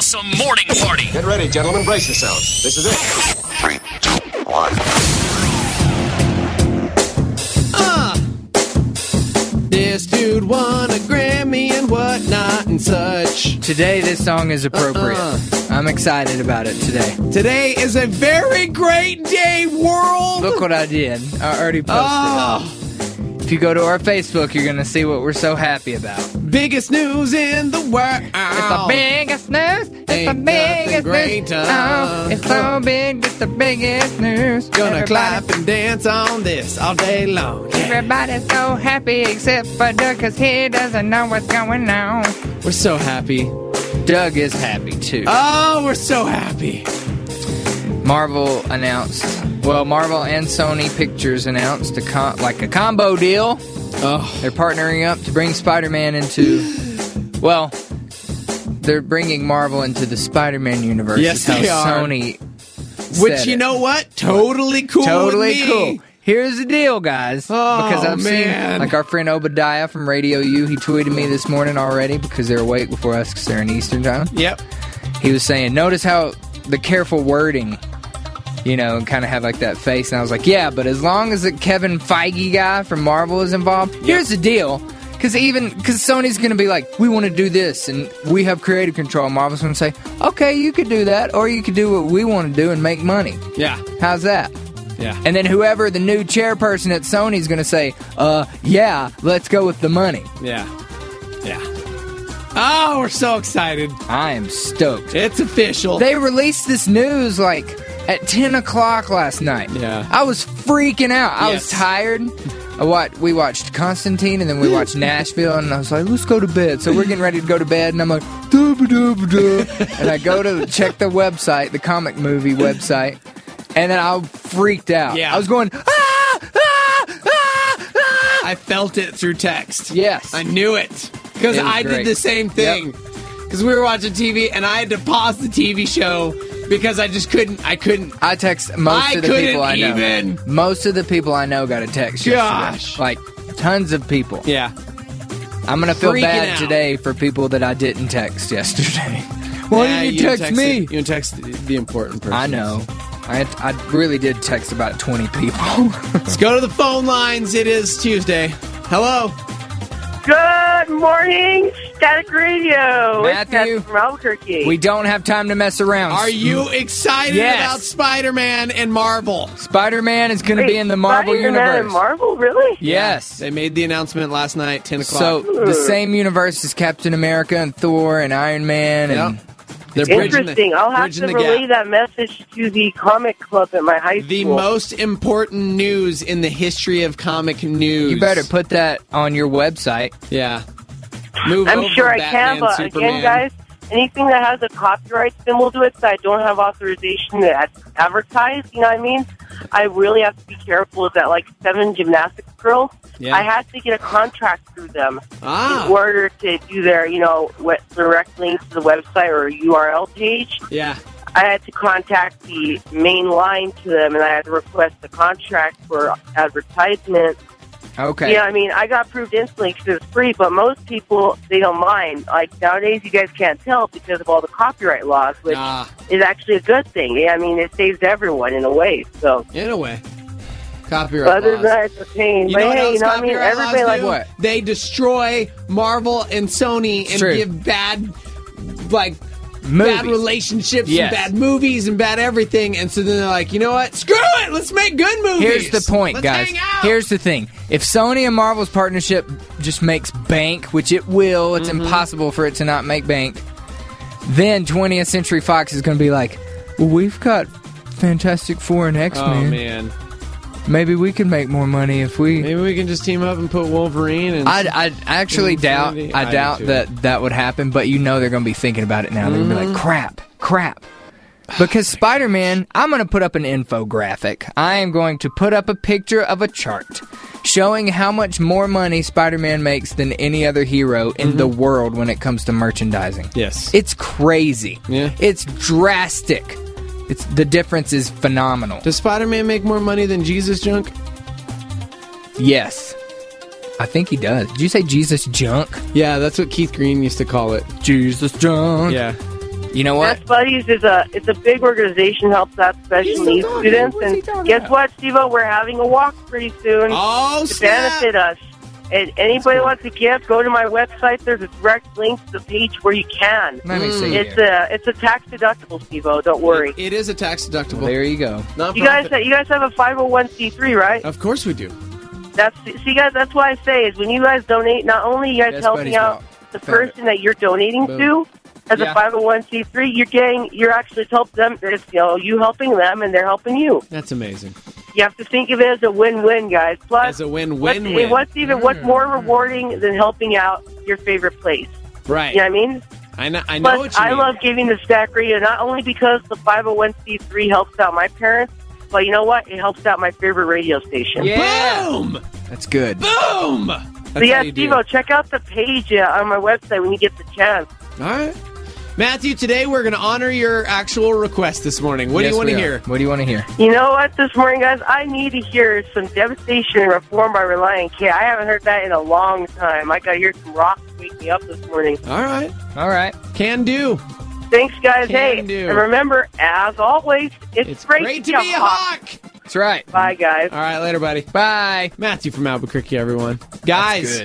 awesome morning party. Get ready, gentlemen. Brace yourselves. This is it. 3, 2, 1. This dude won a Grammy and whatnot and such. Today, this song is appropriate. I'm excited about it today. Today is a very great day, world. Look what I did. I already posted it. If you go to our Facebook, you're going to see what we're so happy about. Biggest news in the world. It's the biggest news. It's Ain't the biggest nothing news. greater. Oh, it's so big. It's the biggest news. Gonna clap and dance on this all day long. Yeah. Everybody's so happy except for Doug, because he doesn't know what's going on. We're so happy. Doug is happy, too. Oh, we're so happy. Marvel and Sony Pictures announced a combo deal. Oh, They're partnering up to bring Spider-Man into... Well, they're bringing Marvel into the Spider-Man universe. Yes, is how they are. Sony which, said you it. know what? Totally cool Totally with me. cool. Here's the deal, guys. Oh, because I've man. seen, like our friend Obadiah from Radio U, he tweeted me this morning already because they're awake before us because they're in Eastern time. Yep. He was saying, notice how the careful wording, you know, kind of have like that face. And I was like, yeah, but as long as the Kevin Feige guy from Marvel is involved, here's the deal. Because Sony's going to be like, we want to do this, and we have creative control. Marvel's going to say, okay, you could do that, or you could do what we want to do and make money. Yeah. How's that? Yeah. And then whoever the new chairperson at Sony is going to say, yeah, let's go with the money. Yeah. Yeah. Oh, we're so excited. I am stoked. It's official. They released this news like at 10 o'clock last night. Yeah. I was freaking out. I was Yes. tired. We watched Constantine, and then we watched Nashville, and I was like, let's go to bed. So we're getting ready to go to bed, and I'm like, dub-a-dub-a-dub. And I go to check the website, the comic movie website, and then I freaked out. Yeah. I was going, I felt it through text. Yes. I knew it. Because It was I great. did the same thing. Because we were watching TV, and I had to pause the TV show because I just couldn't. I text most of the people I know. even. Most of the people I know got a text Gosh. yesterday. Like, tons of people. Yeah. I'm going to feel Freaking bad out. today for people that I didn't text yesterday. Why Yeah, didn't you text me? You didn't text the important person. I know. I really did text about 20 people. Let's go to the phone lines. It is Tuesday. Hello. Good morning, Static Radio. Matthew. It's Kat from Albuquerque. We don't have time to mess around. Are you excited Yes. about Spider-Man and Marvel? Spider-Man is going to Wait, be in the Marvel Spider-Man universe. and Marvel, really? Yes. They made the announcement last night, 10 o'clock. So the same universe as Captain America and Thor and Iron Man and They're bridging Interesting. I'll have bridging to the relay gap. that message to the comic club at my high school. The most important news in the history of comic news. you better put that on your website. Yeah. Move I'm over, sure I Batman, can, but Superman. again, guys, anything that has a copyright symbol to it, so I don't have authorization to advertise, you know what I mean? I really have to be careful with that, like 7 gymnastics girls. Yeah. I had to get a contract through them Ah. in order to do their, direct link to the website or URL page. Yeah. I had to contact the main line to them, and I had to request a contract for advertisement. Okay. Yeah, I mean, I got approved instantly because it's free, but most people, they don't mind. Like, nowadays, you guys can't tell because of all the copyright laws, which is actually a good thing. Yeah, I mean, it saves everyone in a way, so. In a way. Copyright Other laws. than that, it's a pain. You But know what hey, else you know what I mean? copyright laws Everybody, do? like, What? They destroy Marvel and Sony and true. give bad, bad Movies. relationships Yes. and bad movies and bad everything. And so then they're like, you know what? Screw it! Let's make good movies! Here's the point, Let's guys. hang out! Here's the thing. If Sony and Marvel's partnership just makes bank, which it will, it's impossible for it to not make bank, then 20th Century Fox is going to be like, well, we've got Fantastic Four and Oh, X-Men. man. Maybe we can make more money if we... Maybe we can just team up and put Wolverine and... I actually doubt Infinity. I I doubt do, too. that would happen, but you know they're going to be thinking about it now. They're going to be like, crap. Because Spider-Man, I'm going to put up an infographic. I am going to put up a picture of a chart showing how much more money Spider-Man makes than any other hero in the world when it comes to merchandising. Yes. It's crazy. Yeah. It's drastic. The difference is phenomenal. Does Spider-Man make more money than Jesus Junk? Yes. I think he does. Did you say Jesus Junk? Yeah, that's what Keith Green used to call it. Jesus Junk. Yeah. You know what? Best Buddies is it's a big organization, helps out special needs students. And guess what, Steve-O? We're having a walk pretty soon to benefit us. And anybody wants to give, go to my website. There's a direct link to the page where you can. Let me see it's a tax deductible, Steve-O. Don't worry. It is a tax deductible. Well, there you go. You guys have a 501c3, right? Of course we do. See, guys, that's why I say is when you guys donate, not only are you guys helping out the person that you're donating to as a 501c3, you're actually helping them. It's, you helping them and they're helping you. That's amazing. You have to think of it as a win-win, guys. Plus, as a win-win-win. What's more rewarding than helping out your favorite place? Right. You know what I mean? I know Plus, what you mean. I love giving the Stack Radio not only because the 501c3 helps out my parents, but you know what? It helps out my favorite radio station. Yeah. Boom! That's good. Boom! So yeah, Steve-O, check out the page on my website when you get the chance. All right. Matthew, today we're going to honor your actual request this morning. What do you want to hear? What do you want to hear? You know what, this morning, guys? I need to hear some Devastation and Reform by Relient K. I haven't heard that in a long time. I got to hear some rock to wake me up this morning. All right. Can do. Thanks, guys. Can do. And remember, as always, it's great to be a hawk. That's right. Bye, guys. All right, later, buddy. Bye. Matthew from Albuquerque, everyone. Guys,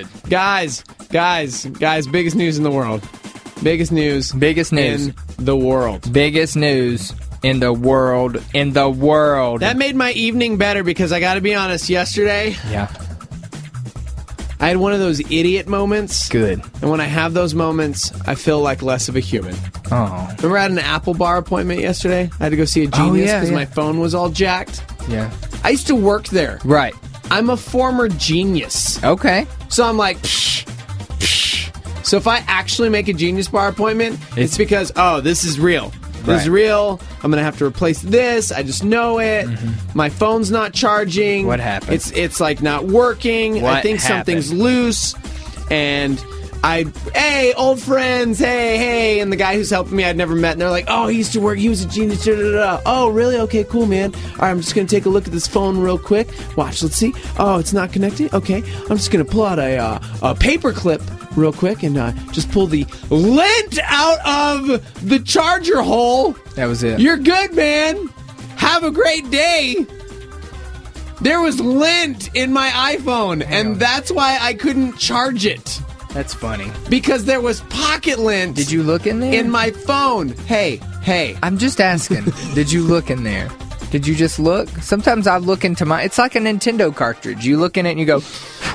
biggest news in the world. Biggest news in the world. Biggest news in the world. That made my evening better because I got to be honest, yesterday, I had one of those idiot moments. Good. And when I have those moments, I feel like less of a human. Oh. Remember I had an Apple Bar appointment yesterday? I had to go see a genius because my phone was all jacked. Yeah. I used to work there. Right. I'm a former genius. Okay. So I'm like, So if I actually make a Genius Bar appointment, it's because, this is real. This is real. I'm going to have to replace this. I just know it. Mm-hmm. My phone's not charging. What happened? It's like not working. I think something's loose. And hey, old friends, hey. And the guy who's helping me I'd never met. And they're like, he used to work. He was a genius. Oh, really? Okay, cool, man. All right, I'm just going to take a look at this phone real quick. Watch, let's see. Oh, it's not connecting? Okay. I'm just going to pull out a paper clip real quick and just pull the lint out of the charger hole. That was it. You're good, man. Have a great day. There was lint in my iPhone, and that's why I couldn't charge it. That's funny. Because there was pocket lint. Did you look in there? In my phone. Hey. I'm just asking. Did you look in there? Did you just look? Sometimes I look into it's like a Nintendo cartridge. You look in it and you go...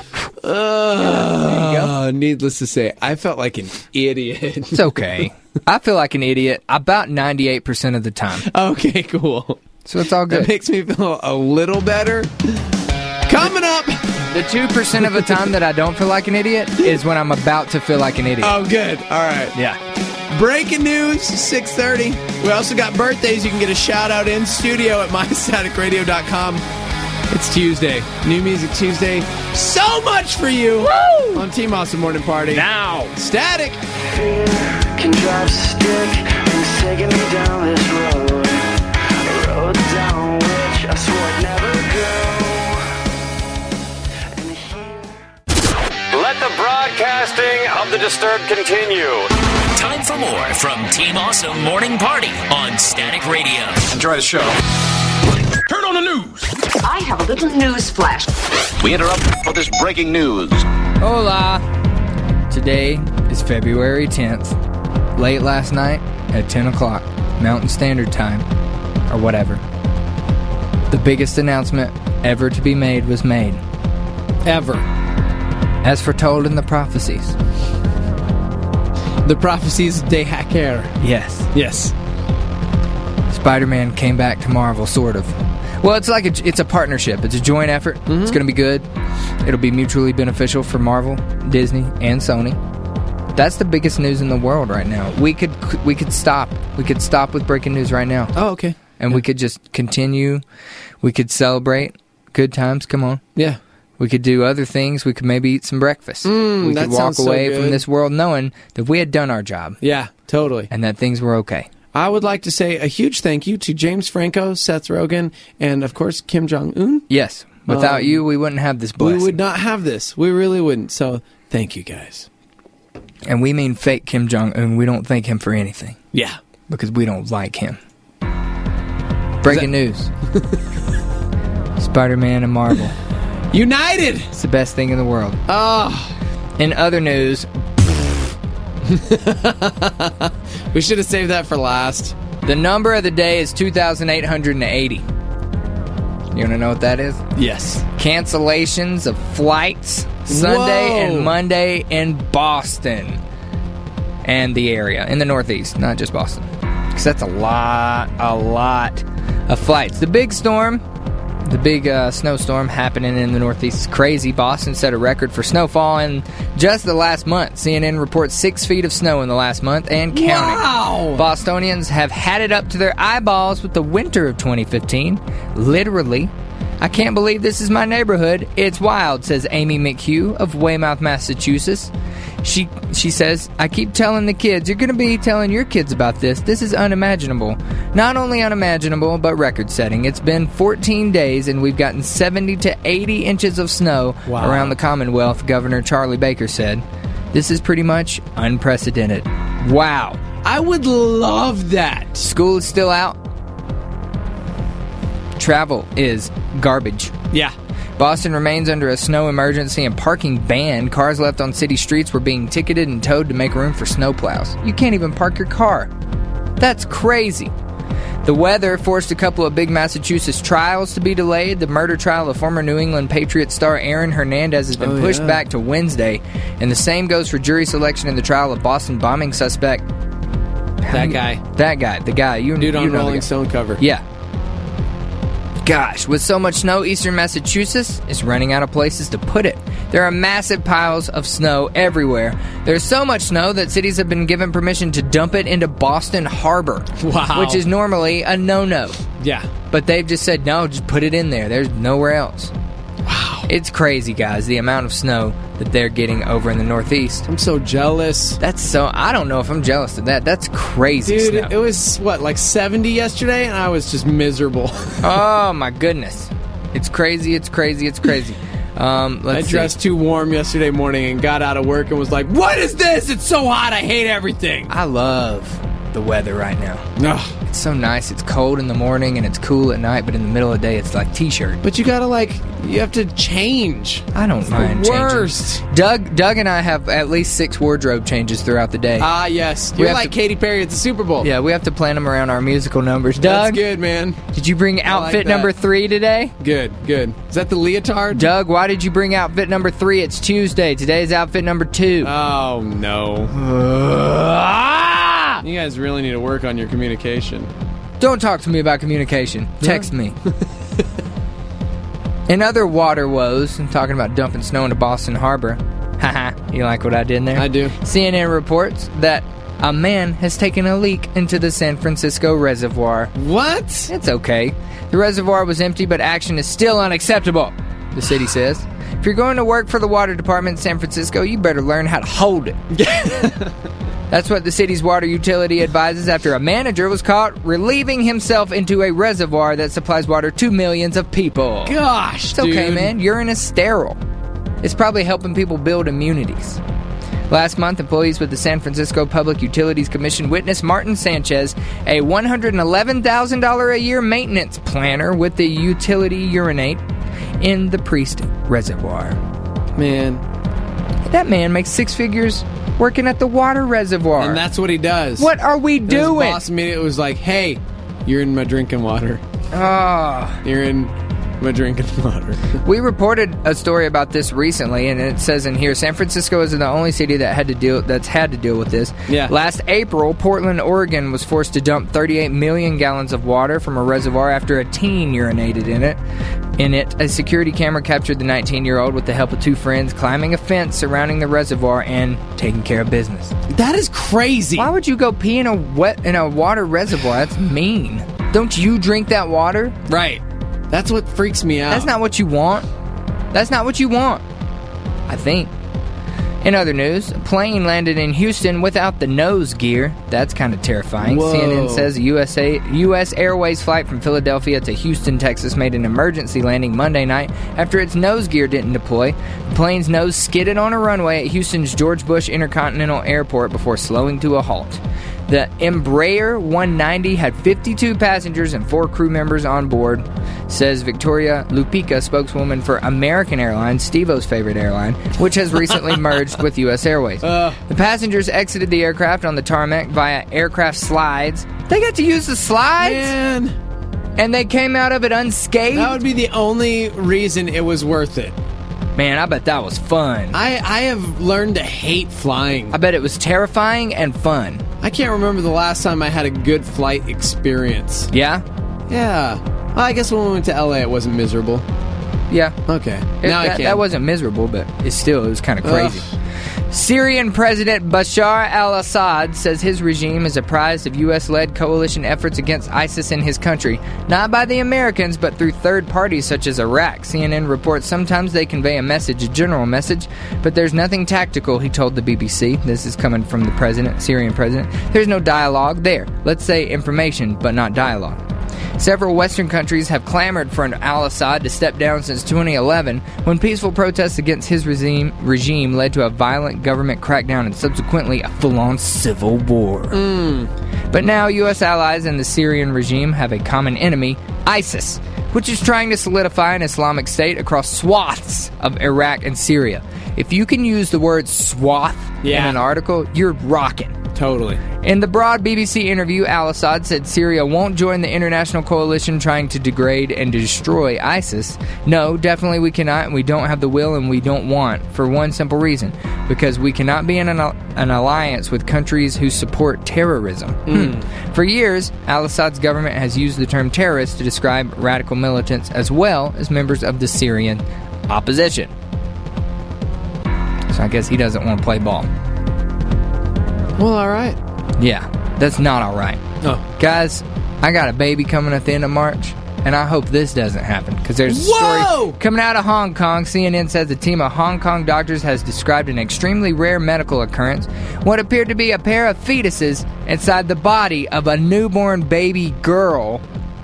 there you go. Needless to say, I felt like an idiot. It's okay. I feel like an idiot about 98% of the time. Okay, cool. So it's all good. That makes me feel a little better. Coming up. The 2% of the time that I don't feel like an idiot is when I'm about to feel like an idiot. Oh, good. All right. Yeah. Breaking news, 6:30. We also got birthdays. You can get a shout-out in studio at mystaticradio.com. It's Tuesday. New Music Tuesday. So much for you. Woo! On Team Awesome Morning Party. Now. Static. Fear can drive a stick and it's taking me down this road. A road down which I swore I'd never go. Let the broadcasting of the Disturbed continue. Time for more from Team Awesome Morning Party on Static Radio. Enjoy the show. Turn on the news. I have a little news flash. We interrupt for this breaking news. Hola. Today is February 10th. Late last night at 10 o'clock Mountain Standard Time, or whatever, the biggest announcement ever to be made was made. Ever. As foretold in the prophecies. The prophecies de Hacker. Yes. Spider-Man came back to Marvel, sort of. Well, it's a partnership. It's a joint effort. Mm-hmm. It's going to be good. It'll be mutually beneficial for Marvel, Disney, and Sony. That's the biggest news in the world right now. We could stop. We could stop with breaking news right now. Oh, okay. And we could just continue. We could celebrate good times. Come on. Yeah. We could do other things. We could maybe eat some breakfast. We could walk away from this world knowing that we had done our job. Yeah, totally. And that things were okay. I would like to say a huge thank you to James Franco, Seth Rogen, and, of course, Kim Jong-un. Yes. Without you, we wouldn't have this blessing. We would not have this. We really wouldn't. So, thank you, guys. And we mean fake Kim Jong-un. We don't thank him for anything. Yeah. because we don't like him. Breaking news. Spider-Man and Marvel. United! It's the best thing in the world. Oh. In other news... We should have saved that for last. The number of the day is 2,880. You want to know what that is? Yes. Cancellations of flights Sunday and Monday in Boston and the area, in the Northeast, not just Boston. Because that's a lot of flights. The big storm, the big snowstorm happening in the Northeast is crazy. Boston set a record for snowfall in just the last month. CNN reports 6 feet of snow in the last month and counting. Wow! Bostonians have had it up to their eyeballs with the winter of 2015. Literally. I can't believe this is my neighborhood. It's wild, says Amy McHugh of Weymouth, Massachusetts. She says, I keep telling the kids, you're going to be telling your kids about this. This is unimaginable. Not only unimaginable, but record-setting. It's been 14 days, and we've gotten 70 to 80 inches of snow around the Commonwealth, Governor Charlie Baker said. This is pretty much unprecedented. Wow. I would love that. School is still out. Travel is garbage. Yeah. Boston remains under a snow emergency and parking ban. Cars left on city streets were being ticketed and towed to make room for snowplows. You can't even park your car. That's crazy. The weather forced a couple of big Massachusetts trials to be delayed. The murder trial of former New England Patriots star Aaron Hernandez has been pushed back to Wednesday. And the same goes for jury selection in the trial of Boston bombing suspect. The guy. Dude on Rolling Stone cover. Yeah. Gosh, with so much snow, eastern Massachusetts is running out of places to put it. There are massive piles of snow everywhere. There's so much snow that cities have been given permission to dump it into Boston Harbor. Wow. Which is normally a no-no. Yeah. But they've just said, no, just put it in there. There's nowhere else. Wow. It's crazy, guys, the amount of snow that they're getting over in the Northeast. I'm so jealous. I don't know if I'm jealous of that. That's crazy Dude, snow. it was, like 70 yesterday, and I was just miserable. Oh, my goodness. It's crazy. I dressed too warm yesterday morning and got out of work and was like, what is this? It's so hot. I hate everything. I love the weather right now. Ugh. It's so nice. It's cold in the morning and it's cool at night, but in the middle of the day, it's like t-shirt. But you gotta, you have to change. I don't mind changing. Worst. Doug and I have at least 6 wardrobe changes throughout the day. Ah, yes. You're like Katy Perry at the Super Bowl. Yeah, we have to plan them around our musical numbers. Doug? That's good, man. Did you bring outfit number 3 today? Good. Is that the leotard? Doug, why did you bring outfit number 3? It's Tuesday. Today's outfit number 2. Oh, no. You guys really need to work on your communication. Don't talk to me about communication. Text me. In other water woes, I'm talking about dumping snow into Boston Harbor. Haha, you like what I did there? I do. CNN reports that a man has taken a leak into the San Francisco reservoir. What? It's okay. The reservoir was empty, but action is still unacceptable, the city says. If you're going to work for the water department in San Francisco, you better learn how to hold it. That's what the city's water utility advises after a manager was caught relieving himself into a reservoir that supplies water to millions of people. Gosh, it's okay, man. Urine is sterile. It's probably helping people build immunities. Last month, employees with the San Francisco Public Utilities Commission witnessed Martin Sanchez, a $111,000 a year maintenance planner with the utility, urinate in the Priest Reservoir. Man. That man makes 6 figures working at the water reservoir. And that's what he does. What are we doing? His boss immediately was like, hey, you're in my drinking water. You're in my drinking water. We reported a story about this recently, and it says in here, San Francisco is the only city that had to deal with this. Yeah. Last April, Portland, Oregon was forced to dump 38 million gallons of water from a reservoir after a teen urinated in it. A security camera captured the 19-year-old with the help of 2 friends climbing a fence surrounding the reservoir and taking care of business. That is crazy. Why would you go pee in a water reservoir? That's mean. Don't you drink that water? Right. That's what freaks me out. That's not what you want. I think. In other news, a plane landed in Houston without the nose gear. That's kind of terrifying. Whoa. CNN says a U.S. Airways flight from Philadelphia to Houston, Texas made an emergency landing Monday night after its nose gear didn't deploy. The plane's nose skidded on a runway at Houston's George Bush Intercontinental Airport before slowing to a halt. The Embraer 190 had 52 passengers and 4 crew members on board, says Victoria Lupica, spokeswoman for American Airlines, Steve-O's favorite airline, which has recently merged with U.S. Airways. The passengers exited the aircraft on the tarmac via aircraft slides. They got to use the slides? Man. And they came out of it unscathed? That would be the only reason it was worth it. Man, I bet that was fun. I have learned to hate flying. I bet it was terrifying and fun. I can't remember the last time I had a good flight experience. Yeah? Yeah. Well, I guess when we went to LA, it wasn't miserable. Yeah. Okay. Now I can. That wasn't miserable, but it was kind of crazy. Syrian President Bashar al-Assad says his regime is apprised of U.S.-led coalition efforts against ISIS in his country, not by the Americans, but through third parties such as Iraq. CNN reports sometimes they convey a general message, but there's nothing tactical, he told the BBC. This is coming from the president, Syrian president. There's no dialogue there. Let's say information, but not dialogue. Several Western countries have clamored for al-Assad to step down since 2011, when peaceful protests against his regime led to a violent government crackdown and subsequently a full-on civil war. But now U.S. allies and the Syrian regime have a common enemy, ISIS, which is trying to solidify an Islamic state across swaths of Iraq and Syria. If you can use the word swath in an article, you're rocking. Totally. In the broad BBC interview, al-Assad said Syria won't join the international coalition trying to degrade and destroy ISIS. No, definitely we cannot, and we don't have the will, and we don't want, for one simple reason. Because we cannot be in an alliance with countries who support terrorism. For years, al-Assad's government has used the term terrorist to describe radical militants as well as members of the Syrian opposition. So I guess he doesn't want to play ball. Well, all right. Yeah, that's not all right. Oh. Guys, I got a baby coming at the end of March, and I hope this doesn't happen, because there's a story coming out of Hong Kong. CNN says a team of Hong Kong doctors has described an extremely rare medical occurrence, what appeared to be a pair of fetuses inside the body of a newborn baby girl.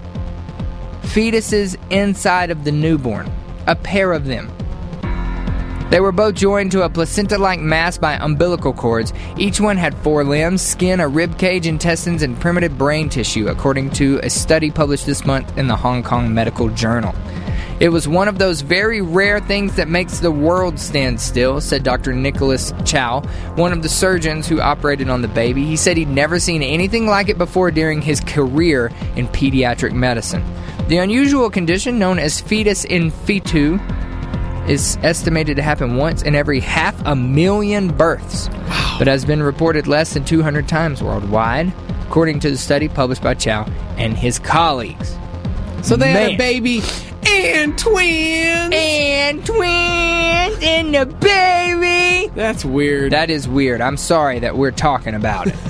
Fetuses inside of the newborn. A pair of them. They were both joined to a placenta-like mass by umbilical cords. Each one had 4 limbs, skin, a rib cage, intestines, and primitive brain tissue, according to a study published this month in the Hong Kong Medical Journal. It was one of those very rare things that makes the world stand still, said Dr. Nicholas Chow, one of the surgeons who operated on the baby. He said he'd never seen anything like it before during his career in pediatric medicine. The unusual condition, known as fetus in fetu, is estimated to happen once in every 500,000 births, but has been reported less than 200 times worldwide, according to the study published by Chow and his colleagues. So they had a baby and twins! And twins and a baby! That's weird. That is weird. I'm sorry that we're talking about it.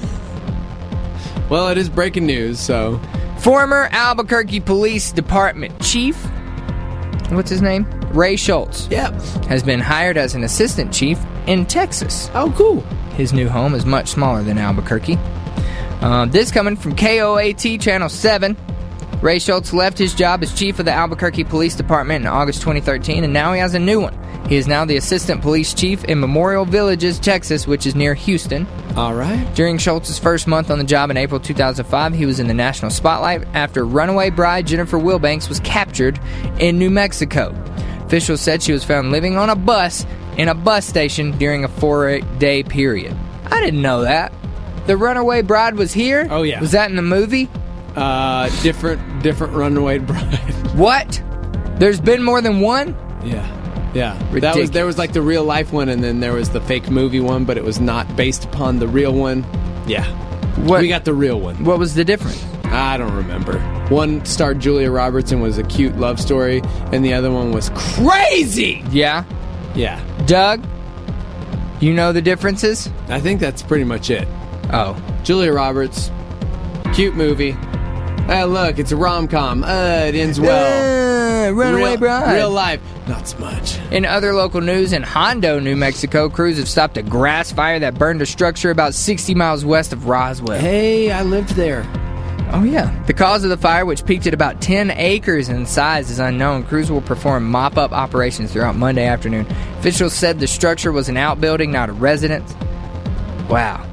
Well, it is breaking news, so... Former Albuquerque Police Department Chief, what's his name? Ray Schultz. Yep. Has been hired as an assistant chief in Texas. Oh, cool. His new home is much smaller than Albuquerque. This coming from KOAT Channel 7. Ray Schultz left his job as chief of the Albuquerque Police Department in August 2013, and now he has a new one. He is now the assistant police chief in Memorial Villages, Texas, which is near Houston. All right. During Schultz's first month on the job in April 2005, he was in the national spotlight after runaway bride Jennifer Wilbanks was captured in New Mexico. Officials said she was found living on a bus in a bus station during a 4-day period. I didn't know that. The runaway bride was here? Oh, yeah. Was that in the movie? Different runaway bride. What? There's been more than one? Yeah. Ridiculous. There was like the real life one, and then there was the fake movie one, but it was not based upon the real one. Yeah. We got the real one. What was the difference? I don't remember. One starred Julia Roberts and was a cute love story, and the other one was crazy! Yeah? Yeah. Doug? You know the differences? I think that's pretty much it. Oh. Julia Roberts, cute movie. Look, it's a rom-com. It ends well. Runaway bride. Real life, not so much. In other local news, in Hondo, New Mexico, crews have stopped a grass fire that burned a structure about 60 miles west of Roswell. Hey, I lived there. Oh, yeah. The cause of the fire, which peaked at about 10 acres in size, is unknown. Crews will perform mop-up operations throughout Monday afternoon. Officials said the structure was an outbuilding, not a residence. Wow.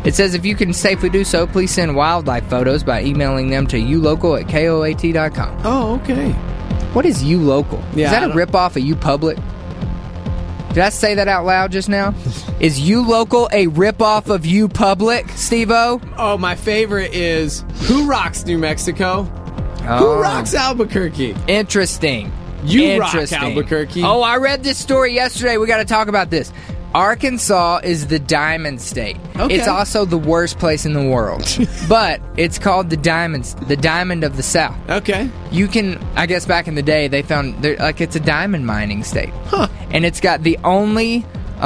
It says if you can safely do so, please send wildlife photos by emailing them to ulocal@koat.com. Oh, okay. What is ulocal? Yeah, is that a ripoff of uPublic? Did I say that out loud just now? Is ulocal a ripoff of uPublic, Steve-O? Oh, my favorite is Who Rocks New Mexico? Oh. Who Rocks Albuquerque? Interesting. You rock Albuquerque. Oh, I read this story yesterday. We got to talk about this. Arkansas is the diamond state. Okay. It's also the worst place in the world. But it's called the diamond of the South. Okay. You can, I guess back in the day, they found, it's a diamond mining state. Huh. And it's got the only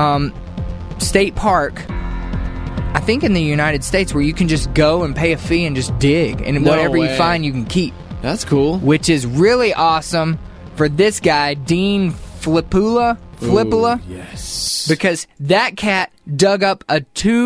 state park, I think in the United States, where you can just go and pay a fee and just dig. And whatever you find, you can keep. That's cool. Which is really awesome for this guy, Dean Flippula. Ooh, yes. Because that cat dug up a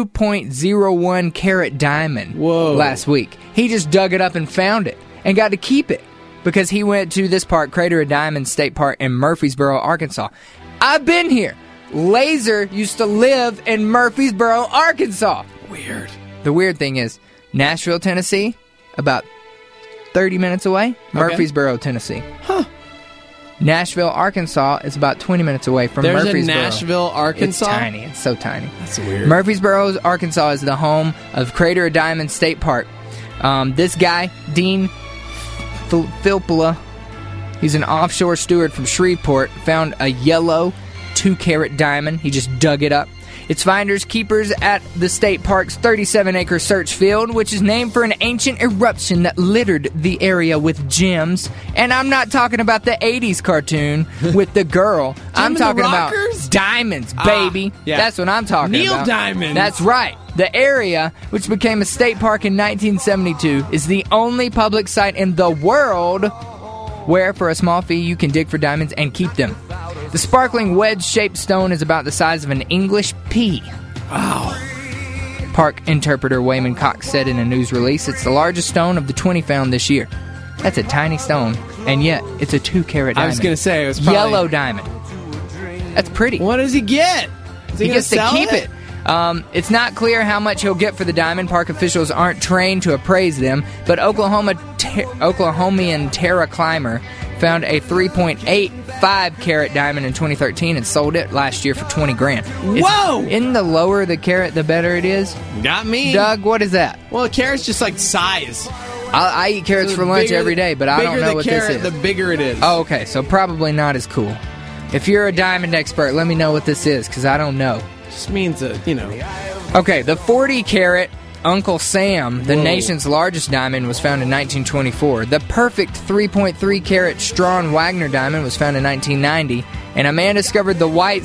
2.01 carat diamond last week. He just dug it up and found it and got to keep it because he went to this park, Crater of Diamonds State Park in Murfreesboro, Arkansas. I've been here. Laser used to live in Murfreesboro, Arkansas. Weird. The weird thing is, Nashville, Tennessee, about 30 minutes away. Murfreesboro, Tennessee. Huh. Nashville, Arkansas is about 20 minutes away from Murfreesboro. There's a Nashville, Arkansas? It's tiny. It's so tiny. That's weird. Murfreesboro, Arkansas is the home of Crater of Diamonds State Park. This guy, Dean Filppula, he's an offshore steward from Shreveport, found a yellow 2-carat diamond. He just dug it up. Its finders keepers at the state park's 37-acre search field, which is named for an ancient eruption that littered the area with gems. And I'm not talking about the 80s cartoon with the girl. I'm talking about diamonds, baby. Yeah. That's what I'm talking about. Neil Diamond. That's right. The area, which became a state park in 1972, is the only public site in the world where, for a small fee, you can dig for diamonds and keep them. The sparkling wedge-shaped stone is about the size of an English pea. Wow. Park interpreter Wayman Cox said in a news release, it's the largest stone of the 20 found this year. That's a tiny stone, and yet it's a 2-carat diamond. I was going to say, it was probably... Yellow diamond. That's pretty. What does he get? He gets to keep it. It's not clear how much he'll get for the diamond. Park officials aren't trained to appraise them, but Oklahomian Terra Climber found a 3.85 carat diamond in 2013 and sold it last year for $20,000. Whoa! In the lower the carat, the better it is. Got me. Doug, what is that? Well, a carat's just like size. I eat carrots for lunch every day, but I don't know what this is. The bigger it is. Oh, okay, so probably not as cool. If you're a diamond expert, let me know what this is, because I don't know. Just means Okay, the 40-carat Uncle Sam, the nation's largest diamond, was found in 1924. The perfect 3.3-carat Strawn Wagner diamond was found in 1990. And a man discovered the white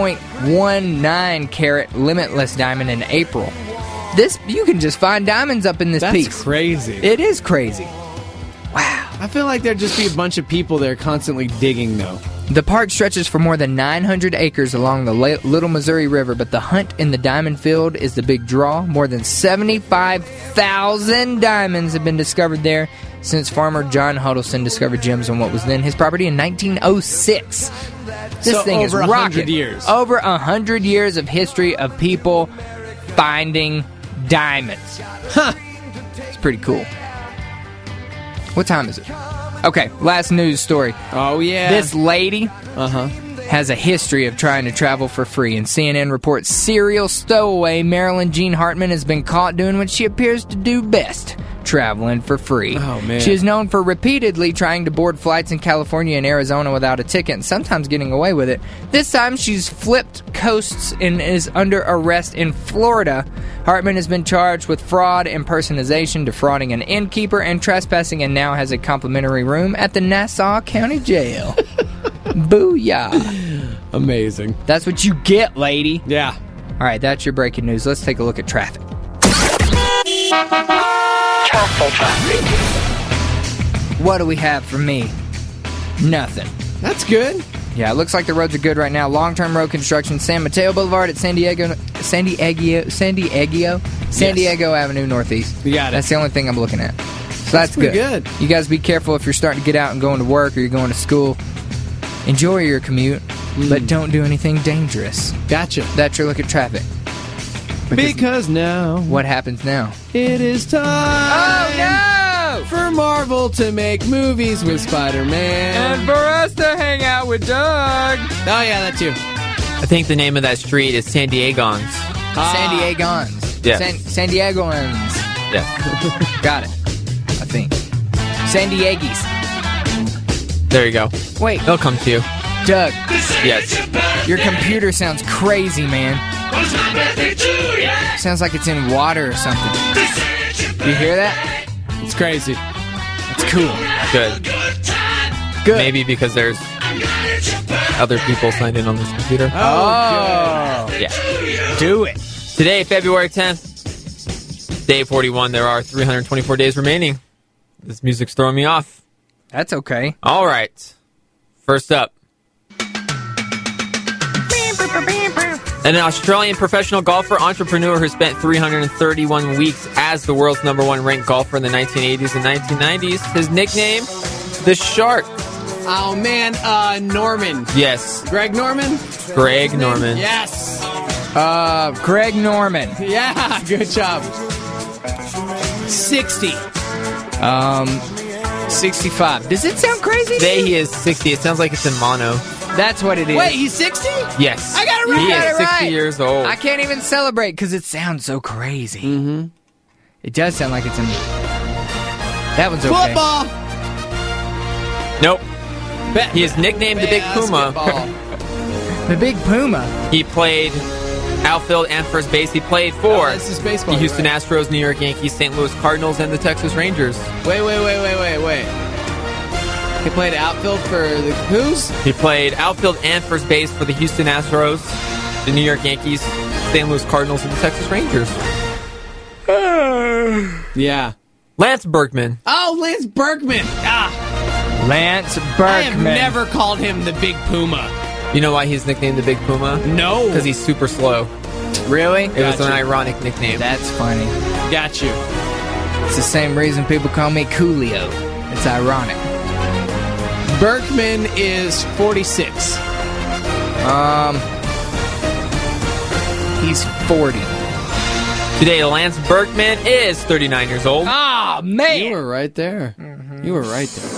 6.19-carat Limitless diamond in April. You can just find diamonds up in this piece. That's crazy. It is crazy. Wow. I feel like there'd just be a bunch of people there constantly digging, though. The park stretches for more than 900 acres along the Little Missouri River, but the hunt in the diamond field is the big draw. More than 75,000 diamonds have been discovered there since farmer John Huddleston discovered gems on what was then his property in 1906. This thing is rocking. Years. Over 100 years of history of people finding diamonds. Huh. It's pretty cool. What time is it? Okay, last news story. Oh, yeah. This lady has a history of trying to travel for free, and CNN reports serial stowaway Marilyn Jean Hartman has been caught doing what she appears to do best, traveling for free. Oh, man. She is known for repeatedly trying to board flights in California and Arizona without a ticket, and sometimes getting away with it. This time, she's flipped coasts and is under arrest in Florida. Hartman has been charged with fraud, impersonation, defrauding an innkeeper, and trespassing, and now has a complimentary room at the Nassau County Jail. Booyah. Amazing. That's what you get, lady. Yeah. All right, that's your breaking news. Let's take a look at traffic. What do we have for me? Nothing. That's good. Yeah, it looks like the roads are good right now. Long-term road construction, San Mateo Boulevard at San Diego Avenue Northeast. You got it. That's the only thing I'm looking at. So that's good. You guys be careful if you're starting to get out and going to work or you're going to school. Enjoy your commute, but don't do anything dangerous. Gotcha. That's your look at traffic. Because now... What happens now? It is time... Oh, no! For Marvel to make movies with Spider-Man. And for us to hang out with Doug. Oh, yeah, that too. I think the name of that street is San Diegans. San Diegans. Yeah. San Diegoans. Yeah. Got it. I think. San Dieguis. There you go. Wait. They'll come to you. Doug. Yes. Your computer sounds crazy, man. Sounds like it's in water or something. You hear that? It's crazy. It's cool. Good. Maybe because there's other people signed in on this computer. Oh. Yeah. Do it. Today, February 10th, day 41. There are 324 days remaining. This music's throwing me off. That's okay. All right. First up. An Australian professional golfer entrepreneur who spent 331 weeks as the world's #1 ranked golfer in the 1980s and 1990s. His nickname, the Shark. Oh, man. Norman. Yes. Greg Norman? Greg Norman. Yes. Greg Norman. Yeah, good job. 60. 65. Does it sound crazy? Today he is 60. It sounds like it's in mono. That's what it is. Wait, he's 60? Yes. I got it right. He is 60 right. years old. I can't even celebrate because it sounds so crazy. Mm-hmm. It does sound like it's in... That one's okay. Football. Nope. He is nicknamed the Big Puma. The Big Puma. He played outfield and first base. He played for this is baseball, the Houston Astros, New York Yankees, St. Louis Cardinals, and the Texas Rangers. Wait. He played outfield for the who's? He played outfield and first base for the Houston Astros, the New York Yankees, St. Louis Cardinals, and the Texas Rangers. Yeah. Lance Berkman. Oh, Lance Berkman. Lance Berkman. I have never called him the Big Puma. You know why he's nicknamed the Big Puma? No. Because he's super slow. Really? It was an ironic nickname. That's funny. Got you. It's the same reason people call me Coolio. It's ironic. Berkman is 46. He's 40. Today, Lance Berkman is 39 years old. Oh, man. You were right there. Mm-hmm. You were right there.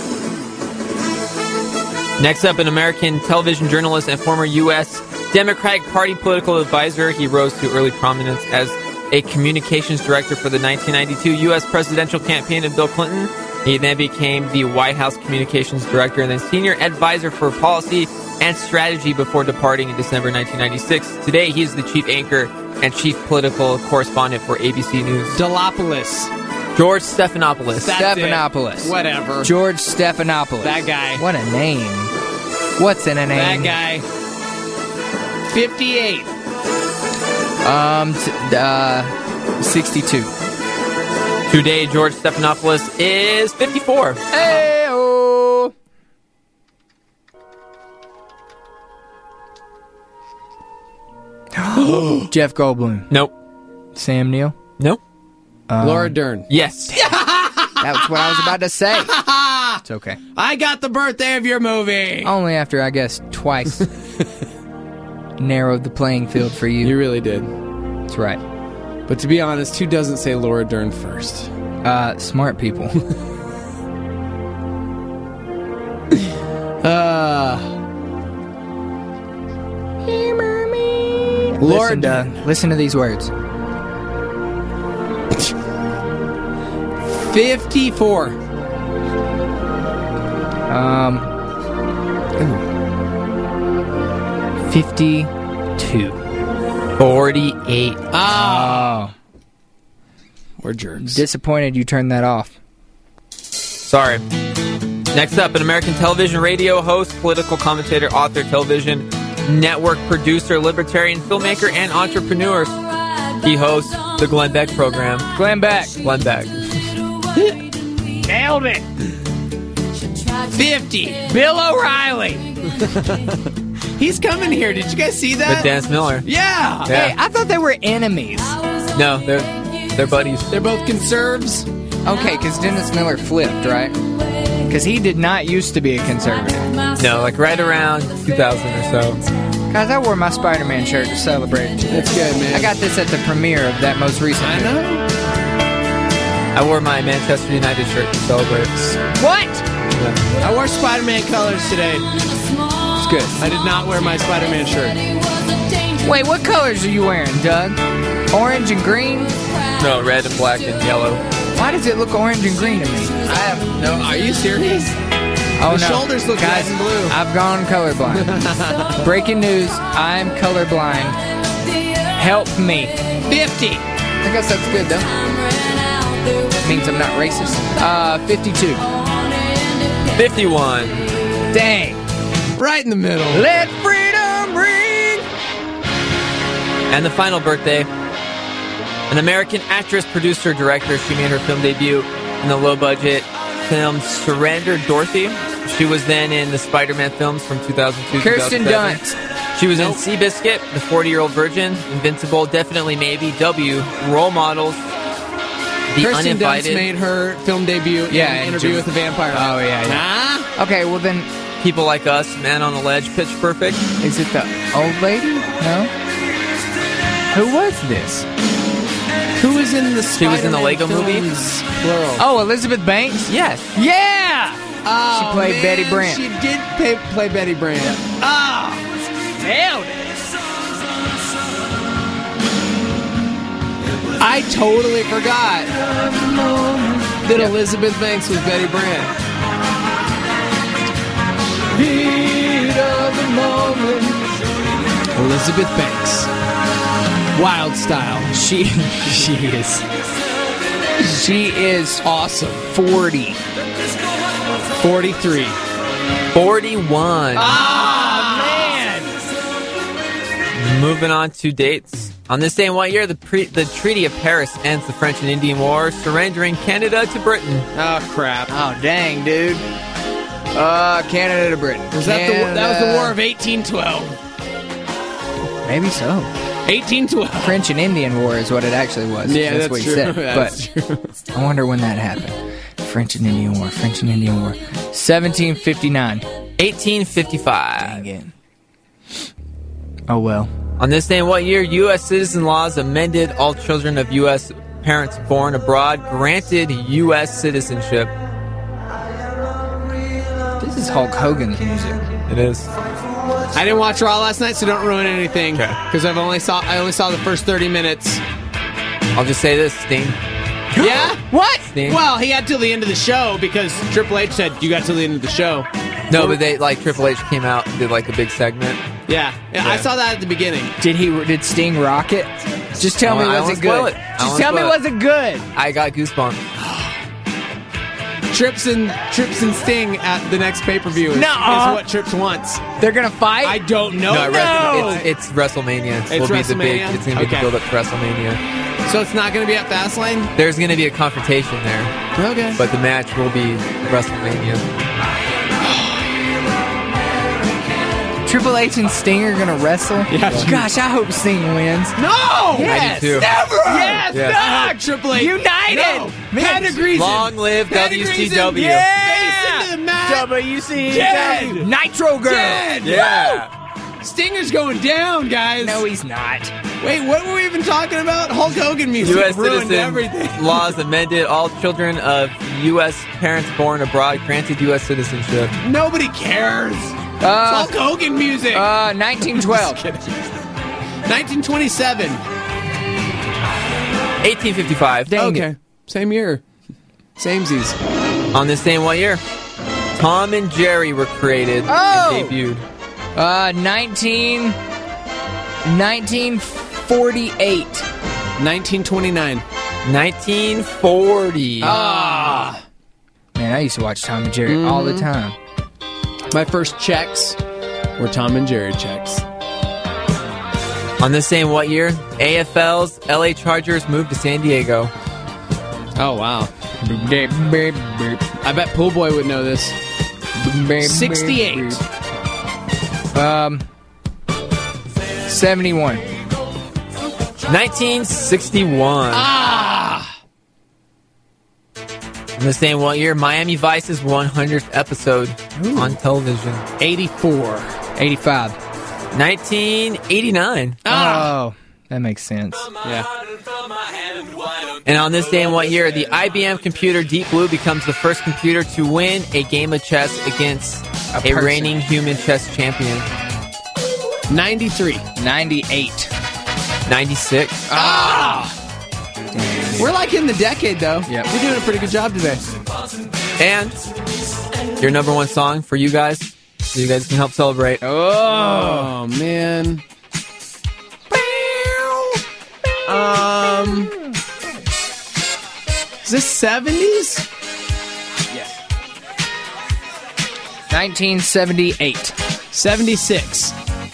Next up, an American television journalist and former U.S. Democratic Party political advisor. He rose to early prominence as a communications director for the 1992 U.S. presidential campaign of Bill Clinton. He then became the White House communications director and then senior advisor for policy and strategy before departing in December 1996. Today, he is the chief anchor and chief political correspondent for ABC News. Delopoulos. George Stephanopoulos. Stephanopoulos. Whatever. George Stephanopoulos. That guy. What a name. What's in a name? That guy. 58. 62. Today, George Stephanopoulos is 54. Hey-oh. Jeff Goldblum. Nope. Sam Neill. Nope. Laura Dern. Yes. That's what I was about to say. It's okay. I got the birthday of your movie. Only after, I guess, twice narrowed the playing field for you. You really did. That's right. But to be honest, who doesn't say Laura Dern first? Smart people. Laura Listen to these words. 54. 52. 48. Oh. We're jerks. Disappointed you turned that off. Sorry. Next up, an American television radio host, political commentator, author, television network producer, libertarian, filmmaker, and entrepreneur. He hosts the Glenn Beck program. Glenn Beck. Glenn Beck. Nailed it. 50. Bill O'Reilly. He's coming here. Did you guys see that? With Dennis Miller. Yeah. Hey, I thought they were enemies. No, they're buddies. They're both conserves. Okay, because Dennis Miller flipped, right? Because he did not used to be a conservative. No, like right around 2000 or so. Guys, I wore my Spider-Man shirt to celebrate it today. That's good, man. I got this at the premiere of that most recent. I know. I wore my Manchester United shirt to celebrate. What? Yeah. I wore Spider-Man colors today. It's good. I did not wear my Spider-Man shirt. Wait, what colors are you wearing, Doug? Orange and green? No, red and black and yellow. Why does it look orange and green to me? I have no. Are you serious? Oh, the no. shoulders look Guys, red and blue. I've gone colorblind. Breaking news, I'm colorblind. Help me. 50. I guess that's good, though. Means I'm not racist. 52. 51. Dang. Right in the middle. Let freedom ring. And the final birthday. An American actress, producer, director. She made her film debut in the low-budget film Surrender Dorothy. She was then in the Spider-Man films from 2002 Kirsten 2007. Dunst. She was in Seabiscuit, The 40-Year-Old Virgin, Invincible, Definitely Maybe, W, Role Models, The Kirsten Uninvited. Dunst made her film debut in Interview with the Vampire. Oh, yeah. Okay, well then... People Like Us, Man on the Ledge, Pitch Perfect. Is it the old lady? No? Who was this? Who was in the She was in the Lego movie? Plural. Oh, Elizabeth Banks? Yes. Yeah! Oh, She played man, Betty Brant. She did play Betty Brant. Ah! Nailed it. I totally forgot that Elizabeth Banks was Betty Brant. Heat of the moment. Elizabeth Banks. Wild style. She is awesome. 40. 43. 41. Ah, man! Moving on to dates. On this day in what year, the Treaty of Paris ends the French and Indian War, surrendering Canada to Britain. Oh, crap. Oh, dang, dude. Canada to Britain. Was that was the War of 1812. Maybe so. 1812. French and Indian War is what it actually was. Yeah, that's what he true. said. That's But true. I wonder when that happened. French and Indian War. 1759. 1855. Dang it. Oh, well. On this day in what year, U.S. citizen laws amended, all children of U.S. parents born abroad granted U.S. citizenship. This is Hulk Hogan's music. It is. I didn't watch Raw last night, so don't ruin anything. Okay. Because I only saw the first 30 minutes. I'll just say this, Sting. Yeah? What? Sting. Well, he got till the end of the show because Triple H said you got till the end of the show. No, but Triple H came out and did a big segment. Yeah. I saw that at the beginning. Did Sting rock it? Just tell me, was it good? Just tell me, was it good? I got goosebumps. Trips and Sting at the next pay-per-view is what Trips wants. They're gonna fight? I don't know. No, it's WrestleMania. It's WrestleMania? It's going to be the build-up to WrestleMania. So it's not going to be at Fastlane? There's going to be a confrontation there. Okay. But the match will be WrestleMania. Triple H and Sting are gonna wrestle? Yeah. Gosh, I hope Sting wins. No! Yes! I do too. Never! Yes! Ah, Triple H. United! No. Pedigrees. Long live WCW. Face into the mat. WCW. Dead. Nitro Girl. Dead. Yeah. Stinger's going down, guys. No, he's not. Wait, what were we even talking about? Hulk Hogan music U.S. ruined citizen everything. laws amended. All children of U.S. parents born abroad granted U.S. citizenship. Nobody cares. It's Hulk Hogan music. 1912. 1927. 1855. Dang Okay. Same year. Samesies. On this day in what year? Tom and Jerry were created Oh! and debuted. 1948. 1929. 1940. Ah. Man, I used to watch Tom and Jerry all the time. My first checks were Tom and Jerry checks. On this same what year? AFL's LA Chargers moved to San Diego. Oh, wow. I bet Pool Boy would know this. 68. 71. 1961. Ah! On the same what year? Miami Vice's 100th episode on television. 84. 85. 1989. Oh, that makes sense. Yeah. And on this day in what year, the IBM computer Deep Blue becomes the first computer to win a game of chess against a reigning human chess champion. 93. 98. 96. We're like in the decade, though. Yep. We're doing a pretty good job today. And your number one song for you guys, so you guys can help celebrate. Oh, man. Is this 70s? Yes. 1978. 76.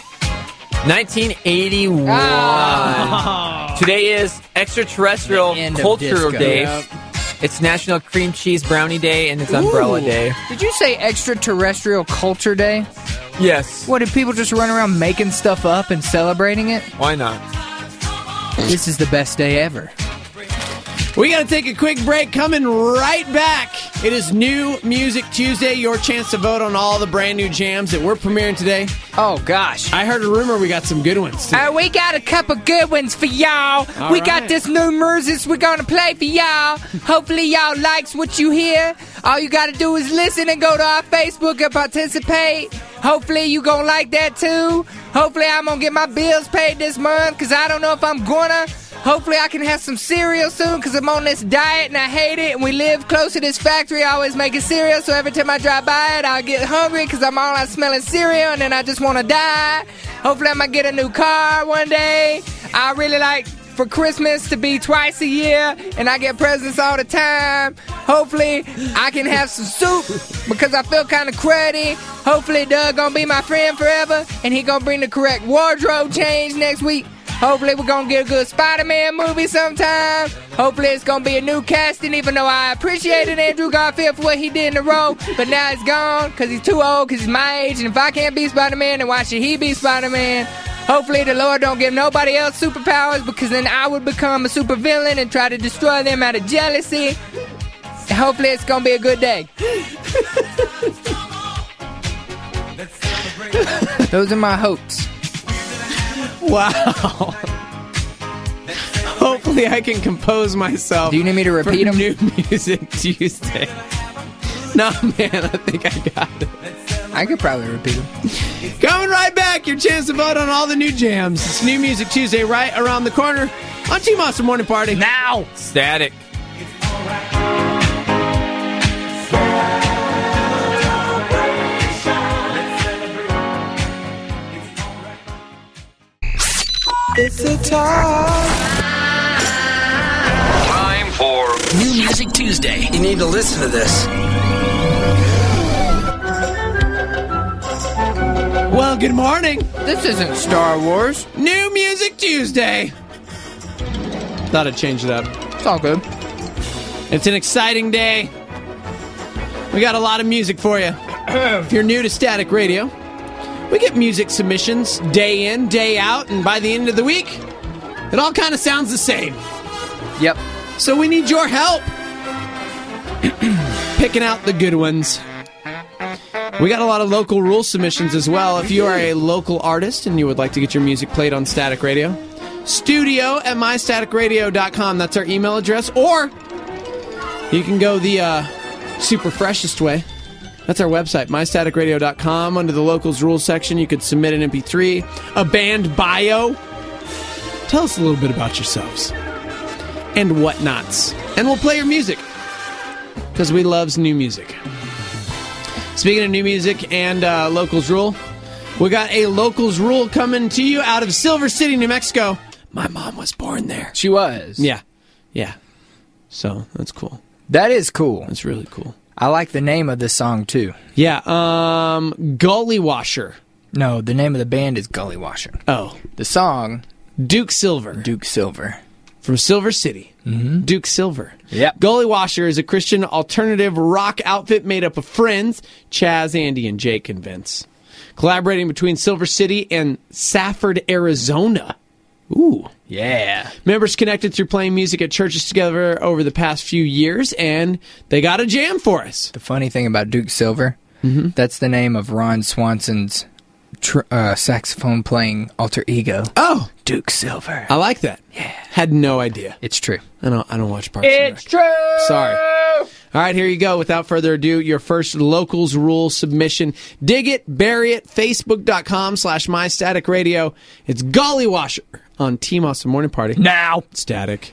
1981. Oh. Today is Extraterrestrial Culture Day. Yep. It's National Cream Cheese Brownie Day, and it's Umbrella Day. Did you say Extraterrestrial Culture Day? Yes. What, did people just run around making stuff up and celebrating it? Why not? This is the best day ever. We got to take a quick break. Coming right back. It is New Music Tuesday. Your chance to vote on all the brand new jams that we're premiering today. Oh, gosh. I heard a rumor we got some good ones, too. We got a couple good ones for y'all. We got this new music we're going to play for y'all. Hopefully y'all likes what you hear. All you got to do is listen and go to our Facebook and participate. Hopefully you going to like that, too. Hopefully I'm going to get my bills paid this month, because I don't know if I'm going to. Hopefully I can have some cereal soon, because I'm on this diet and I hate it. And we live close to this factory. I always making cereal, so every time I drive by it, I'll get hungry because I'm all out smelling cereal, and then I just want to die. Hopefully I'm going to get a new car one day. I really like for Christmas to be twice a year, and I get presents all the time. Hopefully I can have some soup, because I feel kind of cruddy. Hopefully Doug going to be my friend forever, and he going to bring the correct wardrobe change next week. Hopefully we're going to get a good Spider-Man movie sometime. Hopefully it's going to be a new casting, even though I appreciated Andrew Garfield for what he did in the role. But now he's gone because he's too old, because he's my age. And if I can't be Spider-Man, then why should he be Spider-Man? Hopefully the Lord don't give nobody else superpowers, because then I would become a supervillain and try to destroy them out of jealousy. And hopefully it's going to be a good day. Those are my hopes. Wow. Hopefully I can compose myself. Do you need me to repeat them? New Music Tuesday. No, man, I think I got it. I could probably repeat them. Coming right back, your chance to vote on all the new jams. It's New Music Tuesday right around the corner on Team Awesome Morning Party. Now! Static. It's a Time for New Music Tuesday. You need to listen to this. Well, good morning. This isn't Star Wars. New Music Tuesday. Thought I'd change it up. It's all good. It's an exciting day. We got a lot of music for you. If you're new to Static Radio, we get music submissions day in, day out, and by the end of the week, it all kind of sounds the same. Yep. So we need your help picking out the good ones. We got a lot of local rule submissions as well. If you are a local artist and you would like to get your music played on Static Radio, studio@mystaticradio.com. That's our email address. Or you can go the super freshest way. That's our website, mystaticradio.com. Under the locals rules section, you could submit an MP3, a band bio. Tell us a little bit about yourselves and whatnots. And we'll play your music, because we loves new music. Speaking of new music and locals rule, we got a locals rule coming to you out of Silver City, New Mexico. My mom was born there. She was. Yeah. So that's cool. That is cool. That's really cool. I like the name of this song, too. Yeah, Gully Washer. No, the name of the band is Gully Washer. Oh. The song... Duke Silver. Duke Silver. From Silver City. Mm-hmm. Duke Silver. Yep. Gully Washer is a Christian alternative rock outfit made up of friends, Chaz, Andy, and Jake, and Vince. Collaborating between Silver City and Safford, Arizona. Ooh. Yeah. Members connected through playing music at churches together over the past few years, and they got a jam for us. The funny thing about Duke Silver, that's the name of Ron Swanson's saxophone playing alter ego. Oh, Duke Silver. I like that. Yeah, had no idea. It's true. I don't watch Parks and Rec. It's true. Sorry. All right, here you go. Without further ado, your first Locals Rule submission. Dig it, bury it, Facebook.com/MyStaticRadio. It's Golly Washer on Team Awesome Morning Party. Now. Static.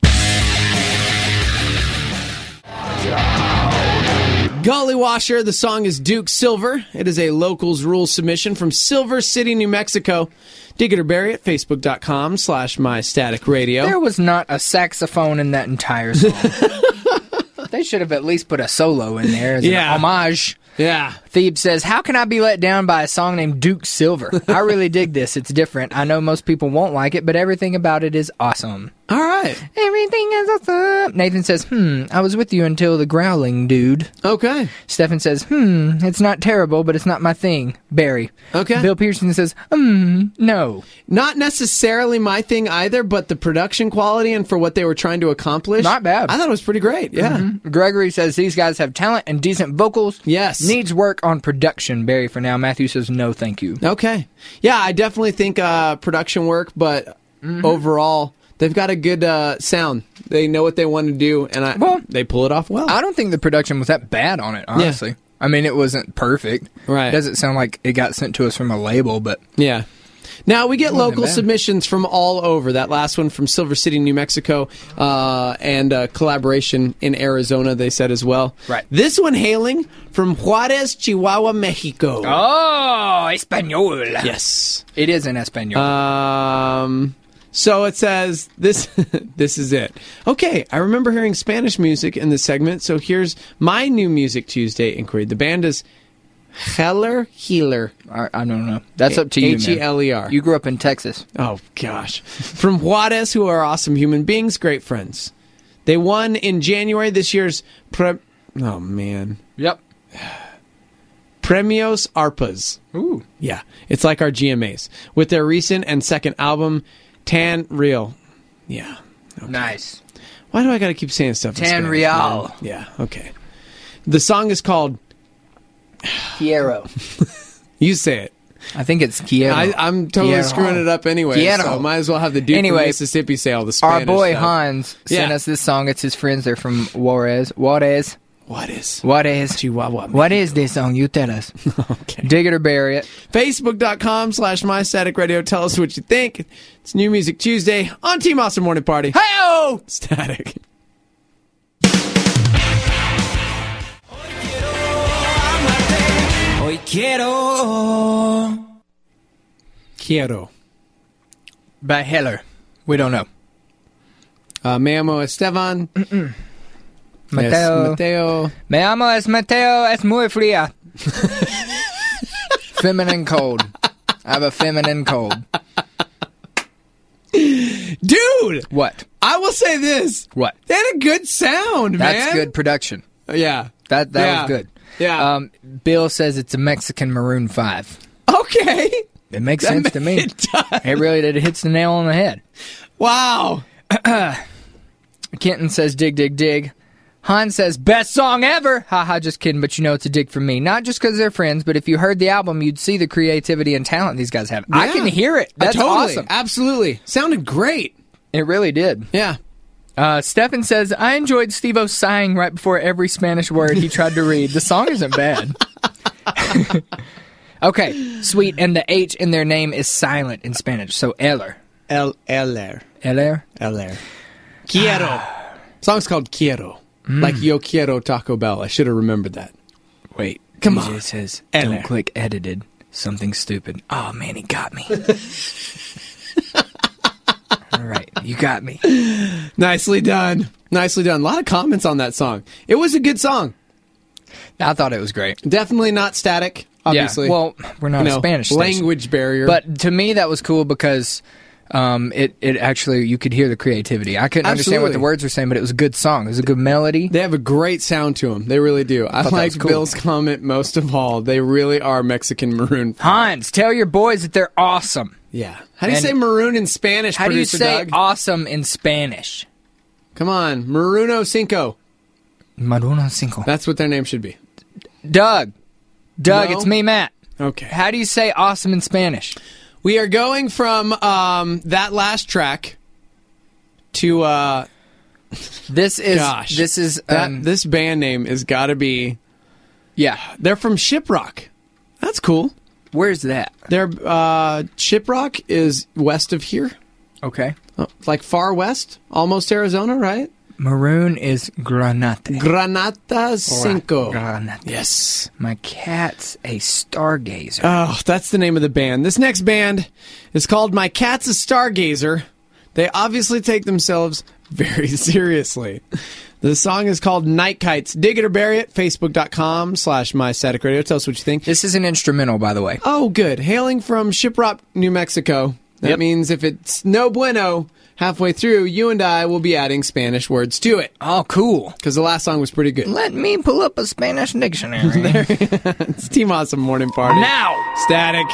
Golly Washer, the song is Duke Silver. It is a Locals Rule submission from Silver City, New Mexico. Dig it or bury it, Facebook.com/MyStaticRadio. There was not a saxophone in that entire song. They should have at least put a solo in there as an homage. Yeah. Thebe says, how can I be let down by a song named Duke Silver? I really dig this. It's different. I know most people won't like it, but everything about it is awesome. All right. Everything is awesome. Nathan says, I was with you until the growling dude. Okay. Stefan says, it's not terrible, but it's not my thing. Barry. Okay. Bill Pearson says, no. Not necessarily my thing either, but the production quality and for what they were trying to accomplish. Not bad. I thought it was pretty great. Yeah. Mm-hmm. Gregory says, these guys have talent and decent vocals. Yes. Needs work on production. Barry for now. Matthew says, no, thank you. Okay. Yeah, I definitely think production work, but overall, they've got a good sound. They know what they want to do, and they pull it off well. I don't think the production was that bad on it, honestly. Yeah. I mean, it wasn't perfect. Right. It doesn't sound like it got sent to us from a label, but... Yeah. Now, we get local submissions from all over. That last one from Silver City, New Mexico, and collaboration in Arizona, they said as well. Right. This one hailing from Juarez, Chihuahua, Mexico. Oh, Espanol. Yes. It is in Espanol. So it says, this is it. Okay, I remember hearing Spanish music in this segment, so here's my new Music Tuesday inquiry. The band is Heller. I don't know. That's up to you, Heler. You grew up in Texas. Oh, gosh. From Juarez, who are awesome human beings, great friends. They won in January this year's Yep. Premios ARPAs. Ooh. Yeah, it's like our GMAs. With their recent and second album, Tan Real. Yeah. Okay. Nice. Why do I got to keep saying stuff in Tan Spanish, Real. man? Yeah, okay. The song is called... Quiero. You say it. I think it's Quiero. I'm totally screwing it up anyway, Quiero. so might as well have the dude from Mississippi say all the Spanish Our boy stuff. Hans sent us this song. It's his friends. They're from Juarez. What is? Chihuahua. What is this song? You tell us. Okay. Dig it or bury it. Facebook.com/MyStaticRadio. Tell us what you think. It's New Music Tuesday on Team Awesome Morning Party. Hey-oh! Static. Hoy quiero. By Heller. We don't know. Me llamo Esteban. Mateo. Me llamo es Mateo. Es muy fría. Feminine cold. I have a feminine cold. Dude! What? I will say this. What? They had a good sound, man. That's good production. Yeah. That was good. Yeah. Bill says it's a Mexican Maroon 5. Okay. It makes sense to me. It does. It really did. It hits the nail on the head. Wow. Kenton says, dig, dig, dig. Hans says, best song ever. Haha, just kidding, but you know it's a dig from me. Not just because they're friends, but if you heard the album, you'd see the creativity and talent these guys have. Yeah. I can hear it. That's totally, awesome. Absolutely. Sounded great. It really did. Yeah. Stefan says, I enjoyed Steve-O sighing right before every Spanish word he tried to read. The song isn't bad. Okay, sweet, and the H in their name is silent in Spanish, so Eller. Eller. Quiero. Song's called Quiero. Like Yo Quiero Taco Bell. I should have remembered that. Wait. Come DJ on. says, Eller. don't click edited. Something stupid. Oh, man, he got me. All right, you got me. Nicely done. Nicely done. A lot of comments on that song. It was a good song. I thought it was great. Definitely not static, obviously. Yeah, well, we're not a Spanish station. Language barrier. But to me, that was cool because it actually, you could hear the creativity. I couldn't understand what the words were saying, but it was a good song. It was a good melody. They have a great sound to them. They really do. I like cool. Bill's comment most of all. They really are Mexican Maroon. Hans, tell your boys that they're awesome. Yeah. How do you say maroon in Spanish, How do you say Doug? awesome in Spanish? Come on. Maruno Cinco. Maruno Cinco. That's what their name should be. Doug, No? it's me, Matt. Okay. How do you say awesome in Spanish? We are going from that last track to this is this band name has got to be they're from Shiprock. That's cool. Where's that? They're Shiprock is west of here. Okay. Like far west, almost Arizona, right? Maroon is Granate. Granata Cinco. Granate. Yes. My cat's a stargazer. Oh, that's the name of the band. This next band is called My Cat's a Stargazer. They obviously take themselves very seriously. The song is called Night Kites. Dig it or bury it. Facebook.com/MyStaticRadio. Tell us what you think. This is an instrumental, by the way. Oh, good. Hailing from Shiprock, New Mexico. That means if it's no bueno halfway through, you and I will be adding Spanish words to it. Oh, cool. Because the last song was pretty good. Let me pull up a Spanish dictionary. It's Team Awesome Morning Party. Now! Static.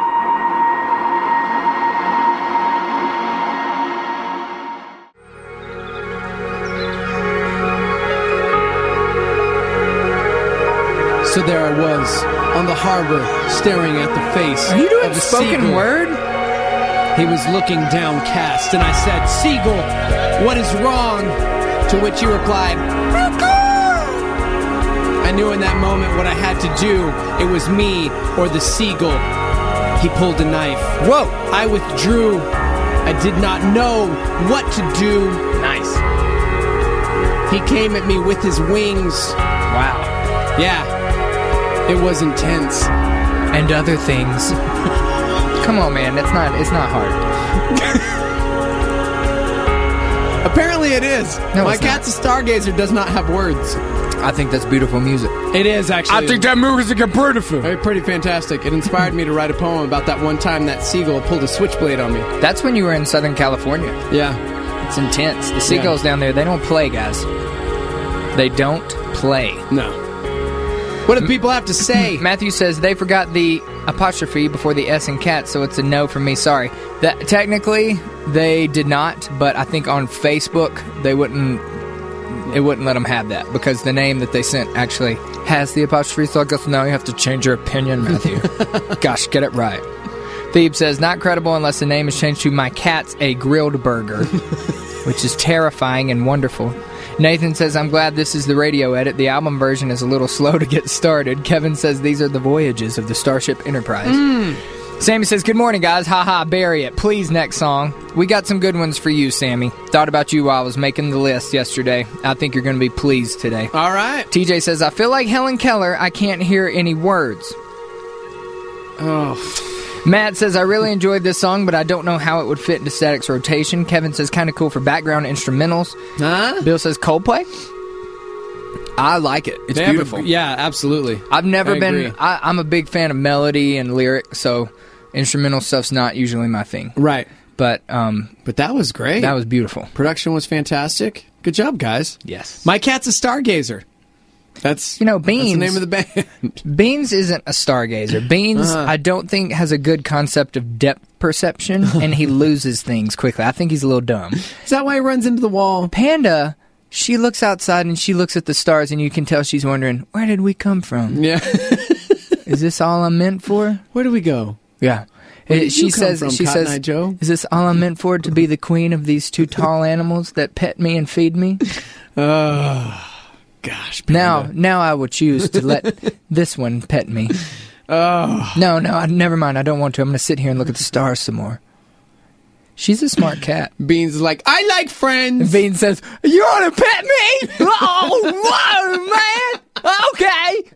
So there I was, on the harbor, staring at the face. Are you doing of a spoken seagull. word? He was looking downcast, and I said, "Seagull, what is wrong?" To which he replied, I knew in that moment what I had to do. It was me or the seagull. He pulled a knife. Whoa! I withdrew. I did not know what to do. Nice. He came at me with his wings. Wow. Yeah. It was intense. And other things. Come on, man. It's not hard. Apparently it is. No, My it's Cat's a Stargazer does not have words. I think that's beautiful music. It is, actually. I think that music is beautiful. Pretty fantastic. It inspired me to write a poem about that one time that seagull pulled a switchblade on me. That's when you were in Southern California. Yeah. It's intense. The seagulls down there, they don't play, guys. They don't play. No. What do the people have to say? Matthew says they forgot the apostrophe before the S in cat, so it's a no from me. Sorry. That technically they did not, but I think on Facebook it wouldn't let them have that because the name that they sent actually has the apostrophe. So I guess now you have to change your opinion, Matthew. Gosh, get it right. Thebe says not credible unless the name is changed to My Cat's a Grilled Burger, which is terrifying and wonderful. Nathan says, I'm glad this is the radio edit. The album version is a little slow to get started. Kevin says, these are the voyages of the Starship Enterprise. Sammy says, good morning, guys. Haha, bury it. Please, next song. We got some good ones for you, Sammy. Thought about you while I was making the list yesterday. I think you're going to be pleased today. All right. TJ says, I feel like Helen Keller. I can't hear any words. Oh. Matt says, I really enjoyed this song, but I don't know how it would fit into Static's rotation. Kevin says, kind of cool for background instrumentals. Huh? Bill says, Coldplay? I like it. It's beautiful. Yeah, absolutely. I've never been... I'm a big fan of melody and lyric, so instrumental stuff's not usually my thing. Right. But that was great. That was beautiful. Production was fantastic. Good job, guys. Yes. My Cat's a Stargazer. That's Beans. That's the name of the band. Beans isn't a stargazer. Beans, I don't think, has a good concept of depth perception, and he loses things quickly. I think he's a little dumb. Is that why he runs into the wall? Panda, she looks outside and she looks at the stars, and you can tell she's wondering, where did we come from? Yeah. Is this all I'm meant for? Where do we go? Yeah. She says, Joe? Is this all I'm meant for, to be the queen of these two tall animals that pet me and feed me? Gosh, Panda. Now I will choose to let this one pet me. Oh. No, never mind. I don't want to. I'm going to sit here and look at the stars some more. She's a smart cat. Beans is like, I like friends. And Beans says, you want to pet me? Oh, whoa, man. Okay.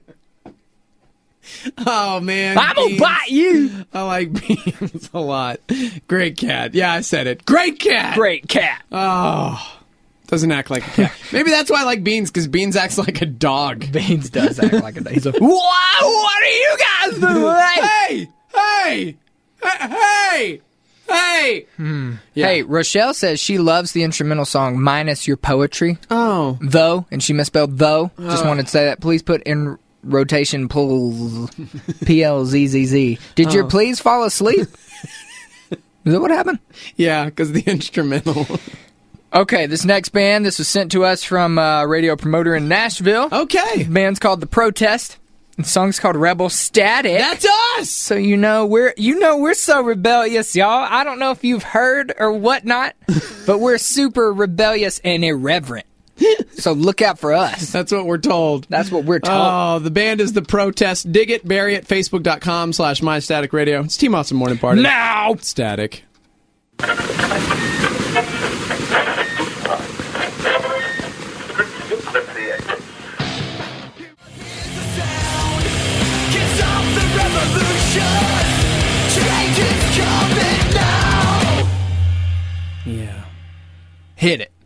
Oh, man. I'm going to bite you. I like Beans a lot. Great cat. Yeah, I said it. Great cat. Great cat. Oh. Doesn't act like a cat. Maybe that's why I like Beans, because Beans acts like a dog. Beans does act like a dog. He's like, what are you guys doing? Hey! Yeah. Hey, Rochelle says she loves the instrumental song minus your poetry. Oh. Though, and she misspelled though. Just wanted to say that. Please put in rotation PLZZZ. Did your please fall asleep? Is that what happened? Yeah, because the instrumental... Okay, this next band, this was sent to us from a radio promoter in Nashville. Okay. The band's called The Protest. The song's called Rebel Static. That's us! So we're so rebellious, y'all. I don't know if you've heard or whatnot, but we're super rebellious and irreverent. So look out for us. That's what we're told. That's what we're told. Oh, the band is The Protest. Dig it, bury it, Facebook.com/MyStaticRadio. It's Team Awesome Morning Party. Now! Static. Yeah. Hit it.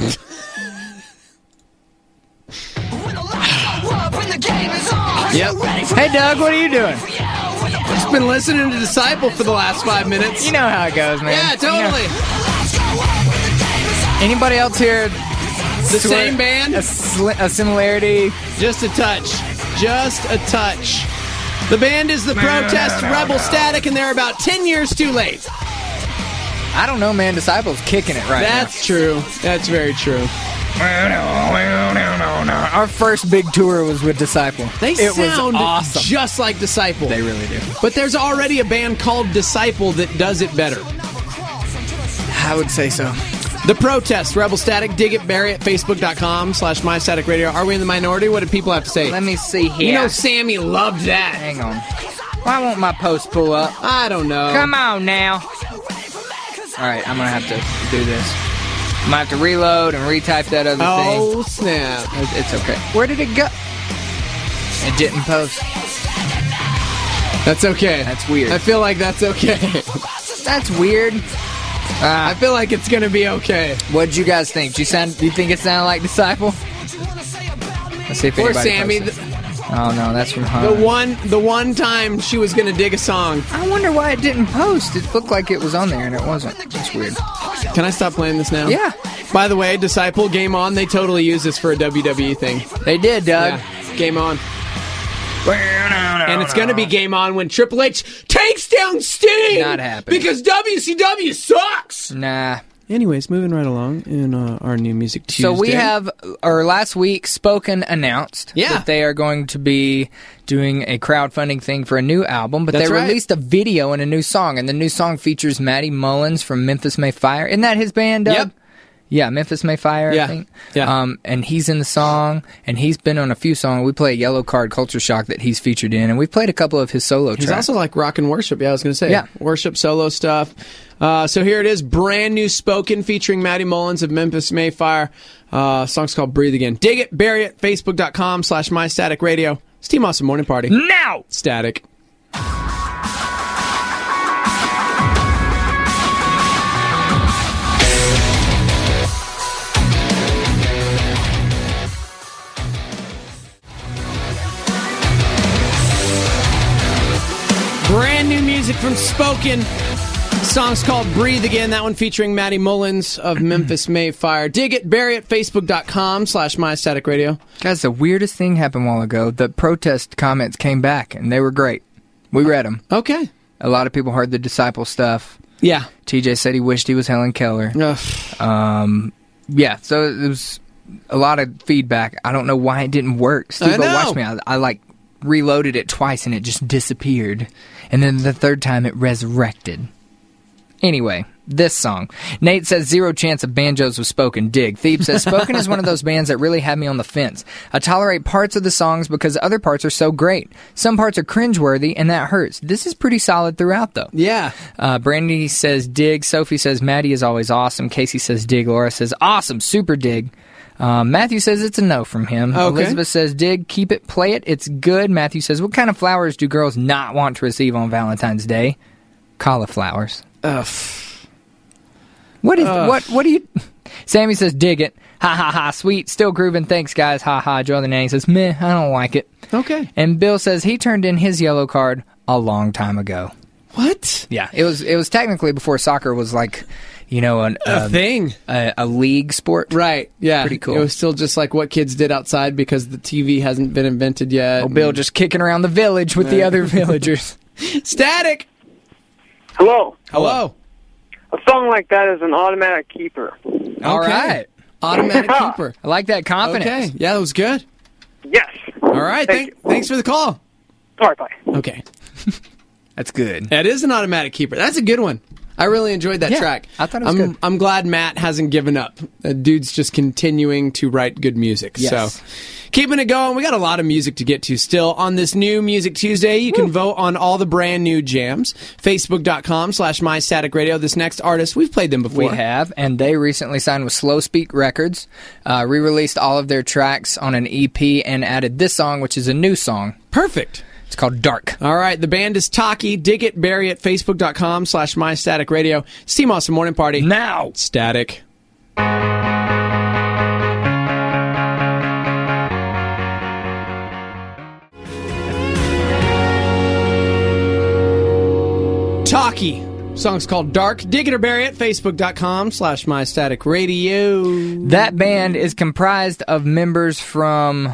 Yep. Hey, Doug, what are you doing? Just been listening to Disciple for the last 5 minutes. You know how it goes, man. Yeah, totally. Anybody else here? The same band? A similarity? Just a touch. Just a touch. The band is The Protest, Rebel Static, and they're about 10 years too late. I don't know, man. Disciple's kicking it right now. That's true. That's very true. Our first big tour was with Disciple. They it sound was awesome. just like Disciple. They really do. But there's already a band called Disciple that does it better. I would say so. The Protest, Rebel Static, dig it, bury it, Facebook.com/MyStaticRadio. Are we in the minority? What did people have to say? Let me see here. You know Sammy loved that. Hang on. Why won't my post pull up? I don't know. Come on now. Alright, I'm going to have to do this. I'm going to have to reload and retype that other thing. Oh, snap. It's okay. Where did it go? It didn't post. That's okay. That's weird. I feel like that's okay. That's weird. I feel like it's going to be okay. What'd you guys think? Do you think it sounded like Disciple? Let's see if Or anybody Sammy. Oh, no, that's from her. The one time she was going to dig a song. I wonder why it didn't post. It looked like it was on there, and it wasn't. That's weird. Can I stop playing this now? Yeah. By the way, Disciple, Game On, they totally use this for a WWE thing. They did, Doug. Yeah. Game On. And it's going to be Game On when Triple H takes down Sting! Not happening. Because WCW sucks! Nah. Anyways, moving right along in our new Music Tuesday. So we have, last week, Spoken announced that they are going to be doing a crowdfunding thing for a new album, but they released a video and a new song, and the new song features Matty Mullins from Memphis May Fire. Isn't that his band, Doug? Yep. Yeah, Memphis May Fire, I think. Yeah. And he's in the song, and he's been on a few songs. We play Yellow Card Culture Shock that he's featured in, and we've played a couple of his solo tracks. He's also like rock and worship, I was going to say. Yeah. Worship, solo stuff. So here it is, brand new Spoken featuring Matty Mullins of Memphis May Fire. Song's called Breathe Again. Dig it, bury it, Facebook.com/MyStaticRadio. It's Team Awesome Morning Party. Now! Static. Brand new music from Spoken. Song's called Breathe Again. That one featuring Matty Mullins of Memphis May Fire. Dig it, bury it, Facebook.com/MyStaticRadio. Guys, the weirdest thing happened a while ago. The protest comments came back, and they were great. We read them. Okay. A lot of people heard the Disciple stuff. Yeah. TJ said he wished he was Helen Keller. Ugh. Yeah, so it was a lot of feedback. I don't know why it didn't work. Steve, watch me. I like reloaded it twice, and it just disappeared. And then the third time, it resurrected. Anyway, this song. Nate says, 0 chance of banjos with Spoken. Dig. Thebe says, Spoken is one of those bands that really have me on the fence. I tolerate parts of the songs because other parts are so great. Some parts are cringeworthy, and that hurts. This is pretty solid throughout, though. Yeah. Brandy says, dig. Sophie says, Maddie is always awesome. Casey says, dig. Laura says, awesome. Super dig. Matthew says it's a no from him. Okay. Elizabeth says, dig, keep it, play it, it's good. Matthew says, what kind of flowers do girls not want to receive on Valentine's Day? Cauliflowers. Ugh. What do you... Sammy says, dig it. Ha ha ha, sweet, still grooving, thanks guys, ha ha. Joe the Nanny says, meh, I don't like it. Okay. And Bill says he turned in his yellow card a long time ago. What? Yeah, it was technically before soccer was like... You know, a thing. A league sport. Right, yeah. Pretty cool. It was still just like what kids did outside because the TV hasn't been invented yet. Oh, Bill just kicking around the village with the other villagers. Static! Hello. Hello. A song like that is an automatic keeper. All right. Automatic keeper. I like that confidence. Okay, yeah, that was good. Yes. All right. Thanks for the call. All right, bye. Okay. That's good. That is an automatic keeper. That's a good one. I really enjoyed that track. I thought it was good. I'm glad Matt hasn't given up. Dude's just continuing to write good music. Yes. So keeping it going. We got a lot of music to get to still on this new Music Tuesday. You can vote on all the brand new jams. Facebook.com/MyStaticRadio. This next artist, we've played them before. We have, and they recently signed with Slow Speak Records, re-released all of their tracks on an EP, and added this song, which is a new song. Perfect. It's called Dark. All right, the band is Taki. Dig it, bury it, Facebook.com/MyStaticRadio. It's Team Awesome Morning Party. Now. Static. Taki. Song's called Dark. Dig it or bury it, Facebook.com/MyStaticRadio. That band is comprised of members from...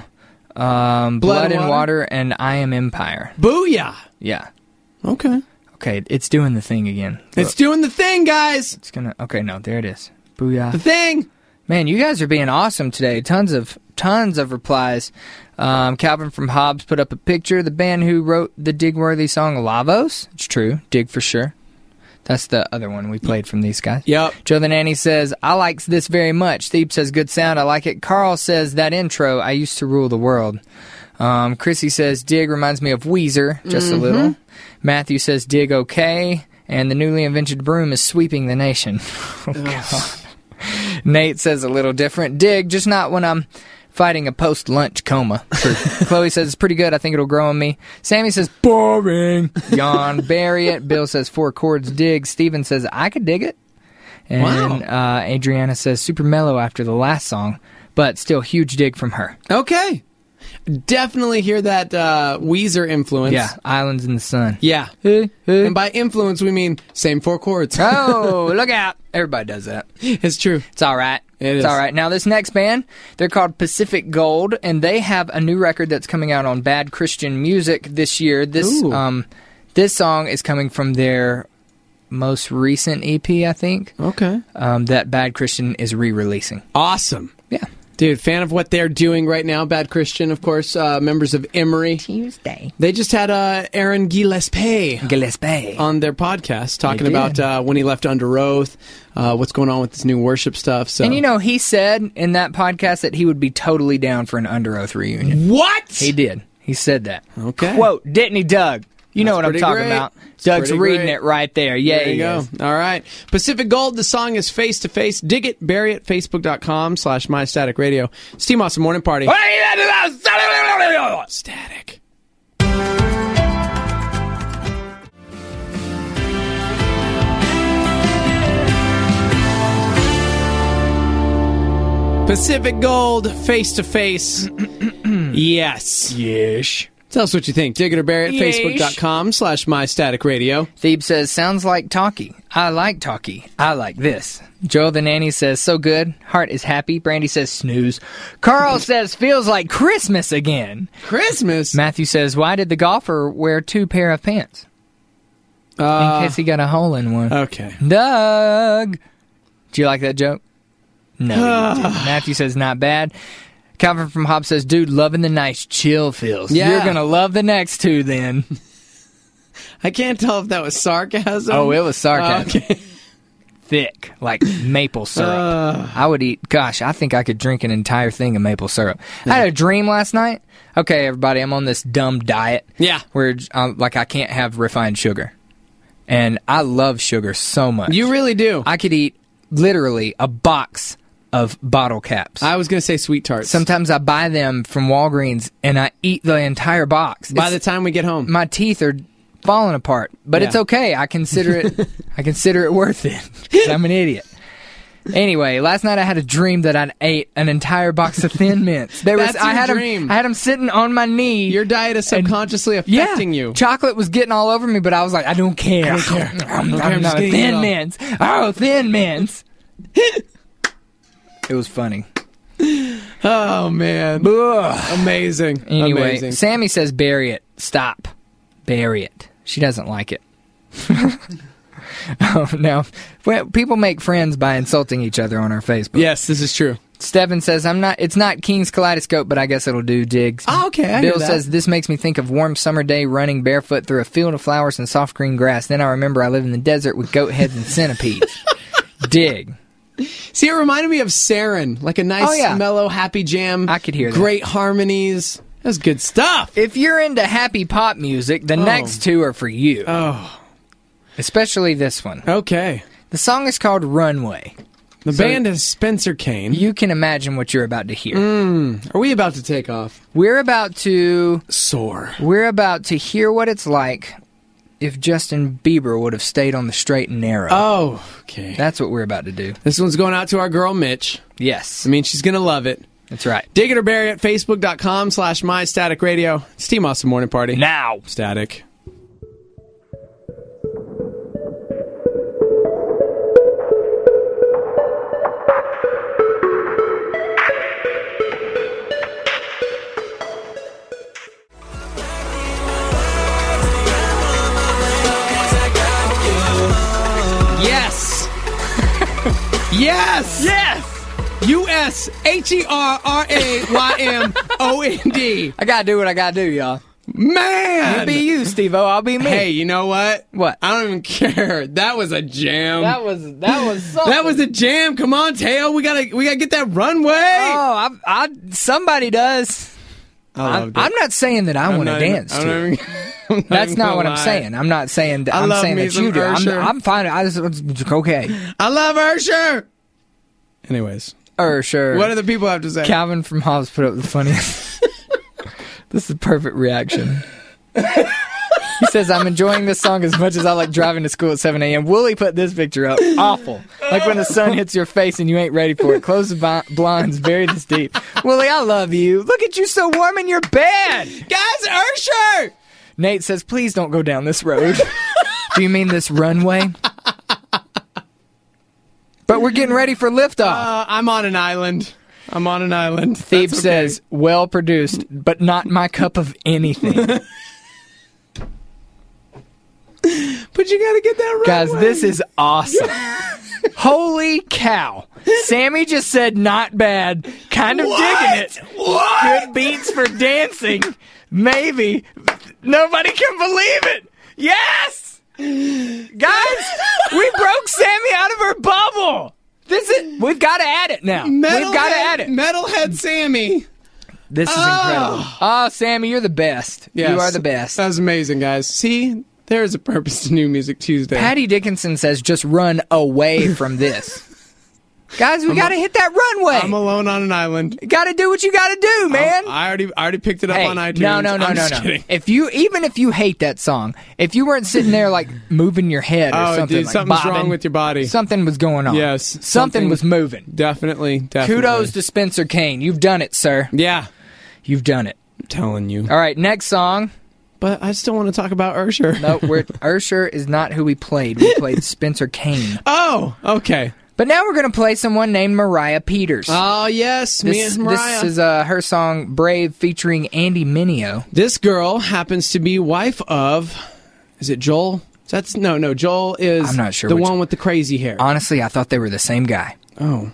Blood and Water and I Am Empire. Booyah! Yeah. Okay, it's doing the thing again. It's doing the thing, guys! It's gonna... Okay, no, there it is. Booyah. The thing! Man, you guys are being awesome today. Tons of replies. Calvin from Hobbs put up a picture. The band who wrote the dig-worthy song Lavos. It's true. Dig for sure. That's the other one we played from these guys. Yep. Joe the Nanny says, I like this very much. Thebe says, good sound. I like it. Carl says, that intro, I used to rule the world. Chrissy says, Dig reminds me of Weezer, just a little. Matthew says, Dig okay. And the newly invented broom is sweeping the nation. Oh, God. Nate says a little different. Dig, just not when I'm fighting a post-lunch coma. Chloe says, it's pretty good. I think it'll grow on me. Sammy says, boring. Yawn, bury it. Bill says, 4 chords, dig. Steven says, I could dig it. And Adriana says, super mellow after the last song, but still huge dig from her. Okay. Definitely hear that Weezer influence. Yeah, Islands in the Sun. Yeah. And by influence, we mean same 4 chords. Oh, look out. Everybody does that. It's true. It's all right. It's all right. Now, this next band, they're called Pacific Gold, and they have a new record that's coming out on Bad Christian Music this year. This song is coming from their most recent EP, I think. Okay. That Bad Christian is re-releasing. Awesome. Yeah. Dude, fan of what they're doing right now. Bad Christian, of course, members of Emery. Tuesday. They just had Aaron Gillespie on their podcast talking about when he left Under Oath, what's going on with this new worship stuff. So. And he said in that podcast that he would be totally down for an Under Oath reunion. What? He did. He said that. Okay. Quote, didn't he, Doug? You know what I'm talking about. Doug's reading it right there. Yeah, there you go. All right. Pacific Gold, the song is Face to Face. Dig it, bury it, Facebook.com/MyStaticRadio. It's Team Awesome Morning Party. Static. Pacific Gold, Face to Face. Yes. Yes. Tell us what you think. Dig it or bury it. Yes. Facebook.com/MyStaticRadio. Thebe says, sounds like Talkie. I like Talkie. I like this. Joe the Nanny says, so good. Heart is happy. Brandy says, snooze. Carl says, feels like Christmas again. Christmas? Matthew says, why did the golfer wear 2 pair of pants? In case he got a hole in one. Okay. Doug. Do you like that joke? No. You didn't. Matthew says, not bad. Calvin from Hobbs says, dude, loving the nice chill feels. Yeah. You're going to love the next 2 then. I can't tell if that was sarcasm. Oh, it was sarcasm. Okay. Thick, like maple syrup. I would eat, gosh, I think I could drink an entire thing of maple syrup. I had a dream last night. Okay, everybody, I'm on this dumb diet. Yeah. Where, I can't have refined sugar. And I love sugar so much. You really do. I could eat literally a box of bottle caps. I was going to say sweet tarts. Sometimes I buy them from Walgreens and I eat the entire box. By the time we get home. My teeth are falling apart, but it's okay. I consider it worth it. 'Cause I'm an idiot. Anyway, last night I had a dream that I ate an entire box of Thin Mints. I had them sitting on my knee. Your diet is subconsciously affecting you. Chocolate was getting all over me, but I was like, I don't care. I'm not Thin Mints. Oh, Thin Mints. It was funny. Oh, man. Ugh. Amazing. Anyway, Amazing. Sammy says bury it. Stop. Bury it. She doesn't like it. Now, people make friends by insulting each other on our Facebook. Yes, this is true. Steven says, it's not King's Kaleidoscope, but I guess it'll do, Diggs. Oh, okay, I Bill hear that. says, this makes me think of warm summer day running barefoot through a field of flowers and soft green grass. Then I remember I live in the desert with goat heads and centipedes. Dig. See, it reminded me of Sarin, like a nice, mellow, happy jam. I could hear that. Great harmonies. That's good stuff. If you're into happy pop music, the next two are for you. Oh. Especially this one. Okay. The song is called Runway. The band is Spencer Kane. You can imagine what you're about to hear. Are we about to take off? We're about to... soar. We're about to hear what it's like if Justin Bieber would have stayed on the straight and narrow. Oh, okay. That's what we're about to do. This one's going out to our girl, Mitch. Yes. I mean, she's going to love it. That's right. Dig it or bury it, Facebook.com/MyStaticRadio. It's Team Awesome Morning Party. Now. Static. Yes! Yes! Yes! USHERRAYMOND. I gotta do what I gotta do, y'all. Man! You be you, Steve-O. I'll be me. Hey, you know what? What? I don't even care. That was a jam. That was something. That was a jam. Come on, Teo. We gotta get that runway. Oh, somebody does. I loved it. I'm not saying that I want to dance to it. That's not what I'm saying. I'm not saying that. I'm saying that you do. I'm fine. Okay. I love Ursher. Anyways. Ursher. What do the people have to say? Calvin from Hobbs put up the funniest. This is perfect reaction. He says, I'm enjoying this song as much as I like driving to school at 7 a.m. Wooly put this picture up. Awful. Like when the sun hits your face and you ain't ready for it. Close the blinds, bury this deep. Wooly, I love you. Look at you so warm in your bed. Guys, Ursher! Nate says, please don't go down this road. Do you mean this runway? But we're getting ready for liftoff. I'm on an island. Thebes says, well produced, but not my cup of anything. But you gotta get that runway. Guys, this is awesome. Holy cow. Sammy just said not bad. Kind of digging it. What? Good beats for dancing. Maybe. Nobody can believe it. Yes! Guys, we broke Sammy out of her bubble. We've got to add it now. We've got to add it. Metalhead Sammy. This is incredible. Oh, Sammy, you're the best. Yes. You are the best. That was amazing, guys. See, there's a purpose to New Music Tuesday. Patty Dickinson says, just run away from this. Guys, we got to hit that runway. I'm alone on an island. You got to do what you got to do, man. I already picked it up on iTunes. No. Kidding. Even if you hate that song, if you weren't sitting there like moving your head or something, dude, like something's bobbing, wrong with your body. Something was going on. Yes, something was moving. Definitely. Kudos to Spencer Kane. You've done it, sir. Yeah, you've done it. I'm telling you. All right, next song. But I still want to talk about Ursher. No, Ursher is not who we played. We played Spencer Kane. Oh, okay. But now we're going to play someone named Mariah Peters. Oh, yes, me and Mariah. This is her song Brave featuring Andy Mineo. This girl happens to be wife of... Is it Joel? No, Joel is I'm not sure the one with the crazy hair. Honestly, I thought they were the same guy. Oh.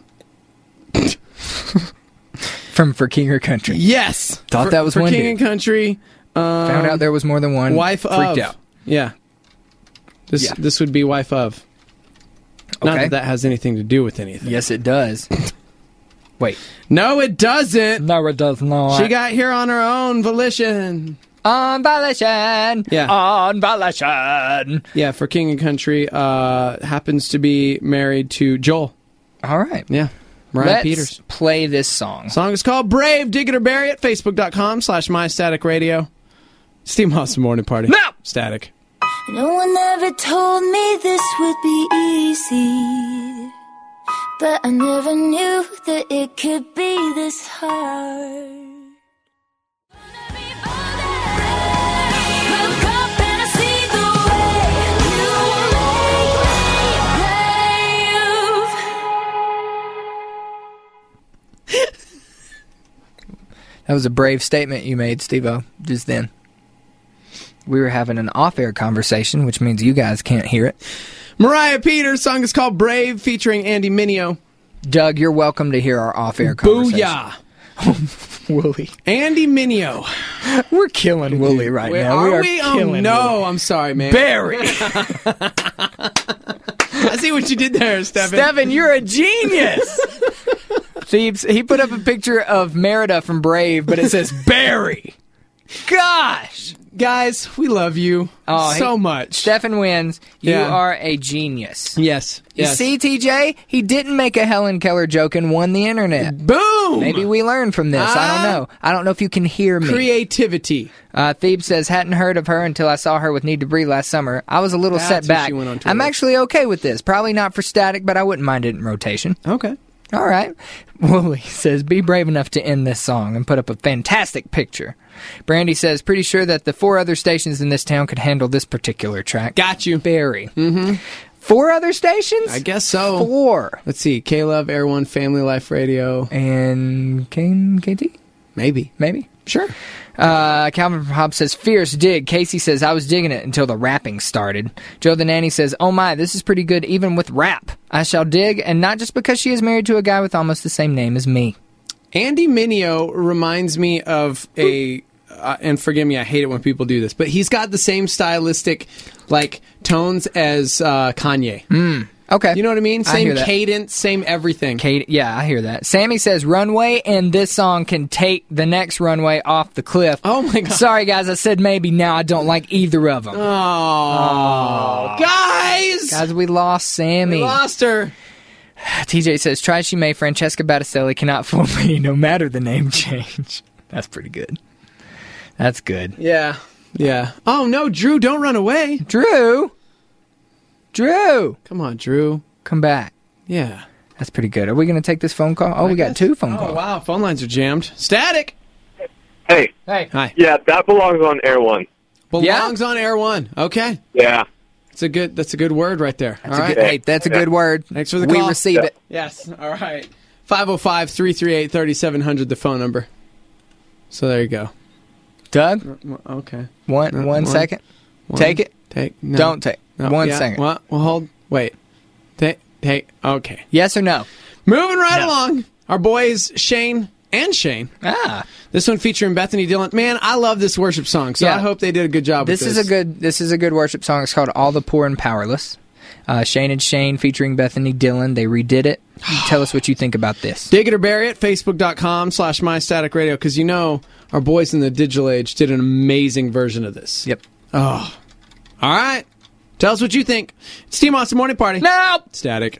From For King or Country. Yes. Thought that was for one King dude. and Country. Found out there was more than one. Wife Freaked of. out. Yeah. This would be wife of. Not that has anything to do with anything. Yes, it does. Wait. No, it doesn't. No, it does not. She got here on her own volition. On volition. Yeah. On volition. Yeah, For King and Country happens to be married to Joel. All right. Yeah. Mariah Peters. Play this song. Song is called Brave. Dig it or bury it. Facebook.com/MyStaticRadio. Steam Awesome Morning Party. No! Static. No one ever told me this would be easy, but I never knew that it could be this hard. That was a brave statement you made, Steve-O, just then. We were having an off-air conversation, which means you guys can't hear it. Mariah Peters' song is called Brave, featuring Andy Mineo. Doug, you're welcome to hear our off-air conversation. Booyah! Wooly. Andy Mineo. We're killing Wooly right now. Are we? Oh, no. Wooly. I'm sorry, man. Barry. I see what you did there, Stephen. Stephen, you're a genius. He put up a picture of Merida from Brave, but it says Barry. Gosh. Guys, we love you so much. Stephen wins. You are a genius. Yes. You see, TJ? He didn't make a Helen Keller joke and won the internet. Boom! Maybe we learned from this. I don't know. I don't know if you can hear me. Creativity. Thebe says, hadn't heard of her until I saw her with Need to Breathe last summer. I was a little set back. I'm actually okay with this. Probably not for Static, but I wouldn't mind it in rotation. Okay. All right. Wooly says, be brave enough to end this song, and put up a fantastic picture. Brandy says, pretty sure that the 4 other stations in this town could handle this particular track. Got you. Barry. Mm-hmm. 4 other stations? I guess so. 4. Let's see. K-Love, Air One, Family Life Radio. And KT? Maybe. Sure. Calvin from Hobbs says, fierce dig. Casey says, I was digging it until the rapping started. Joe the Nanny says, oh my, this is pretty good even with rap. I shall dig, and not just because she is married to a guy with almost the same name as me. Andy Mineo reminds me of a, and forgive me, I hate it when people do this, but he's got the same stylistic, tones as Kanye. Okay. You know what I mean? Same cadence, same everything. Yeah, I hear that. Sammy says, Runway, and this song can take the next runway off the cliff. Oh, my God. Sorry, guys, I said maybe. Now I don't like either of them. Oh. Guys! Guys, we lost Sammy. We lost her. TJ says, try she may, Francesca Battistelli cannot fool me no matter the name change. That's pretty good. That's good. Yeah. Oh, no, Drew, don't run away. Drew! Come on, Drew. Come back. Yeah. That's pretty good. Are we going to take this phone call? Oh, we got 2 phone calls. Oh, wow. Phone lines are jammed. Static. Hey. Hi. Yeah, that belongs on Air One. Belongs on Air One. Okay. Yeah. That's a good word right there. All right. That's a good word. Thanks for the call. We receive it. Yes. All right. 505-338-3700, the phone number. So there you go. Doug? Okay. One second. Take it. No. Don't take. No. 1 second. Well, hold. Wait. Take. Okay. Yes or no? Moving right along. Our boys, Shane and Shane. This one featuring Bethany Dillon. Man, I love this worship song, so I hope they did a good job with this. This is a good worship song. It's called All the Poor and Powerless. Shane and Shane featuring Bethany Dillon. They redid it. Tell us what you think about this. Dig it or bury it, Facebook.com/MyStaticRadio, because you know our boys in the digital age did an amazing version of this. Yep. Oh. All right. Tell us what you think. It's Team Austin Morning Party. No! Static.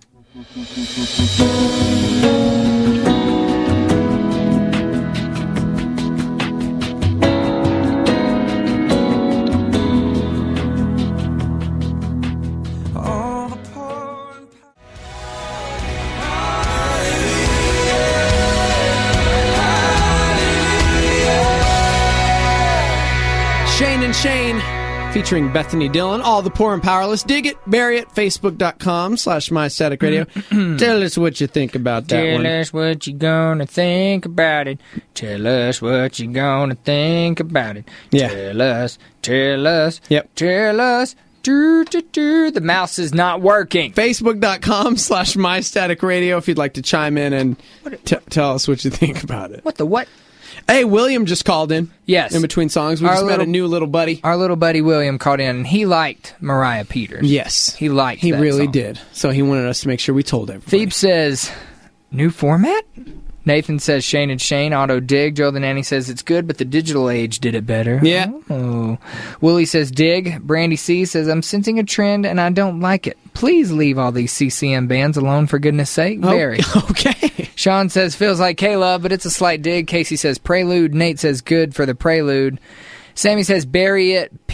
Shane and Shane, featuring Bethany Dillon, All the Poor and Powerless. Dig it, bury it, Facebook.com/MyStaticRadio. Tell us what you think about that one. Tell us what you gonna think about it. Tell us what you gonna think about it. Yeah. Tell us. Yep. Tell us. The mouse is not working. Facebook.com/MyStaticRadio if you'd like to chime in and tell us what you think about it. What the what? Hey, William just called in. Yes. In between songs. We just met a new little buddy. Our little buddy William called in, and he liked Mariah Peters. Yes. He liked He that really song. did. So he wanted us to make sure we told everybody. Thebe says, new format? Nathan says, Shane and Shane, auto dig. Joe the Nanny says, it's good, but the digital age did it better. Yeah. Oh. Willie says, dig. Brandy C says, I'm sensing a trend, and I don't like it. Please leave all these CCM bands alone, for goodness sake. Barry. Okay. Sean says, feels like K-Love, but it's a slight dig. Casey says, prelude. Nate says, good for the prelude. Sammy says, bury it.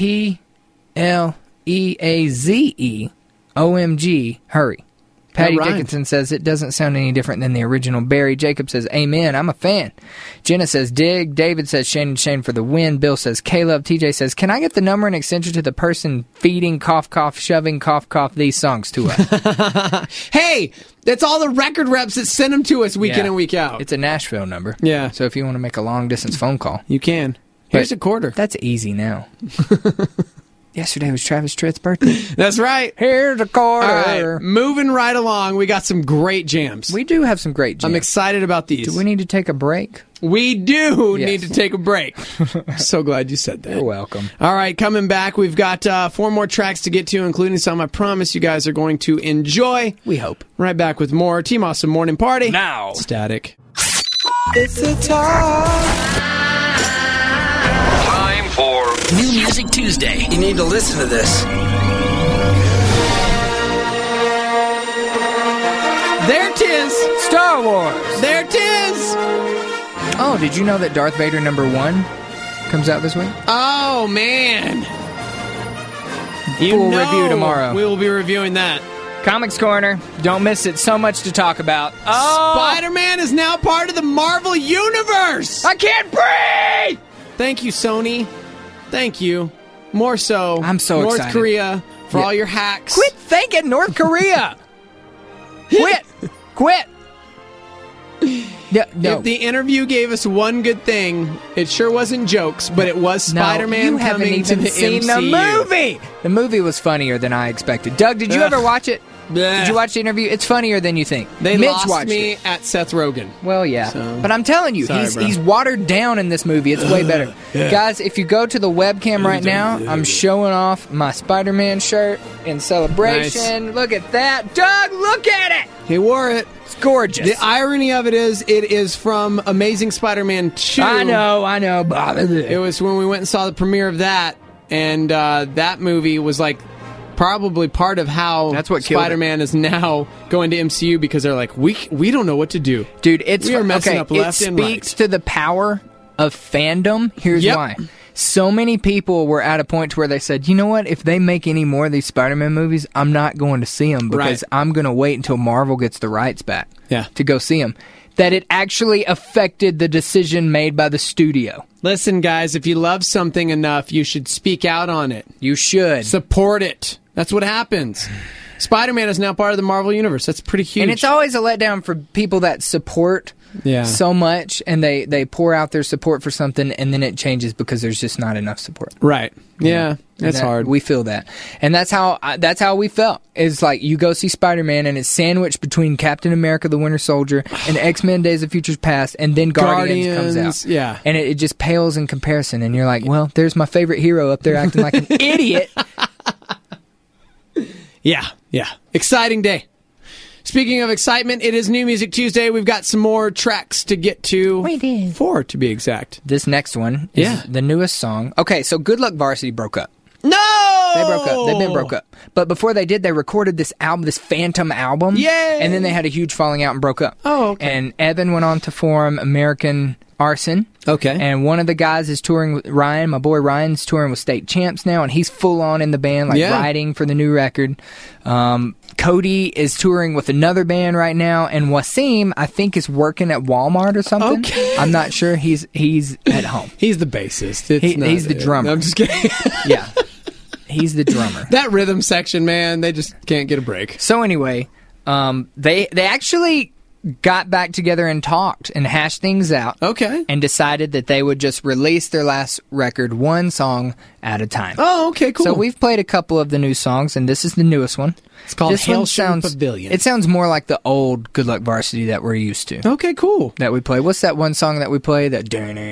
P-L-E-A-Z-E. O-M-G. Hurry. Patty Dickinson says, it doesn't sound any different than the original. Barry Jacob says, amen, I'm a fan. Jenna says, dig. David says, Shane and Shane for the win. Bill says, K-Love. TJ says, can I get the number and extension to the person feeding, cough, cough, shoving, cough, cough, these songs to us? Hey, that's all the record reps that send them to us week in and week out. It's a Nashville number. Yeah. So if you want to make a long-distance phone call. You can. Here's a quarter. That's easy now. Yesterday was Travis Tritt's birthday. That's right. Here's a quarter. All right, moving right along, we got some great jams. We do have some great jams. I'm excited about these. Do we need to take a break? We do need to take a break. So glad you said that. You're welcome. All right, coming back, we've got 4 more tracks to get to, including some I promise you guys are going to enjoy. We hope. Right back with more Team Awesome Morning Party. Now. Static. It's the time. Time for New Music Tuesday. You need to listen to this. There it is. Star Wars. There it is. Oh, did you know that Darth Vader #1 comes out this week? Oh, man. Full review tomorrow. We will be reviewing that. Comics Corner. Don't miss it. So much to talk about. Oh! Spider-Man is now part of the Marvel Universe. I can't breathe! Thank you, Sony. Thank you. More so. I'm so North excited. Korea for all your hacks. Quit thanking North Korea. Quit. No. If the interview gave us one good thing, it sure wasn't jokes, but it was Spider-Man coming to the seen MCU. The movie. The movie was funnier than I expected. Doug, did you ever watch it? Did you watch the interview? It's funnier than you think. They Mitch lost watched me it. at Seth Rogen. Well, yeah. So, but I'm telling you, sorry, he's watered down in this movie. It's way better. Yeah. Guys, if you go to the webcam right now, I'm showing off my Spider-Man shirt in celebration. Nice. Look at that. Doug, look at it. He wore it. It's gorgeous. The irony of it is from Amazing Spider-Man 2. I know. It was when we went and saw the premiere of that, and that movie was like probably part of how That's what killed Spider-Man is now going to MCU, because they're like, we don't know what to do. Dude, we are messing up left and right. It speaks to the power of fandom. Here's why. So many people were at a point to where they said, you know what, if they make any more of these Spider-Man movies, I'm not going to see them, because I'm going to wait until Marvel gets the rights back to go see them. That it actually affected the decision made by the studio. Listen, guys, if you love something enough, you should speak out on it. You should. Support it. That's what happens. Spider-Man is now part of the Marvel Universe. That's pretty huge. And it's always a letdown for people that support so much, and they pour out their support for something, and then it changes because there's just not enough support. Right. Yeah, that's hard. We feel that. And that's how we felt. It's like you go see Spider-Man, and it's sandwiched between Captain America, the Winter Soldier, and X-Men Days of Futures Past, and then Guardians comes out. Yeah. And it just pales in comparison, and you're like, well, there's my favorite hero up there acting like an idiot. Yeah. Exciting day. Speaking of excitement, it is New Music Tuesday. We've got some more tracks to get to. We did. 4, to be exact. This next one is the newest song. Okay, so Good Luck Varsity broke up. No! They broke up. They've been broke up. But before they did, they recorded this album, this Phantom album. Yay! And then they had a huge falling out and broke up. Oh, okay. And Evan went on to form American Arson. Okay. And one of the guys is touring with Ryan. My boy Ryan's touring with State Champs now, and he's full on in the band, writing for the new record. Cody is touring with another band right now, and Wasim, I think, is working at Walmart or something. Okay. I'm not sure. He's at home. He's the bassist. He's the drummer. I'm just kidding. Yeah. He's the drummer. That rhythm section, man, they just can't get a break. So anyway, they actually got back together and talked and hashed things out. Okay. And decided that they would just release their last record one song at a time. Oh, okay, cool. So we've played a couple of the new songs, and this is the newest one. It's called This one Hailsham Pavilion. It sounds more like the old Good Luck Varsity that we're used to. Okay, cool. That we play. What's that one song that we play? That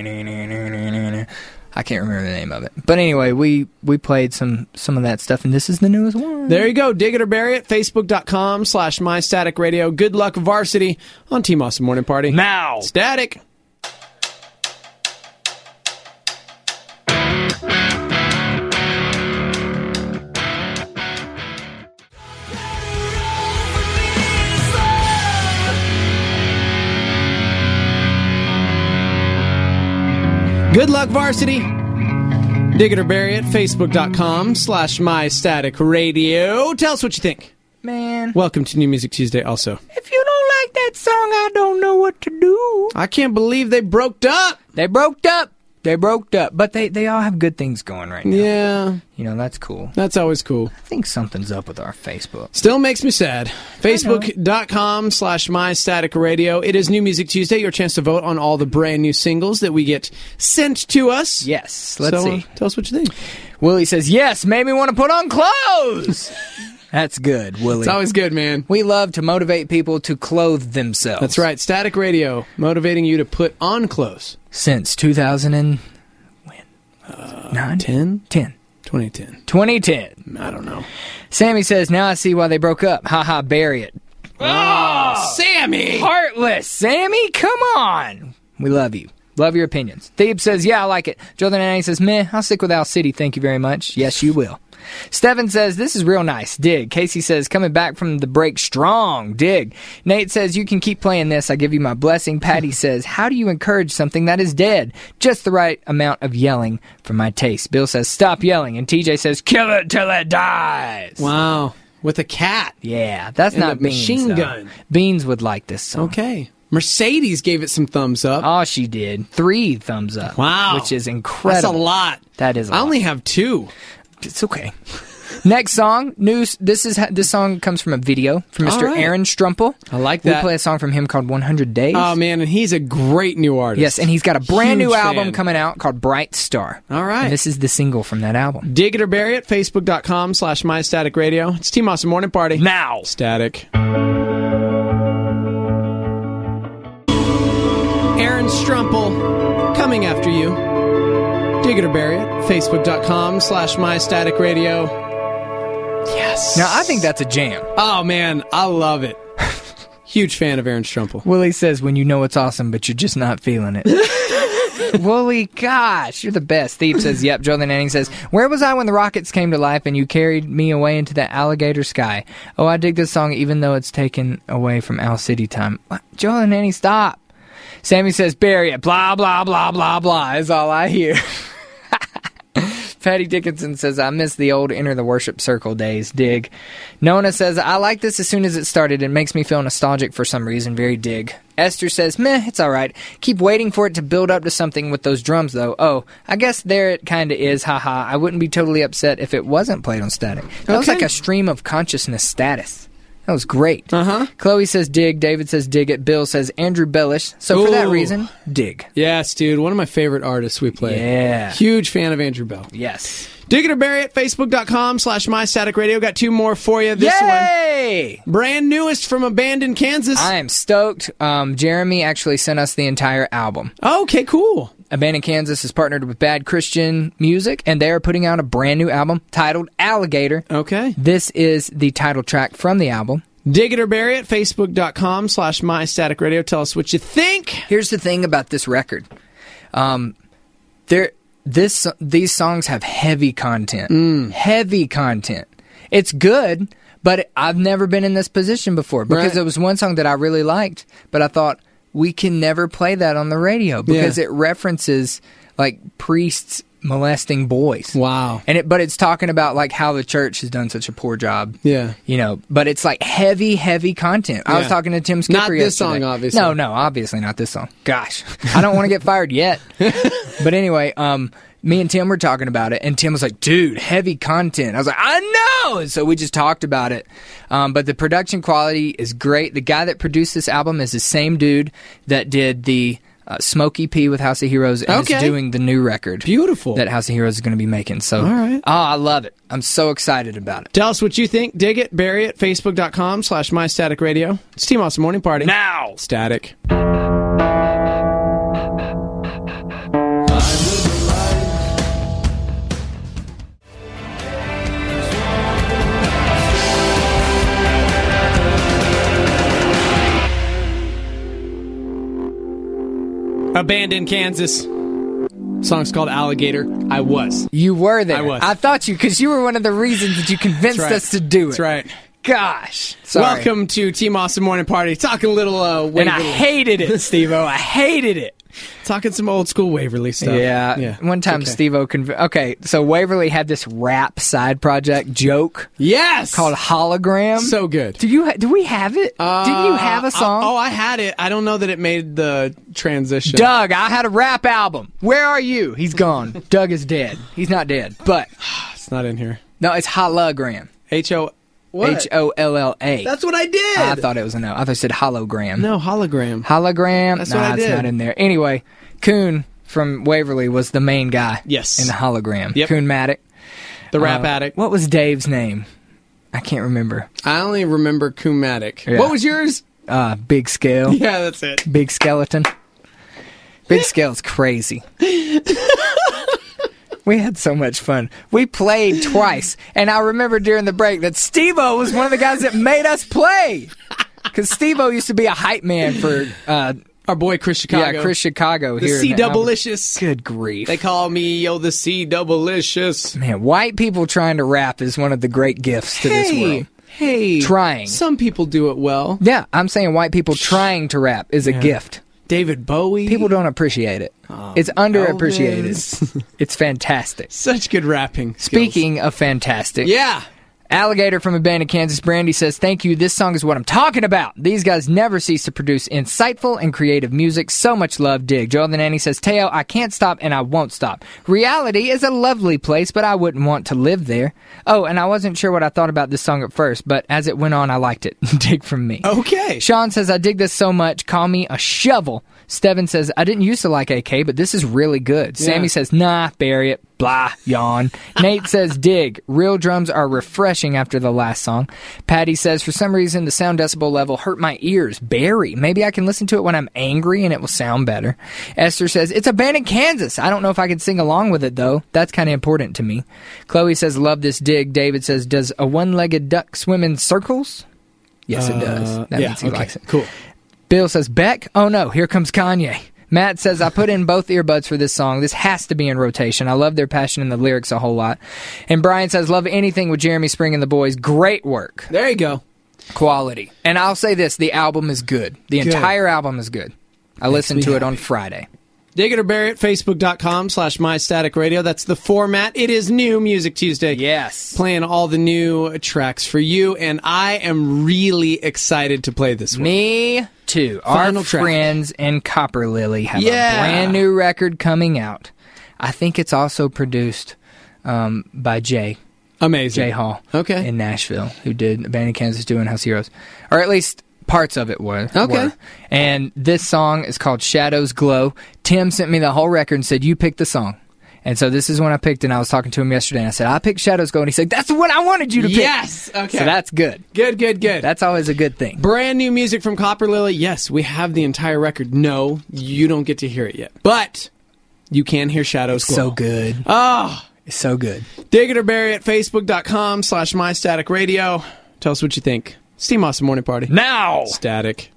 I can't remember the name of it. But anyway, we played some of that stuff, and this is the newest one. There you go. Dig it or bury it. Facebook.com/MyStaticRadio. Good Luck Varsity on Team Awesome Morning Party. Now. Static. Good Luck Varsity. Dig it or bury it. Facebook.com/MyStaticRadio. Tell us what you think. Man. Welcome to New Music Tuesday also. If you don't like that song, I don't know what to do. I can't believe they broke up. They broke up. They broke up. But they all have good things going right now. Yeah. You know, that's cool. That's always cool. I think something's up with our Facebook. Still makes me sad. Facebook.com/MyStaticRadio. It is New Music Tuesday. Your chance to vote on all the brand new singles that we get sent to us. Yes. Let's see. Tell us what you think. Willie says, yes, made me want to put on clothes. That's good, Willie. It's always good, man. We love to motivate people to clothe themselves. That's right. Static Radio, motivating you to put on clothes. Since 2009? 10? 10. 2010. 2010. I don't know. Sammy says, now I see why they broke up. Ha ha, bury it. Oh, Sammy! Heartless, Sammy, come on. We love you. Love your opinions. Thebe says, yeah, I like it. Joe the Nanny says, meh, I'll stick with Owl City, thank you very much. Yes, you will. Steven says, this is real nice. Dig. Casey says, coming back from the break strong. Dig. Nate says, you can keep playing this. I give you my blessing. Patty says, how do you encourage something that is dead? Just the right amount of yelling for my taste. Bill says, stop yelling. And TJ says, kill it till it dies. Wow. With a cat. Yeah, that's and not Beans, machine though. gun. Beans would like this song. Okay. Mercedes gave it some thumbs up. Oh, she did. 3 thumbs up. Wow. Which is incredible. That's a lot. That is a lot. I only have 2. It's okay. Next song, this song comes from a video from Mr. Aaron Strumpel. I like that. We play a song from him called 100 Days. Oh, man, and he's a great new artist. Yes, and he's got a brand Huge new album fan. coming out called Bright Star. All right. And this is the single from that album. Dig it or bury it, Facebook.com/MyStaticRadio. It's Team Awesome Morning Party. Now. Static. Aaron Strumpel, coming after you. Dig it or bury it, Facebook.com/MyStaticRadio. Yes. Now, I think that's a jam. Oh, man, I love it. Huge fan of Aaron Strumpel. Willie says, when you know it's awesome, but you're just not feeling it. Willie, gosh, you're the best. Steve says, yep. Joe the Nanny says, where was I when the Rockets came to life and you carried me away into the alligator sky? Oh, I dig this song even though it's taken away from Owl City time. What? Joe the Nanny, stop. Sammy says, bury it. Blah, blah, blah, blah, blah is all I hear. Patty Dickinson says, I miss the old Enter the Worship Circle days. Dig. Nona says, I like this as soon as it started. It makes me feel nostalgic for some reason. Very dig. Esther says, meh, it's all right. Keep waiting for it to build up to something with those drums, though. Oh, I guess there it kind of is. Haha. I wouldn't be totally upset if it wasn't played on Static. That was like a stream of consciousness status. That was great. Uh-huh. Chloe says dig. David says dig it. Bill says Andrew Bellish. So for that reason, dig. Yes, dude. One of my favorite artists we play. Yeah. Huge fan of Andrew Bell. Yes. Dig it or bury it, Facebook.com/MyStaticRadio. Got 2 more for you. This Yay! one. Brand newest from Abandoned Kansas. I am stoked. Jeremy actually sent us the entire album. Oh, okay, cool. Abandoned Kansas is partnered with Bad Christian Music, and they are putting out a brand new album titled Alligator. Okay. This is the title track from the album. Dig it or bury it, Facebook.com/MyStaticRadio. Tell us what you think. Here's the thing about this record. These songs have heavy content. Heavy content. It's good, but I've never been in this position before because it was one song that I really liked, but I thought we can never play that on the radio because it references like priests molesting boys. Wow. But it's talking about like how the church has done such a poor job. Yeah. You know, but it's like heavy content. I was talking to Tim Skipper yesterday. Not this song, obviously. No, obviously not this song. Gosh. I don't want to get fired yet. But anyway, me and Tim were talking about it, and Tim was like, dude, heavy content. I was like, I know! And so we just talked about it. But the production quality is great. The guy that produced this album is the same dude that did the Smokey P with House of Heroes and is doing the new record. Beautiful. That House of Heroes is going to be making. So, all right. Oh, I love it. I'm so excited about it. Tell us what you think. Dig it, bury it, Facebook.com/MyStaticRadio. It's Team Awesome Morning Party. Now! Static. Abandoned Kansas. Song's called Alligator. I was. You were there. I was. I thought you, because you were one of the reasons that you convinced us to do it. That's right. gosh. Sorry. Welcome to Team Awesome Morning Party. Talking a little Waverly. And I hated it, Steve-O. I hated it. Talking some old school Waverly stuff. Yeah. One time Steve-O so Waverly had this rap side project, Joke. Yes! Called Hologram. So good. Do we have it? Didn't you have a song? I had it. I don't know that it made the transition. Doug, I had a rap album. Where are you? He's gone. Doug is dead. He's not dead, but... It's not in here. No, it's Hologram. What? H-O-L-L-A. That's what I did. I thought it was a no. I thought it said hologram. No, hologram. Hologram? That's what I did. It's not in there. Anyway, Coon from Waverly was the main guy. Yes. In the hologram. Yep. Coon Maddock. The rap addict. What was Dave's name? I can't remember. I only remember Coon Maddock. Yeah. What was yours? Big Scale. Yeah, that's it. Big Skeleton. Big Scale's crazy. We had so much fun. We played twice, and I remember during the break that Steve-O was one of the guys that made us play. Because Steve-O used to be a hype man for... our boy Chris Chicago. Yeah, Chris Chicago. The C-double-licious. Good grief. They call me, the C-double-licious. Man, white people trying to rap is one of the great gifts to this world. Hey. Trying. Some people do it well. Yeah, I'm saying white people trying to rap is a gift. David Bowie. People don't appreciate it. It's underappreciated. It's fantastic. Such good rapping skills. Speaking of fantastic. Yeah. Alligator from Abandoned Kansas, Brandy says, thank you. This song is what I'm talking about. These guys never cease to produce insightful and creative music. So much love, dig. Joel the Nanny says, Teo, I can't stop and I won't stop. Reality is a lovely place, but I wouldn't want to live there. Oh, and I wasn't sure what I thought about this song at first, but as it went on, I liked it. Dig from me. Okay. Sean says, I dig this so much. Call me a shovel. Steven says, I didn't used to like AK, but this is really good. Sammy says, nah, bury it. Blah, yawn. Nate says, dig. Real drums are refreshing after the last song. Patty says, for some reason, the sound decibel level hurt my ears. Bury. Maybe I can listen to it when I'm angry and it will sound better. Esther says, it's Abandoned Kansas. I don't know if I can sing along with it, though. That's kind of important to me. Chloe says, love this dig. David says, does a one-legged duck swim in circles? Yes, it does. That means he likes it. Cool. Bill says, Beck? Oh, no. Here comes Kanye. Matt says, I put in both earbuds for this song. This has to be in rotation. I love their passion in the lyrics a whole lot. And Brian says, love anything with Jeremy Spring and the boys. Great work. There you go. Quality. And I'll say this, the album is good. The entire album is good. I listened to it on Friday. Dig it or bury it, Facebook.com/MyStaticRadio. That's the format. It is new Music Tuesday. Yes. Playing all the new tracks for you, and I am really excited to play this one. Me too. Final Our track. friends in Copper Lily have a brand new record coming out. I think it's also produced by Jay. Amazing. Jay Hall. Okay. In Nashville, who did Abandoned Kansas doing House Heroes. Or at least parts of it were. Okay. And this song is called Shadows Glow. Tim sent me the whole record and said, you pick the song. And so this is when I picked, and I was talking to him yesterday, and I said, I picked Shadows Glow. And he said, that's the one I wanted you to pick. Yes. Okay. So that's good. Good. That's always a good thing. Brand new music from Copper Lily. Yes, we have the entire record. No, you don't get to hear it yet. But you can hear Shadows Glow. So good. Oh. It's so good. Dig it or bury it, Facebook.com/MyStaticRadio. Tell us what you think. It's Team Awesome Morning Party. Now! Static.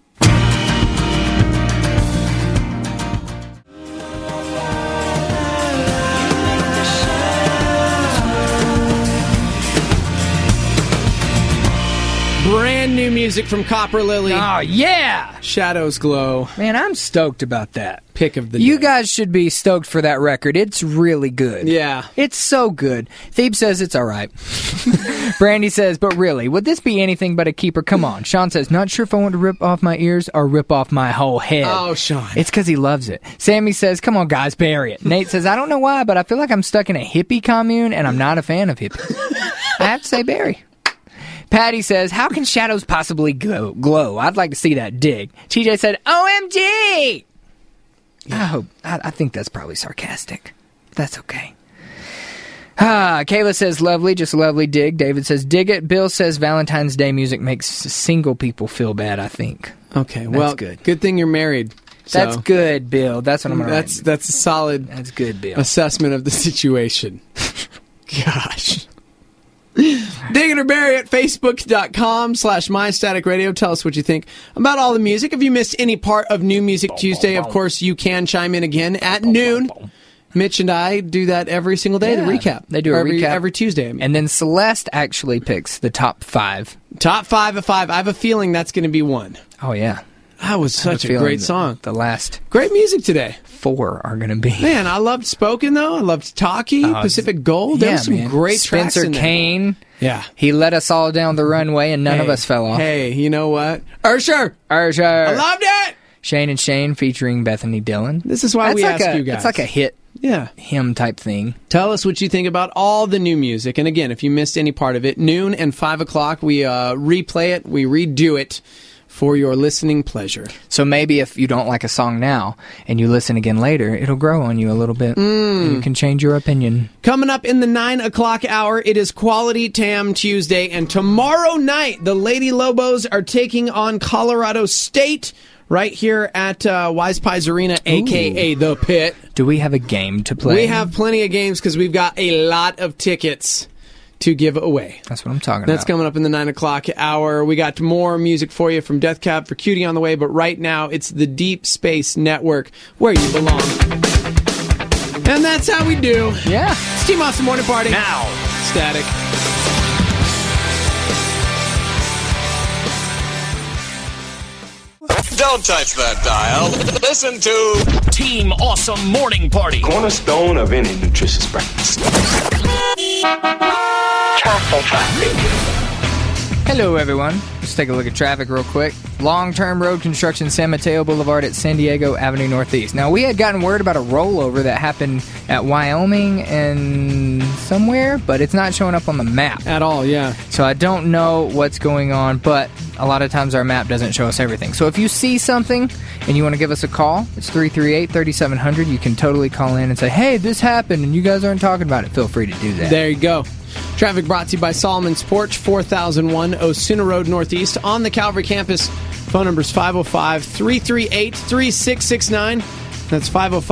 Brand new music from Copper Lily. Oh, yeah! Shadows Glow. Man, I'm stoked about that. Pick of the You day. guys should be stoked for that record. It's really good. Yeah. It's so good. Thebe says it's all right. Brandy says, but really, would this be anything but a keeper? Come on. Sean says, not sure if I want to rip off my ears or rip off my whole head. Oh, Sean. It's because he loves it. Sammy says, come on, guys, bury it. Nate says, I don't know why, but I feel like I'm stuck in a hippie commune, and I'm not a fan of hippies. I have to say bury. Patty says, how can shadows possibly glow? I'd like to see that. Dig. TJ said, OMG! Yeah. I think that's probably sarcastic. That's okay. Kayla says, lovely, just lovely. Dig. David says, dig it. Bill says, Valentine's Day music makes single people feel bad, I think. Okay, well, good. Good thing you're married. So. That's good, Bill. That's what I'm going to write. That's a solid That's good, Bill. assessment of the situation. Gosh. Dig it or bury it, Facebook.com/MyStaticRadio. Tell us what you think about all the music. If you missed any part of New Music Tuesday, of course, you can chime in again at noon. Mitch and I do that every single day, the recap. They do a recap. Every Tuesday. And then Celeste actually picks the top 5. Top 5 of 5. I have a feeling that's going to be one. Oh, yeah. That was such a great song. The last great music today. 4 are going to be. Man, I loved Spoken, though. I loved Talkie, Pacific Gold. There was some great tracks in there. Spencer Kane. Yeah. He led us all down the runway, and none of us fell off. Hey, you know what? Ursher! I loved it! Shane and Shane featuring Bethany Dillon. This is why we ask you guys. It's like a hit. Yeah. Hymn type thing. Tell us what you think about all the new music. And again, if you missed any part of it, noon and 5 o'clock, we replay it, we redo it for your listening pleasure. So maybe if you don't like a song now and you listen again later, it'll grow on you a little bit. And you can change your opinion. Coming up in the 9 o'clock hour, it is Quality Tam Tuesday. And tomorrow night, the Lady Lobos are taking on Colorado State right here at Wise Pies Arena, a.k.a. The Pit. Do we have a game to play? We have plenty of games because we've got a lot of tickets to give away. That's what I'm talking That's about. coming up in the 9 o'clock hour. We got more music for you from Death Cab for Cutie on the way, but right now it's the Deep Space Network, where you belong. And that's how we do. Yeah. It's Team Awesome Morning Party. Now. Static. Don't touch that dial. Listen to Team Awesome Morning Party. Cornerstone of any nutritious breakfast. Hello, everyone. Let's take a look at traffic real quick. Long-term road construction, San Mateo Boulevard at San Diego Avenue Northeast. Now, we had gotten word about a rollover that happened at Wyoming and somewhere, but it's not showing up on the map. At all, yeah. So I don't know what's going on, but a lot of times our map doesn't show us everything. So if you see something and you want to give us a call, it's 338-3700. You can totally call in and say, hey, this happened, and you guys aren't talking about it. Feel free to do that. There you go. Traffic brought to you by Solomon's Porch, 4001 Osuna Road Northeast on the Calvary campus. Phone number is 505-338-3669. That's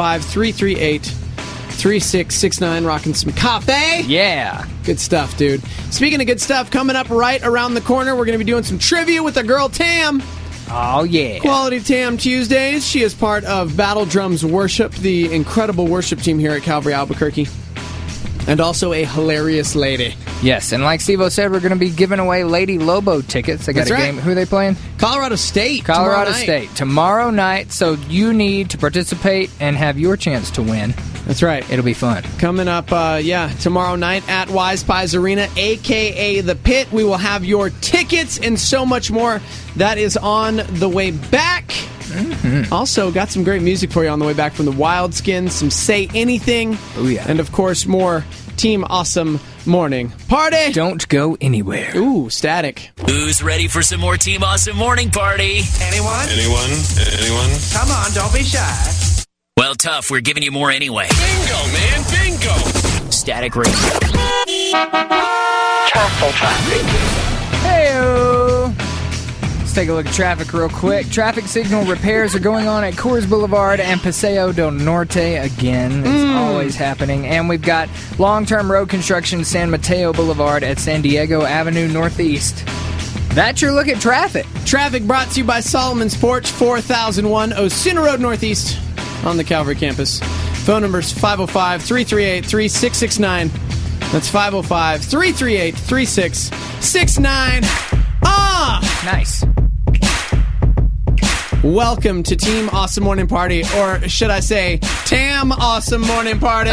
505-338-3669. Rocking some coffee. Yeah. Good stuff, dude. Speaking of good stuff, coming up right around the corner, we're going to be doing some trivia with our girl Tam. Oh, yeah. Quality Tam Tuesdays. She is part of Battle Drums Worship, the incredible worship team here at Calvary Albuquerque. And also a hilarious lady. Yes, and like Steve-O said, we're going to be giving away Lady Lobo tickets. They got That's a right. game. Who are they playing? Colorado State. Colorado State. Tomorrow night. So you need to participate and have your chance to win. That's right. It'll be fun. Coming up, tomorrow night at Wise Pies Arena, a.k.a. The Pit. We will have your tickets and so much more. That is on the way back. Mm-hmm. Also, got some great music for you on the way back from the Wild Skins, some Say Anything. Oh, yeah. And, of course, more Team Awesome Morning Party. Don't go anywhere. Ooh, static. Who's ready for some more Team Awesome Morning Party? Anyone? Anyone? Come on, don't be shy. Well, tough. We're giving you more anyway. Bingo, man, bingo. Static Radio. Hey-o. Let's take a look at traffic real quick. Traffic signal repairs are going on at Coors Boulevard and Paseo del Norte again. It's always happening. And we've got long-term road construction San Mateo Boulevard at San Diego Avenue Northeast. That's your look at traffic. Traffic brought to you by Solomon's Porch, 4001 Osuna Road Northeast on the Calvary campus. Phone number is 505-338-3669. That's 505-338-3669. Nice. Welcome to Team Awesome Morning Party, or should I say, Tam Awesome Morning Party.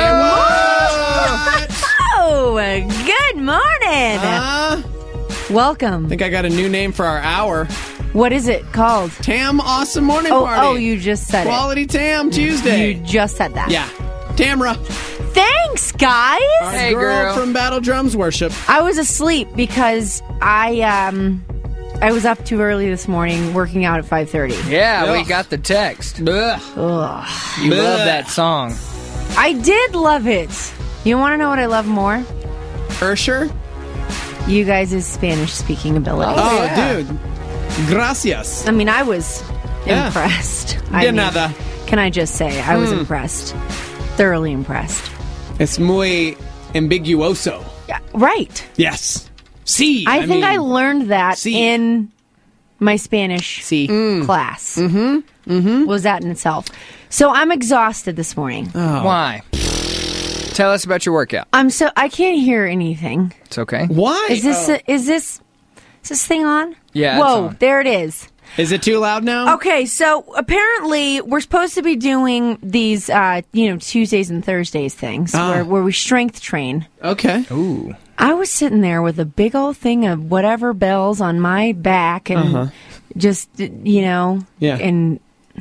Oh, good morning. Welcome. I think I got a new name for our hour. What is it called? Tam Awesome Morning Party. Oh, you just said Quality Tam Tuesday. You just said that. Yeah. Tamra. Thanks, guys. Our girl from Battle Drums Worship. I was asleep because I was up too early this morning working out at 5:30. Yeah, we got the text. Ugh. You love that song. I did love it. You want to know what I love more? Ursher? You guys' Spanish-speaking ability. Dude. Gracias. I mean, I was impressed. De nada. Can I just say, I was impressed. Thoroughly impressed. Es muy ambiguoso. Yeah, right. Yes. Sí. I think I learned that in my Spanish class. Was that in itself. So I'm exhausted this morning. Why? Tell us about your workout. I can't hear anything. It's okay. Why? Is this thing on? Yeah. Whoa, it's on. there it is. Is it too loud now? Okay, so apparently we're supposed to be doing these, Tuesdays and Thursdays things where we strength train. Okay. Ooh. I was sitting there with a big old thing of whatever bells on my back and just, Yeah. and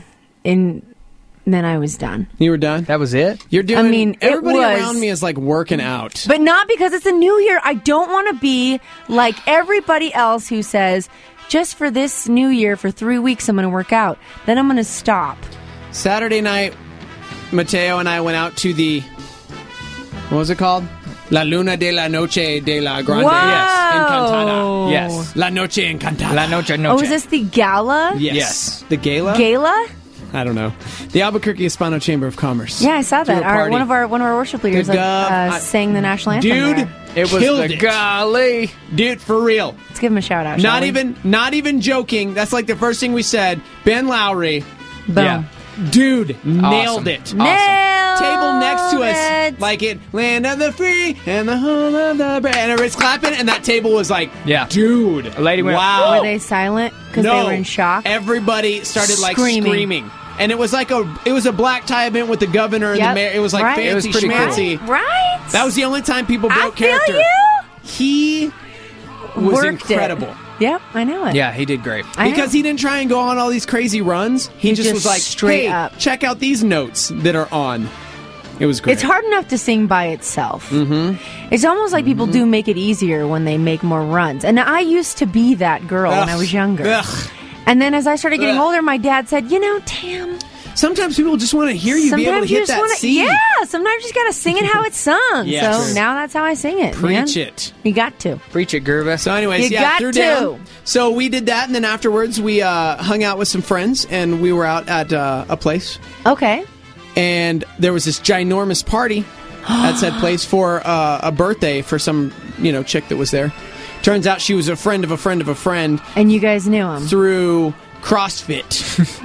then I was done. You were done? That was it? You're doing. I mean, everybody it was, around me is like working out. But not because it's a new year. I don't want to be like everybody else who says, just for this new year, for 3 weeks, I'm going to work out. Then I'm going to stop. Saturday night, Mateo and I went out to the, what was it called? La Luna de la Noche de la Grande. Whoa. Yes. Encantada. Yes. La Noche Encantada. La Noche. Oh, is this the gala? Yes. The gala? Gala? I don't know. The Albuquerque Hispano Chamber of Commerce. Yeah, I saw that. Threw a party. One of our worship leaders sang the national anthem. Dude, there. It was killed the it. golly. Dude, for real. Let's give him a shout out. Not even joking. That's like the first thing we said. Ben Lowry. Boom. Yeah. Dude, nailed it. Nailed Table next to us, it. like it, land of the free and the home of the brave. And everybody's clapping, and that table was like, Yeah. dude. A lady went, wow. Were they silent because they were in shock? Everybody started like screaming. And it was like a black tie event with the governor and the mayor. It was like Right. fancy It was pretty schmancy. cool. Right? That was the only time people broke I feel character. you. He was Worked incredible. It. Yep, I know it. Yeah, he did great. Because he didn't try and go on all these crazy runs. He just was like, straight hey, up. check out these notes that are on. It was great. It's hard enough to sing by itself. Mm-hmm. It's almost like people do make it easier when they make more runs. And I used to be that girl when I was younger. Ugh. And then as I started getting older, my dad said, Tam, sometimes people just want to hear you be able to hit that C. Yeah, sometimes you just got to sing it how it's sung. Yeah, so true. now that's how I sing it. Preach man. it. You got to. Preach it, Gerva. So anyways, You yeah, got threw to. down. So we did that, and then afterwards we hung out with some friends, and we were out at a place. Okay. And there was this ginormous party at said place for a birthday for some chick that was there. Turns out she was a friend of a friend of a friend. And you guys knew him. Through CrossFit.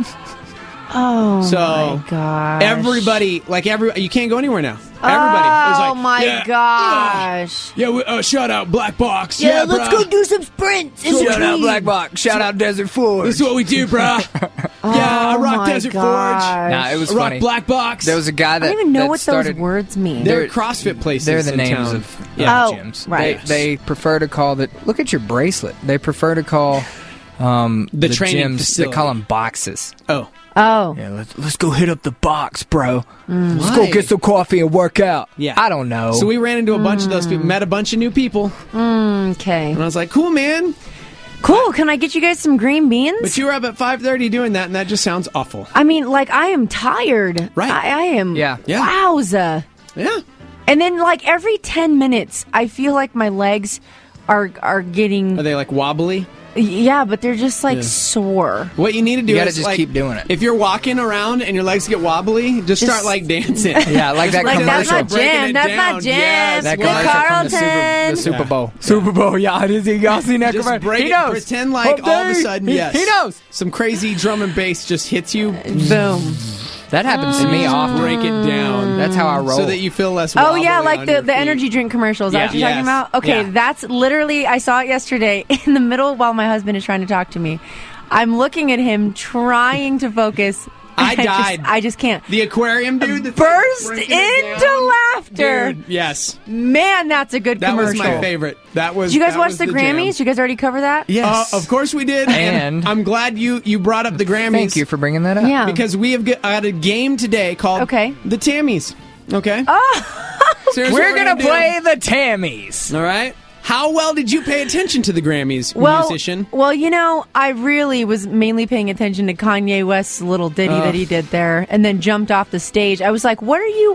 Oh, so my gosh. Everybody, you can't go anywhere now. Everybody. It was like, my gosh. Yeah, shout out Black Box. Yeah, let's bruh. go do some sprints. Shout out Black Box. Shout out Desert Forge. This is what we do, bruh. I rock my Desert gosh. Forge. Nah, it was I rock funny. Black Box. There was a guy that I don't even know that what started, those words mean. They're CrossFit places. They're the in names town. of Oh, gyms. right. They prefer to call that. Look at your bracelet. They prefer to call the training gyms. facility. They call them boxes. Oh. Yeah, let's go hit up the box, bro. Let's go get some coffee and work out. Yeah. I don't know. So we ran into a bunch of those people, met a bunch of new people. Okay. And I was like, cool, man. Cool. Can I get you guys some green beans? But you were up at 5:30 doing that, and that just sounds awful. I mean, I am tired. Right. I am. Yeah. Wowza. Yeah. And then, every 10 minutes, I feel like my legs are getting... Are they wobbly? Yeah, but they're just sore. What you need to do You gotta is just keep doing it. If you're walking around and your legs get wobbly, just start dancing. Yeah, like that Like, that's commercial. not jam. That's not jam. Yes, That Good commercial from Carlton. the Super Bowl. Super Bowl, yeah. Y'all seen that Just commercial? break He it. knows. Pretend like all of a sudden, yes. He knows. Some crazy drum and bass just hits you. Boom. That happens to me often. Break it down. That's how I roll. So that you feel less Oh, wobbly yeah, on like your the feet. energy drink commercials. That's what you're talking Yes. about? Okay, Yeah. that's literally, I saw it yesterday in the middle while my husband is trying to talk to me. I'm looking at him trying to focus. I died. I just can't. The aquarium dude that's Burst breaking it into down. laughter. Dude, yes. Man, that's a good That commercial. was my favorite. That was. Did you guys that watch was the Grammys? jam. Did you guys already cover that? Yes. Of course we did. And I'm glad you brought up the Grammys. Thank you for bringing that up. Yeah. Because we have got a game today called the Tammies. Okay? So here's We're what going to do. play the Tammies. All right. How well did you pay attention to the Grammys, musician? Well, I really was mainly paying attention to Kanye West's little ditty that he did there, and then jumped off the stage. I was like, what are you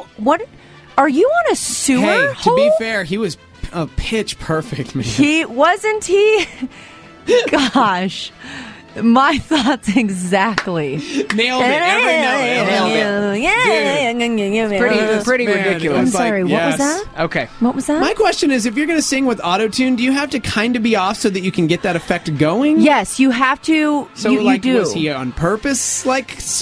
on a sewer Hey, hole? to be fair, he was pitch perfect, man. He wasn't he? Gosh. My thoughts exactly. Nailed it. Every note. It's pretty ridiculous. I'm sorry, what was that? Okay. What was that? My question is, if you're going to sing with auto-tune, do you have to kind of be off so that you can get that effect going? Yes, you have to. So, you do. Was he on purpose, he's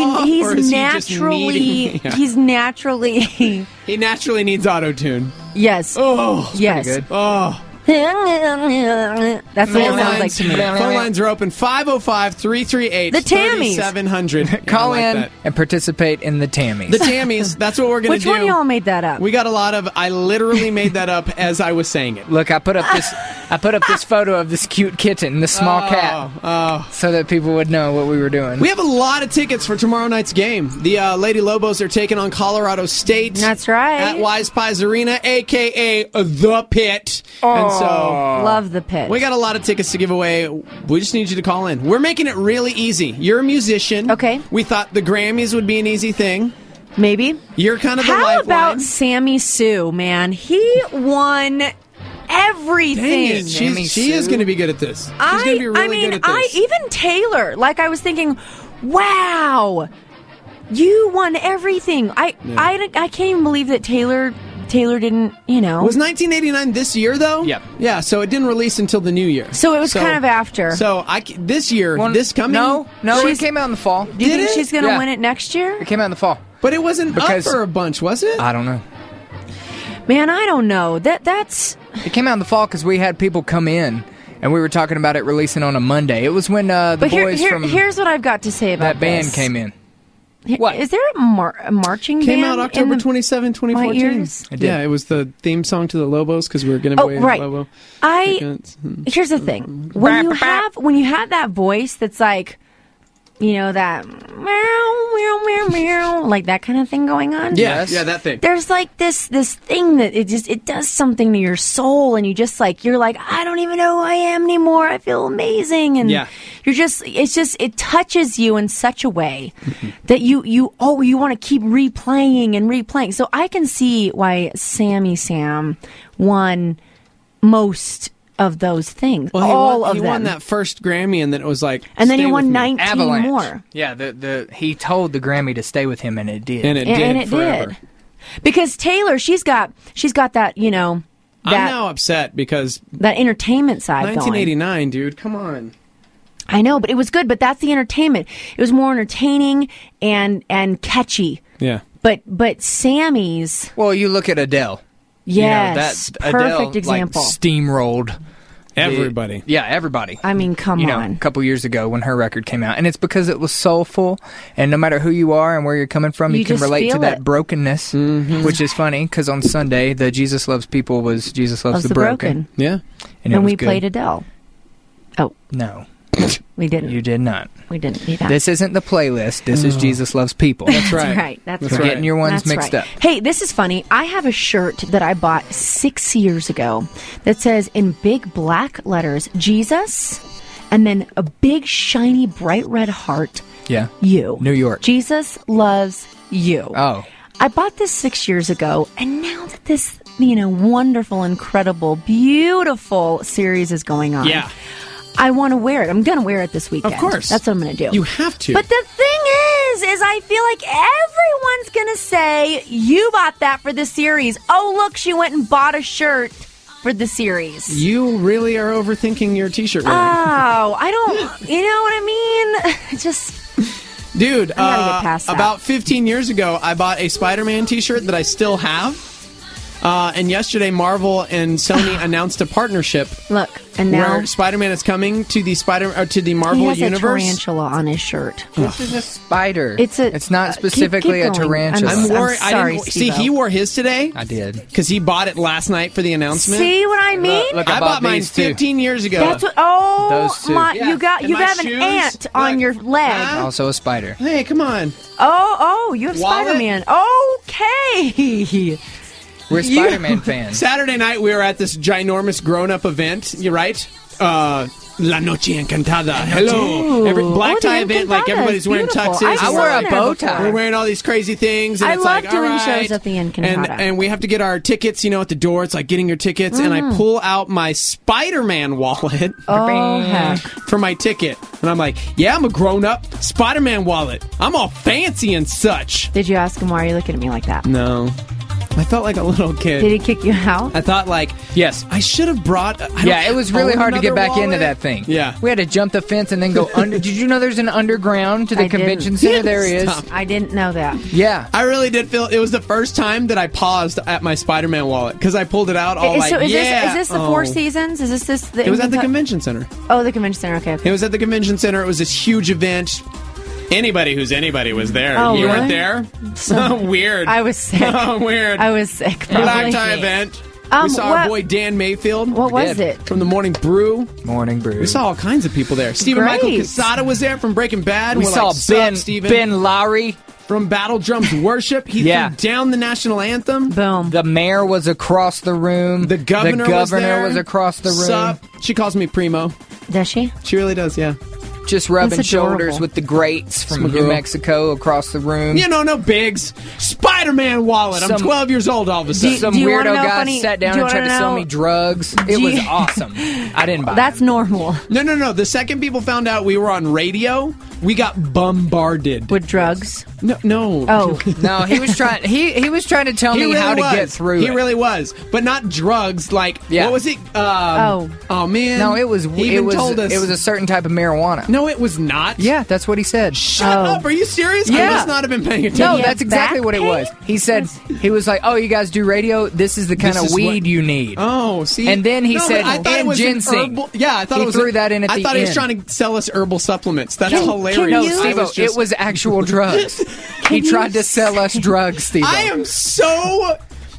naturally. He's naturally. He naturally needs auto-tune. Yes. Oh, yes. Good. Oh. That's what it sounds like to me. Phone lines are open 505-338-3700. The Tammies. Call in and participate in the Tammies. The Tammies. That's what we're going to do. Which one of y'all made that up? We got a lot of. I literally made that up as I was saying it. Look, I put up this photo of this cute kitten, this small cat, so that people would know what we were doing. We have a lot of tickets for tomorrow night's game. The Lady Lobos are taking on Colorado State. That's right. At Wise Pies Arena, a.k.a. The Pit. And so, love The Pit. We got a lot of tickets to give away. We just need you to call in. We're making it really easy. You're a musician. Okay. We thought the Grammys would be an easy thing. Maybe. You're kind of the lifeline. How about Sammy Sue, man? He won everything. Dang it. She is going to be good at this. She's going to be really good at this. Even Taylor, I was thinking, wow, you won everything. I can't even believe that Taylor didn't, Was 1989 this year, though? Yep. Yeah, so it didn't release until the new year. So it was kind of after. So this year, this coming... No, it came out in the fall. Do you think she's going to win it next year? It came out in the fall. But it wasn't up for a bunch, was it? I don't know. Man, I don't know. That's... It came out in the fall because we had people come in, and we were talking about it releasing on a Monday. It was when here's what I've got to say about that band came in. What? Is there a marching band? Came out October 27, 2014. Yeah, it was the theme song to the Lobos because we were giving away Lobo tickets. Here's the thing. When you have that voice that's like, that meow, meow, meow, meow, like that kind of thing going on. Yes. Yeah, that thing. There's like this thing that it does something to your soul, and you're like, I don't even know who I am anymore. I feel amazing, and it touches you in such a way that you want to keep replaying and replaying. So I can see why Sammy Sam won most of those things. Well, he won that first Grammy, and then it was like, and then he won 19 Avalanche. more. Yeah, he told the Grammy to stay with him, and it did. And it did. Because Taylor, she's got that, I'm now upset because that entertainment side. 1989, dude, come on. I know, but it was good. But that's the entertainment. It was more entertaining and catchy. Yeah. But Sammy's. Well, you look at Adele. Yes, perfect Adele, example. Steamrolled everybody. Everybody. I mean, come on. A couple years ago when her record came out, and it's because it was soulful, and no matter who you are and where you're coming from, you can relate to that brokenness, which is funny because on Sunday the Jesus Loves People was Jesus Loves the Broken. Yeah, and we played Adele. Oh no. We didn't. You did not. We didn't do that. This isn't the playlist. This is Jesus Loves People. That's right. That's You're getting your ones mixed up. Hey, this is funny. I have a shirt that I bought 6 years ago that says in big black letters, Jesus, and then a big, shiny, bright red heart. Yeah. You. New York. Jesus loves you. Oh. I bought this 6 years ago, and now that this, wonderful, incredible, beautiful series is going on. Yeah. I want to wear it. I'm going to wear it this weekend. Of course. That's what I'm going to do. You have to. But the thing is I feel like everyone's going to say, you bought that for the series. Oh, look, she went and bought a shirt for the series. You really are overthinking your t-shirt wearing. Oh, I don't, you know what I mean? Just... Dude, I gotta get past that. About 15 years ago, I bought a Spider-Man t-shirt that I still have. And yesterday, Marvel and Sony announced a partnership. Look, and now where Spider-Man is coming to the Marvel he has universe. A tarantula on his shirt. This is a spider. It's not specifically keep a tarantula. I'm worried. Sorry, see, he wore his today. I did because he bought it last night for the announcement. See what I mean? Look, I bought mine 15 years ago. That's what. Oh, those two. My, Yeah. you have an ant on your leg. Also a spider. Hey, come on. Oh, you have Wallet? Spider-Man. Okay. We're Spider-Man fans. Saturday night, we were at this ginormous grown-up event. You're right. La Noche Encantada. Hello. Black tie event, like everybody's wearing tuxes. I wore a bow tie. We're wearing all these crazy things. And I it's love like, doing all right. shows at the Encantada. And we have to get our tickets, at the door. It's like getting your tickets. And I pull out my Spider-Man wallet for my ticket. And I'm like, yeah, I'm a grown-up Spider-Man wallet. I'm all fancy and such. Did you ask him, why are you looking at me like that? No. I felt like a little kid. Did he kick you out? I thought yes. I should have brought... It was really hard to get back into that thing. Yeah. We had to jump the fence and then go under. Did you know there's an underground to the convention center? There is. I didn't know that. Yeah. I really did feel... It was the first time that I paused at my Spider-Man wallet because I pulled it out all is this the Four Seasons? Is this It was at the convention center. Oh, the convention center. Okay. It was at the convention center. It was this huge event. Anybody was there. Oh, you really? weren't there? So weird. I was sick. Weird. I was sick. Black tie event. We saw our boy Dan Mayfield. What was it? From the Morning Brew. Morning Brew. We saw all kinds of people there. Stephen Michael Quesada was there from Breaking Bad. We saw Ben Lowry. From Battle Drums Worship. He threw down the national anthem. Boom. The mayor was across the room. The governor was across the room. Sup? She calls me Primo. Does she? She really does, yeah. Just rubbing shoulders with the greats from New Mexico across the room. No bigs. Spider-Man wallet. I'm 12 years old all of a sudden. Some weirdo guy sat down and tried to sell me drugs. It was awesome. I didn't buy it. That's normal. No. The second people found out we were on radio, we got bombarded. With drugs? No. Oh. No, he was trying he was trying to tell me how to get through He really was. But not drugs, what was it? Oh man. No, it was told us. It was a certain type of marijuana. No, it was not. Yeah, that's what he said. Shut up. Are you serious? Yeah. I must not have been paying attention. No, that's exactly what it was. He said, he was like, oh, you guys do radio? This is the kind of weed you need. Oh, see? And then he said, and ginseng. I thought he threw that in at the end. I thought he was trying to sell us herbal supplements. That's hilarious. No, Steve, it was actual drugs. He tried to sell us drugs, Steve. I am so...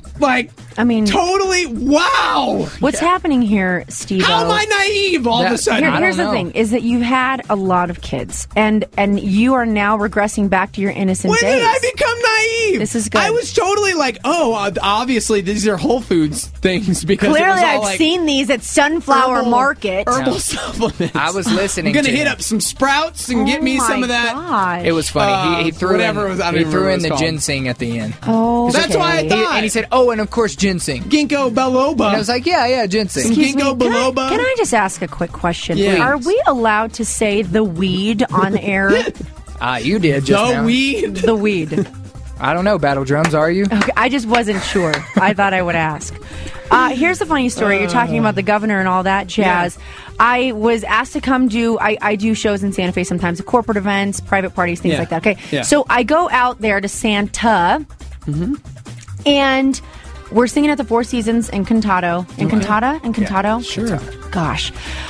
totally, wow! What's happening here, Steve? How am I naive all of a sudden? Here's the thing, is that you've had a lot of kids, and you are now regressing back to your innocent days. When did I become naive? This is good. I was totally like, obviously these are Whole Foods things because clearly it was all I've seen these at Sunflower Market. Herbal supplements. I was listening. I'm gonna hit up some Sprouts and get me some of that. Gosh. It was funny. He threw in the called. ginseng at the end. Oh, that's why I thought. And he said, oh, and of course ginseng. Ginkgo biloba. And I was like, yeah, ginseng. Ginkgo biloba. Can I just ask a quick question? Yes. Are we allowed to say the weed on air? You did just now. The weed. I don't know, Battle Drums, are you? Okay, I just wasn't sure. I thought I would ask. Here's the funny story. You're talking about the governor and all that jazz. Yeah. I was asked to come I do shows in Santa Fe sometimes, corporate events, private parties, things like that. Okay, so I go out there to Santa, and we're singing at the Four Seasons in Encantado. Yeah, sure. Gosh.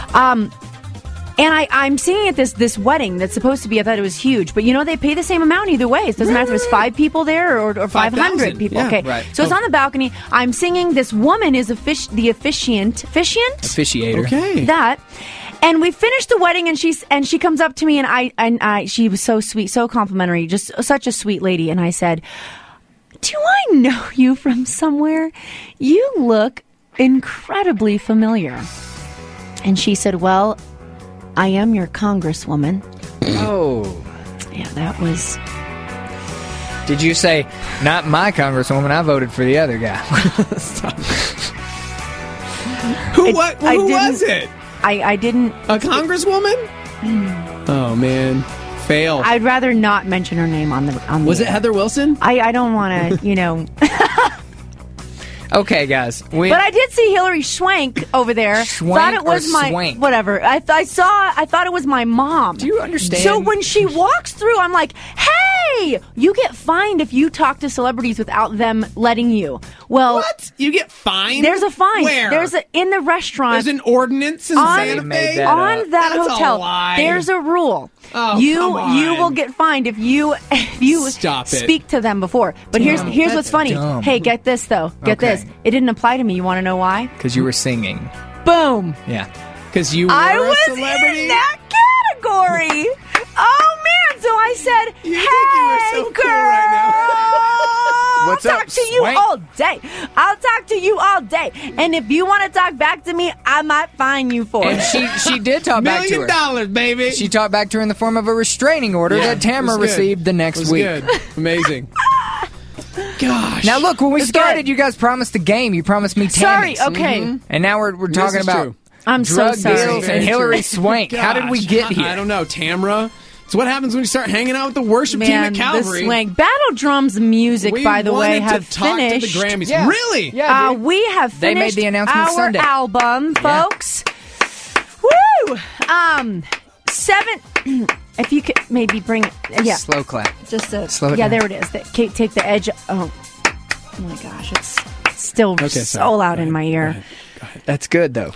And I'm singing at this wedding that's supposed to be, I thought it was huge. But, they pay the same amount either way. It doesn't matter if it's 5 people there or 500 people. Yeah, okay. Right. So it's on the balcony. I'm singing. This woman is the officiant. Officiator. Okay. That. And we finished the wedding, and she comes up to me, and she was so sweet, so complimentary, just such a sweet lady. And I said, do I know you from somewhere? You look incredibly familiar. And she said, well, I am your congresswoman. Oh. Yeah, that was... Did you say, not my congresswoman, I voted for the other guy? Who was it? I didn't... A congresswoman? Oh, man. Fail. I'd rather not mention her name on the Was it Heather Wilson? I don't want to, Okay, guys. But I did see Hillary Swank over there. Thought it was my Swank? Whatever. I thought it was my mom. Do you understand? So when she walks through, I'm like, "Hey, you get fined if you talk to celebrities without them letting you." Well, what? You get fined? There's a fine. Where? In the restaurant. There's an ordinance in Santa Fe on that That's hotel. A lie. There's a rule. Oh, you will get fined if you speak to them before. But here's what's funny. Dumb. Hey, get this though. Get this. It didn't apply to me. You want to know why? Because you were singing. Boom. Yeah. Because you were I a was celebrity? in that category. Oh man! So I said, you "Hey, think you were so girl, cool right now. What's up, talk to you all day. I'll talk to you all day. And if you want to talk back to me, I might fine you for it. And she did talk back to her. $1 million, baby. She talked back to her in the form of a restraining order that Tamara received the next week. Good. Amazing. Gosh. Now look, when we started, you guys promised a game. You promised me Tammys. Sorry, okay. And now we're talking about true. I'm drug so sorry. deals and Hillary Swank. How did we get here? I don't know, Tamara. It's what happens when you start hanging out with the worship team at Calvary. The Swank. Battle Drums music, by the way, have finished. To the Grammys. Yeah. Really? Yeah, we have finished they made the announcement our Sunday. album, folks. Woo! 7... If you could maybe bring... Yeah. Slow clap. Just a... Slow it yeah, down. there it is. Take the edge... Oh my gosh, it's still so loud in my ear. Go ahead. That's good, though.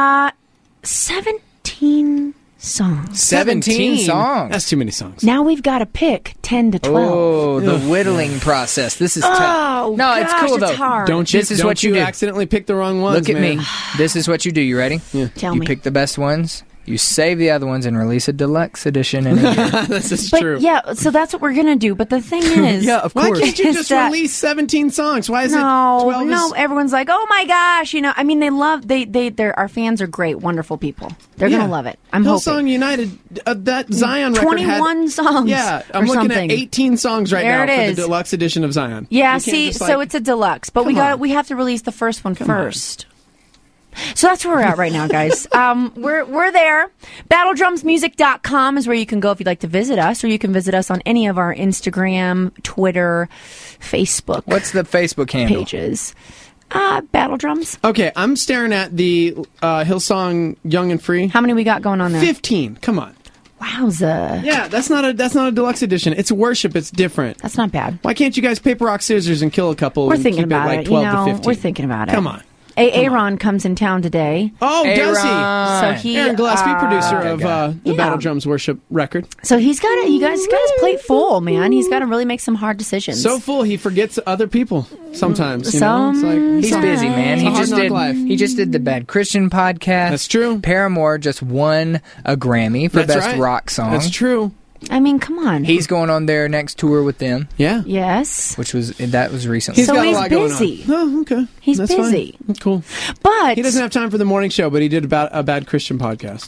17 songs. 17 songs. That's too many songs. Now we've got to pick 10 to 12. Oh, the whittling process. This is tough. Oh, no, it's cool, though. It's hard. This is what you do. Accidentally pick the wrong ones, Look at me. This is what you do. You ready? Yeah. Tell me. You pick the best ones. You save the other ones and release a deluxe edition in a year. This is but true. Yeah, so that's what we're going to do. But the thing is... yeah, of course. Why can't you just release 17 songs? Why is it 12? No, everyone's like, oh my gosh. I mean, they love... our fans are great, wonderful people. They're going to love it. I'm hoping. Hillsong United, that Zion record 21 songs. Yeah, I'm looking at 18 songs right now for the deluxe edition of Zion. Yeah, see, so it's a deluxe. But we have to release the first one first. So that's where we're at right now, guys. We're there. BattleDrumsMusic.com is where you can go if you'd like to visit us, or you can visit us on any of our Instagram, Twitter, Facebook. What's the Facebook handle? Pages. Battle Drums. Okay, I'm staring at the Hillsong Young and Free. How many we got going on there? 15. Come on. Wowza. Yeah, that's not a deluxe edition. It's worship. It's different. That's not bad. Why can't you guys paper, rock, scissors and kill a couple? We're and thinking keep about it like it. 12 to 15. We're thinking about it. Come on. Aaron comes in town today. Oh, does he? So Aaron Gillespie, producer of the Battle Drums Worship record. So he's got you guys got his plate full, man. He's got to really make some hard decisions. So full, he forgets other people sometimes. You know? It's like, he's busy, man. He just did the Bad Christian podcast. That's true. Paramore just won a Grammy for Best Rock Song. That's true. I mean, come on. He's going on their next tour with them. Yeah. Yes. That was recently. He's got a lot busy. Going on. Oh, okay. He's That's busy. Fine. That's cool. But he doesn't have time for the morning show, but he did about a Bad Christian podcast.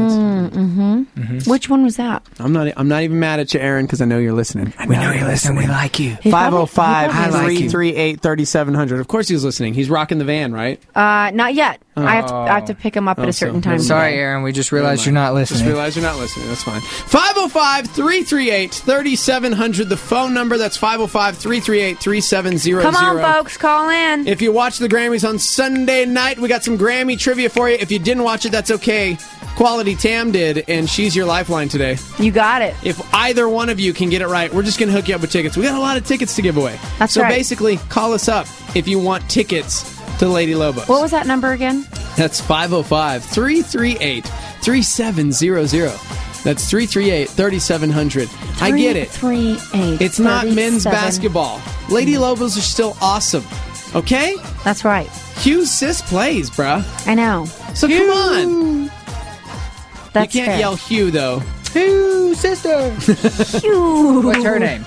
Which one was that? I'm not even mad at you, Aaron, because I know you're listening. We know you're listening. We like you. 505-338-3700. Of course he's listening. He's rocking the van, right? Not yet. I have to pick him up at a certain time. Sorry, Aaron. We just realized you're not listening. Just realized you're not listening. That's fine. 505-338-3700. The phone number, that's 505-338-3700. Come on, folks. Call in. If you watch the Grammys on Sunday night, we got some Grammy trivia for you. If you didn't watch it, that's okay. Quality Tam did, and she's your lifeline today. You got it. If either one of you can get it right, we're just going to hook you up with tickets. We got a lot of tickets to give away. That's so right. Basically, call us up if you want tickets to Lady Lobos. What was that number again? That's 505-338-3700. That's 338-3700. I get it. 338. It's not men's basketball. Lady Lobos are still awesome. Okay? That's right. Hugh's sis plays, bruh. I know. So Hugh. Come on. That's you can't fair. yell Hugh, though. Hugh, sister. Hugh. What's her name?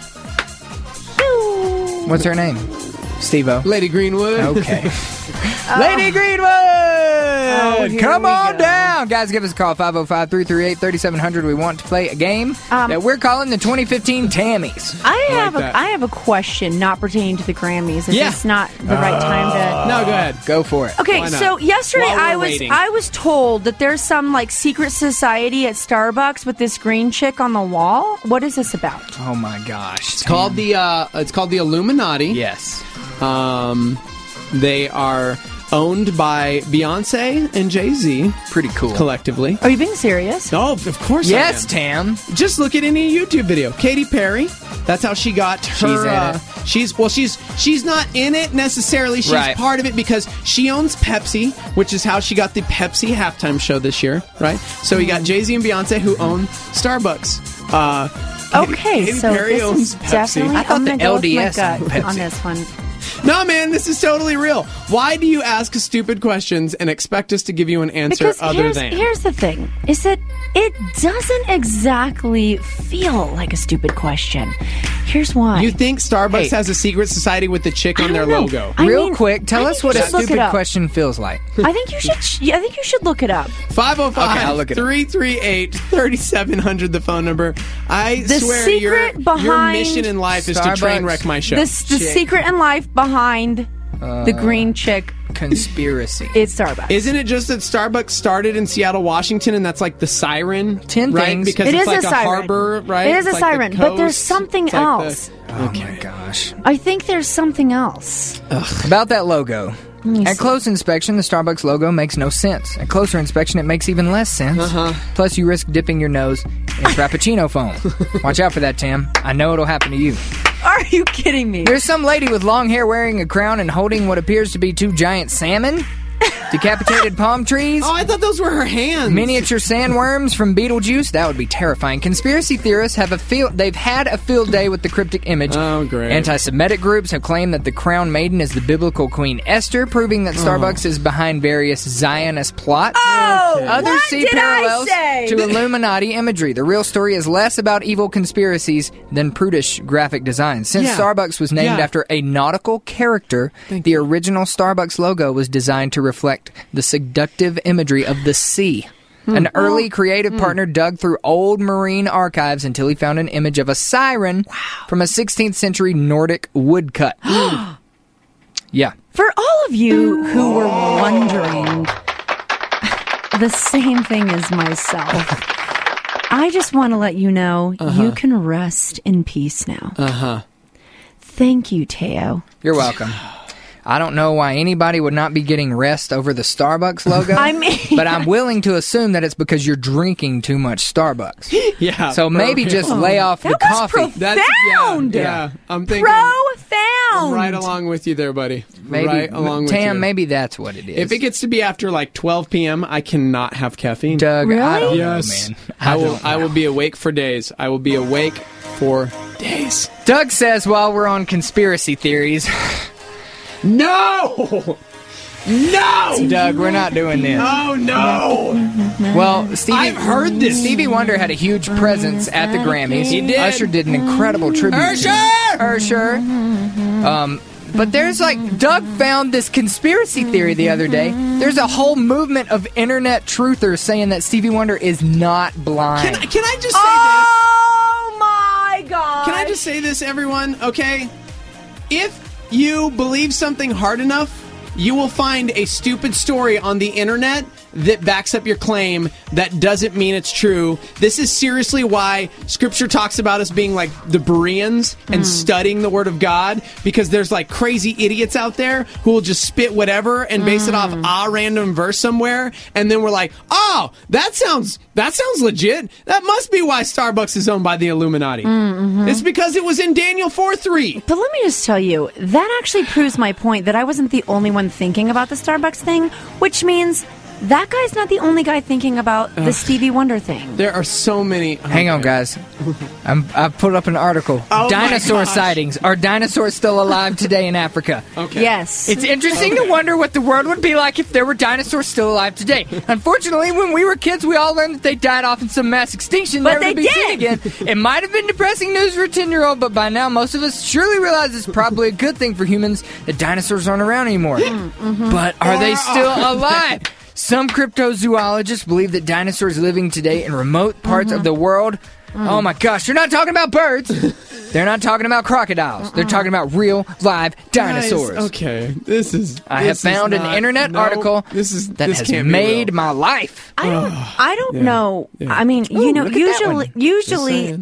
Hugh. What's her name? Steve-O. Lady Greenwood. Okay. Lady Greenwood! Come on down! Guys, give us a call, 505-338-3700. We want to play a game that we're calling the 2015 Tammys. I have a question not pertaining to the Grammys. Is this not the right time to... No, go ahead. Go for it. Okay, so yesterday I was told that there's some like secret society at Starbucks with this green chick on the wall. What is this about? Oh my gosh. It's called the Illuminati. Yes. They are owned by Beyonce and Jay-Z. Pretty cool. Collectively. Are you being serious? Oh, of course yes, I am. Tam. Just look at any YouTube video. Katy Perry. That's how she got her... She's not in it necessarily. She's part of it because she owns Pepsi, which is how she got the Pepsi halftime show this year, right? So we got Jay-Z and Beyonce who own Starbucks. Katy Perry this owns is Pepsi. definitely... I thought I'm the gonna go with my LDS gut owned Pepsi. on this one. No, man, this is totally real. Why do you ask stupid questions and expect us to give you an answer Because other than? Here's the thing, is that it doesn't exactly feel like a stupid question. Here's why. You think Starbucks has a secret society with the chick on their logo? Real quick, tell us what a stupid question feels like. I think you should look it up. 505-338-3700, the phone number. I swear your mission in life is to train wreck my show. The secret in life behind the green chick conspiracy. It's Starbucks. Isn't it just that Starbucks started in Seattle, Washington, and that's like the siren? 10 right? things. Because it's like a harbor, right? It is it's a like siren, the but there's coast. something It's like else. Oh my gosh. I think there's something else. About that logo. At close inspection, the Starbucks logo makes no sense. At closer inspection, it makes even less sense. Plus, you risk dipping your nose in Frappuccino foam. Watch out for that, Tim. I know it'll happen to you. Are you kidding me? There's some lady with long hair wearing a crown and holding what appears to be 2 giant salmon. Decapitated palm trees. Oh, I thought those were her hands. Miniature sandworms from Beetlejuice. That would be terrifying. Conspiracy theorists they've had a field day with the cryptic image. Oh, great. Anti-Semitic groups have claimed that the crown maiden is the biblical Queen Esther, proving that Starbucks is behind various Zionist plots. Others see parallels to Illuminati imagery. The real story is less about evil conspiracies than prudish graphic design. Since Starbucks was named after a nautical character, the original Starbucks logo was designed to reflect the seductive imagery of the sea. An early creative partner dug through old marine archives until he found an image of a siren from a 16th century Nordic woodcut. Yeah. For all of you who were wondering the same thing as myself, I just want to let you know you can rest in peace now. Thank you, Teo. You're welcome. I don't know why anybody would not be getting rest over the Starbucks logo. But I'm willing to assume that it's because you're drinking too much Starbucks. Yeah. So maybe just lay off the coffee. Profound. I'm thinking. Profound. I'm right along with you there, buddy. Maybe, right along with you. Tam, maybe that's what it is. If it gets to be after like 12 p.m., I cannot have caffeine. Doug, Really? I don't Yes. know, man. I will be awake for days. I will be awake for days. Doug says while we're on conspiracy theories... No! No! Doug, we're not doing this. Oh, no! Well, I've heard this. Stevie Wonder had a huge presence at the Grammys. He did. Usher did an incredible tribute. Usher! But there's Doug found this conspiracy theory the other day. There's a whole movement of internet truthers saying that Stevie Wonder is not blind. Can I just say Oh my God! Can I just say this, everyone? Okay? If you believe something hard enough, you will find a stupid story on the internet that backs up your claim that doesn't mean it's true. This is seriously why Scripture talks about us being like the Bereans and studying the Word of God, because there's like crazy idiots out there who will just spit whatever and base it off a random verse somewhere, and then we're like, oh, that sounds legit. That must be why Starbucks is owned by the Illuminati. It's because it was in Daniel 4:3. But let me just tell you, that actually proves my point that I wasn't the only one thinking about the Starbucks thing, which means that guy's not the only guy thinking about the Stevie Wonder thing. There are so many. Hang on, guys. I've put up an article. Oh Dinosaur sightings. Are dinosaurs still alive today in Africa? Okay. Yes. It's interesting to wonder what the world would be like if there were dinosaurs still alive today. Unfortunately, when we were kids, we all learned that they died off in some mass extinction, But never to they be seen again. It might have been depressing news for a 10-year-old, but by now most of us surely realize it's probably a good thing for humans that dinosaurs aren't around anymore. But are they still alive? Some cryptozoologists believe that dinosaurs living today in remote parts of the world. Oh my gosh, they're not talking about birds. They're not talking about crocodiles. They're talking about real, live dinosaurs. Guys, okay, I have found an internet article that has made my life. I don't know. Yeah. I mean, usually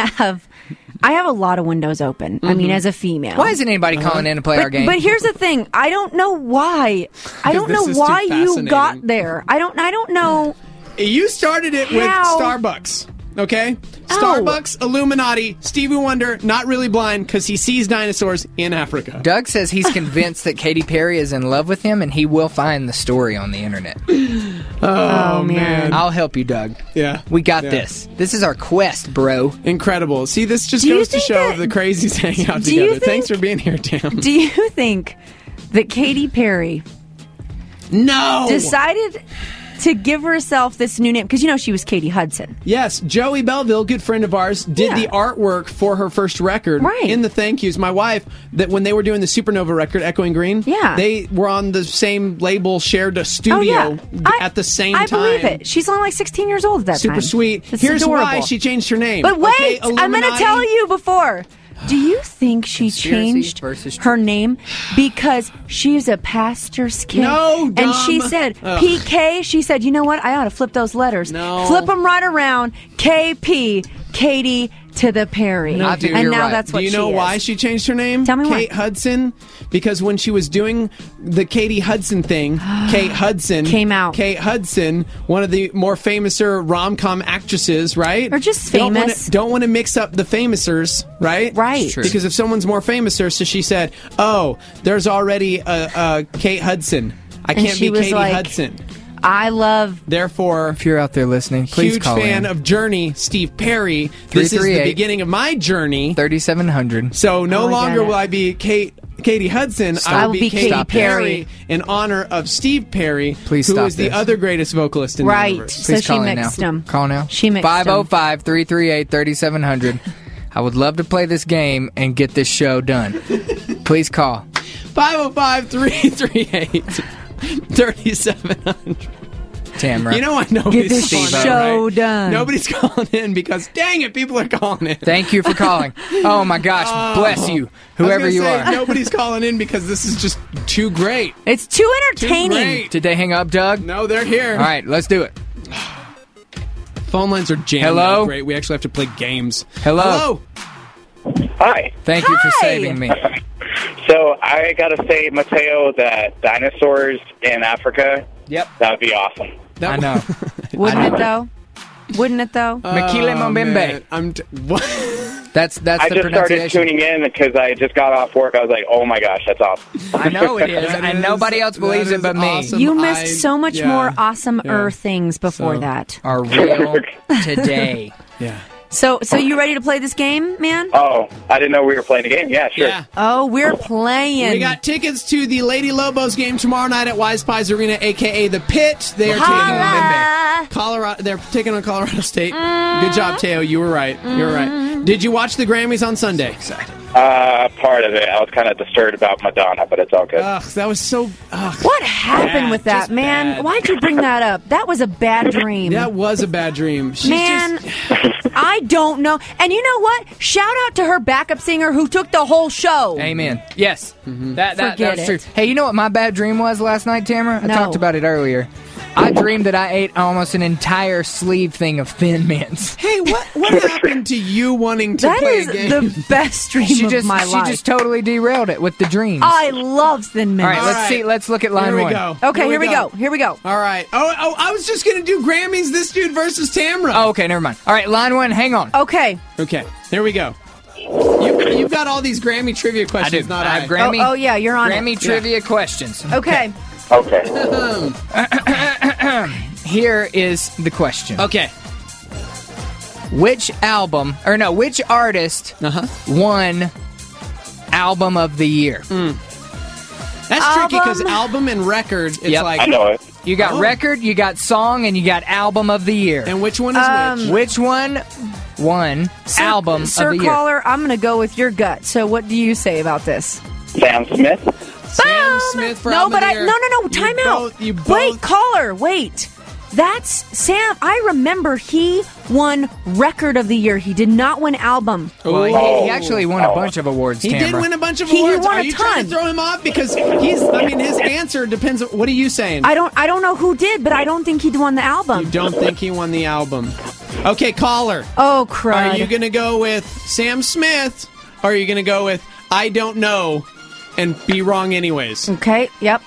I have a lot of windows open. I mean, as a female. Why isn't anybody calling in to play our game? But here's the thing. I don't know why. I don't know why you got there. I don't know. You started it with Starbucks. Okay? Starbucks, Illuminati, Stevie Wonder, not really blind because he sees dinosaurs in Africa. Doug says he's convinced that Katy Perry is in love with him and he will find the story on the internet. Oh, man. I'll help you, Doug. Yeah. We got this. This is our quest, bro. Incredible. See, this just goes to show the crazies hang out together. Thanks for being here, Tam. Do you think that Katy Perry decided to give herself this new name, because she was Katie Hudson. Yes, Joey Belleville, good friend of ours, did the artwork for her first record. Right. In the thank yous. My wife, that when they were doing the Supernova record, Echoing Green, they were on the same label, shared a studio at the same time. I believe it. She's only like 16 years old at that time. Super sweet. Here's adorable. Why she changed her name. But wait, I'm going to tell you before. Do you think she changed her name because she's a pastor's kid? No, dumb. And she said, PK, she said, you know what? I ought to flip those letters. No. Flip them right around. KP, Katie to the Perry. No, dude, and now right. that's what she is. Do you know why she changed her name? Tell me Kate Hudson. Because when she was doing the Katie Hudson thing, Kate Hudson came out. Kate Hudson, one of the more famouser rom-com actresses, right? Or just famous. Don't want to mix up the famousers, right? Right. Because if someone's more famouser, so she said, "Oh, there's already a Kate Hudson. I can't be Katie Hudson." I love. Therefore, if you're out there listening, please huge call fan in. of Journey, Steve Perry. This is the beginning of my journey. 3700. So no longer will I be Katie Hudson. I will be Katy Perry in honor of Steve Perry, who is the other greatest vocalist in the universe. Please so call she in mixed now. them. Call now. She mixed 505-338-3700. I would love to play this game and get this show done. Please call. 505-338-3700. Tamra. You know I know get this show done. Nobody's calling in because, dang it, people are calling in. Thank you for calling. Oh, my gosh. Bless you, whoever you are. Nobody's calling in because this is just too great. It's too entertaining. Did they hang up, Doug? No, they're here. All right, let's do it. Phone lines are jamming. Hello? Great. We actually have to play games. Hello. Hi. Thank you for saving me. So I got to say, Mateo, that dinosaurs in Africa, that would be awesome. I know. Wouldn't it, though? Wouldn't it, though? Makile Mbembe. What? That's the I just pronunciation. started tuning in because I just got off work. I was like, oh, my gosh, that's awesome. I know it is, and nobody else believes it but me. Awesome. You missed so much more awesome things before that. Are real today. Yeah. So you ready to play this game, man? Oh, I didn't know we were playing a game. Yeah, sure. Yeah. Oh, we're playing. We got tickets to the Lady Lobos game tomorrow night at Wise Pies Arena, a.k.a. The Pit. They are taking on Colorado. They're taking on Colorado State. Good job, Teo. You were right. You were right. Did you watch the Grammys on Sunday? Excited. Part of it. I was kind of disturbed about Madonna, but it's all good. That was so... what happened with that, man? Bad. Why'd you bring that up? That was a bad dream. That was a bad dream. Man, I don't know. And you know what? Shout out to her backup singer who took the whole show. Amen. Yes. That's Forget true. Hey, you know what my bad dream was last night, Tamara? I talked about it earlier. I dreamed that I ate almost an entire sleeve thing of Thin Mints. Hey, what happened to you wanting to play a game? That is the best dream of my life. She just totally derailed it with the dreams. I love Thin Mints. All right, let's see. Let's look at line one. Okay, here we go. Here we go. All right. Oh, I was just going to do Grammys, this dude versus Tamra. Oh, okay, never mind. All right, line one, hang on. Okay. Okay, here we go. You've got all these Grammy trivia questions, I not have Grammy. Oh, yeah, you're on Grammy trivia questions. Okay. Okay. Here is the question. Okay. Which artist won Album of the Year? That's tricky because album and record, it's like... I know it. You got record, you got song, and you got Album of the Year. And which one is which? Which one won Album of the Year? Sir Caller, I'm going to go with your gut. So what do you say about this? Sam Smith. Sam Smith for No, Album but of the Year. no, time out. Wait, caller, wait. That's Sam. I remember he won Record of the Year. He did not win Album. Well, he actually won a bunch of awards, He did win a bunch of He awards. won Are a you ton. trying to throw him off? Because his answer depends on... What are you saying? I don't know who did, but I don't think he won the album. You don't think he won the album. Okay, caller. Oh, crud. Are you going to go with Sam Smith, or are you going to go with I don't know and be wrong anyways? Okay, yep.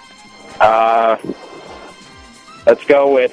Let's go with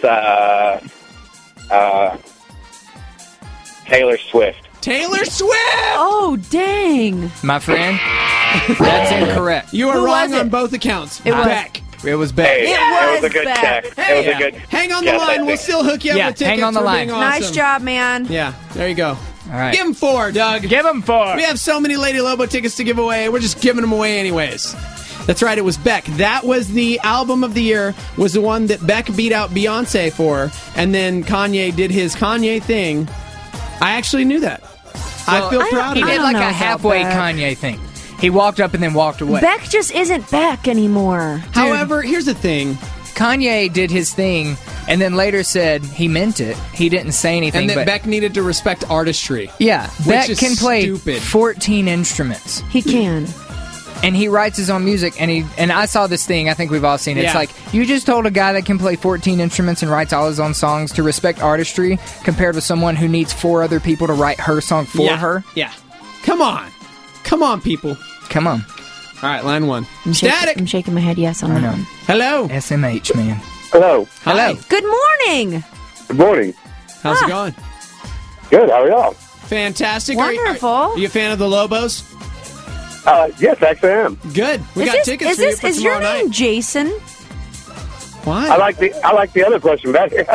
Taylor Swift. Taylor Swift! Oh, dang. My friend, that's incorrect. You are Who wrong was it? on both accounts. It was Beck. It was Beck. Hey, it was a good check. Hey, It was a good. hang on the guess, I line. We'll think. still hook you up Yeah, with tickets. hang on the for line. being awesome. Nice job, man. Yeah, there you go. All right. Give him 4, Doug. Give him 4. We have so many Lady Lobo tickets to give away. We're just giving them away anyways. That's right, it was Beck. That was the album of the year, was the one that Beck beat out Beyonce for, and then Kanye did his Kanye thing. I actually knew that. I feel proud of it. He did like a halfway Kanye thing. He walked up and then walked away. Beck just isn't Beck anymore. Dude. However, here's the thing. Kanye did his thing and then later said he meant it. He didn't say anything. And that Beck needed to respect artistry. Yeah. Beck is can play stupid. 14 instruments. He can. And he writes his own music, and I saw this thing, I think we've all seen it. Yeah. It's like, you just told a guy that can play 14 instruments and writes all his own songs to respect artistry compared with someone who needs 4 other people to write her song for her? Yeah. Come on. Come on, people. Come on. All right, line 1. Static. I'm shaking my head yes on that one. Hello. SMH, man. Hello. Hello. Good morning. Good morning. How's it going? Good. How are y'all? Fantastic. Wonderful. Are you a fan of the Lobos? Yes, actually I am. Good. We got tickets for you for Is tomorrow your name night. Jason? Why? I like the other question better.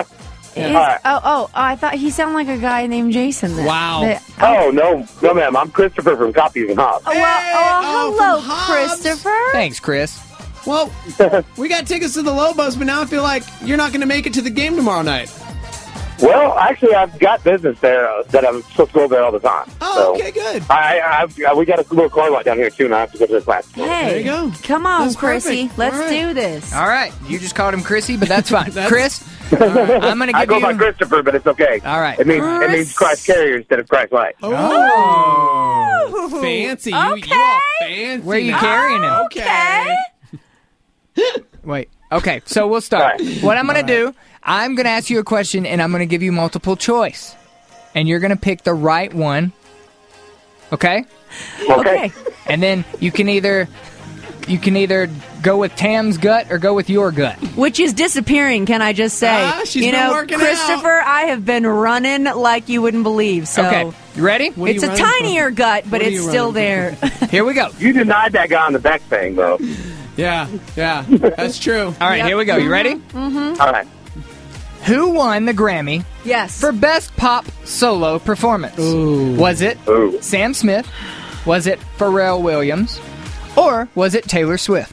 I thought he sounded like a guy named Jason. Wow. No, ma'am. I'm Christopher from Copies and Hops. Hello, Christopher. Thanks, Chris. Well, we got tickets to the Lobos, but now I feel like you're not going to make it to the game tomorrow night. Well, actually, I've got business there that I'm supposed to go there all the time. Oh, okay, good. We got a little car lot down here, too, and I have to go to the class. Hey, there you go. Come on, That's Chrissy. perfect. Let's All right. do this. All right. You just called him Chrissy, but that's fine. Chris, I'm going to give I go you... by Christopher, but it's okay. All right. It means Christ Carrier instead of Christ Light. Oh, fancy. Okay. You all fancy. Where are you now. carrying him? Okay. Wait. Okay, so we'll start. What I'm going to do, I'm going to ask you a question, and I'm going to give you multiple choice. And you're going to pick the right one. Okay? Okay. And then you can either go with Tam's gut or go with your gut. Which is disappearing, can I just say? She's been working Christopher, I have been running like you wouldn't believe. So Okay, you ready? it's a tinier gut, but What are it's you still running there. Here we go. You denied that guy on the back thing, though. Yeah, that's true. All right, Here we go. You ready? Mm-hmm. All right. Who won the Grammy Yes. for Best Pop Solo Performance? Ooh. Was it Sam Smith? Was it Pharrell Williams? Or was it Taylor Swift?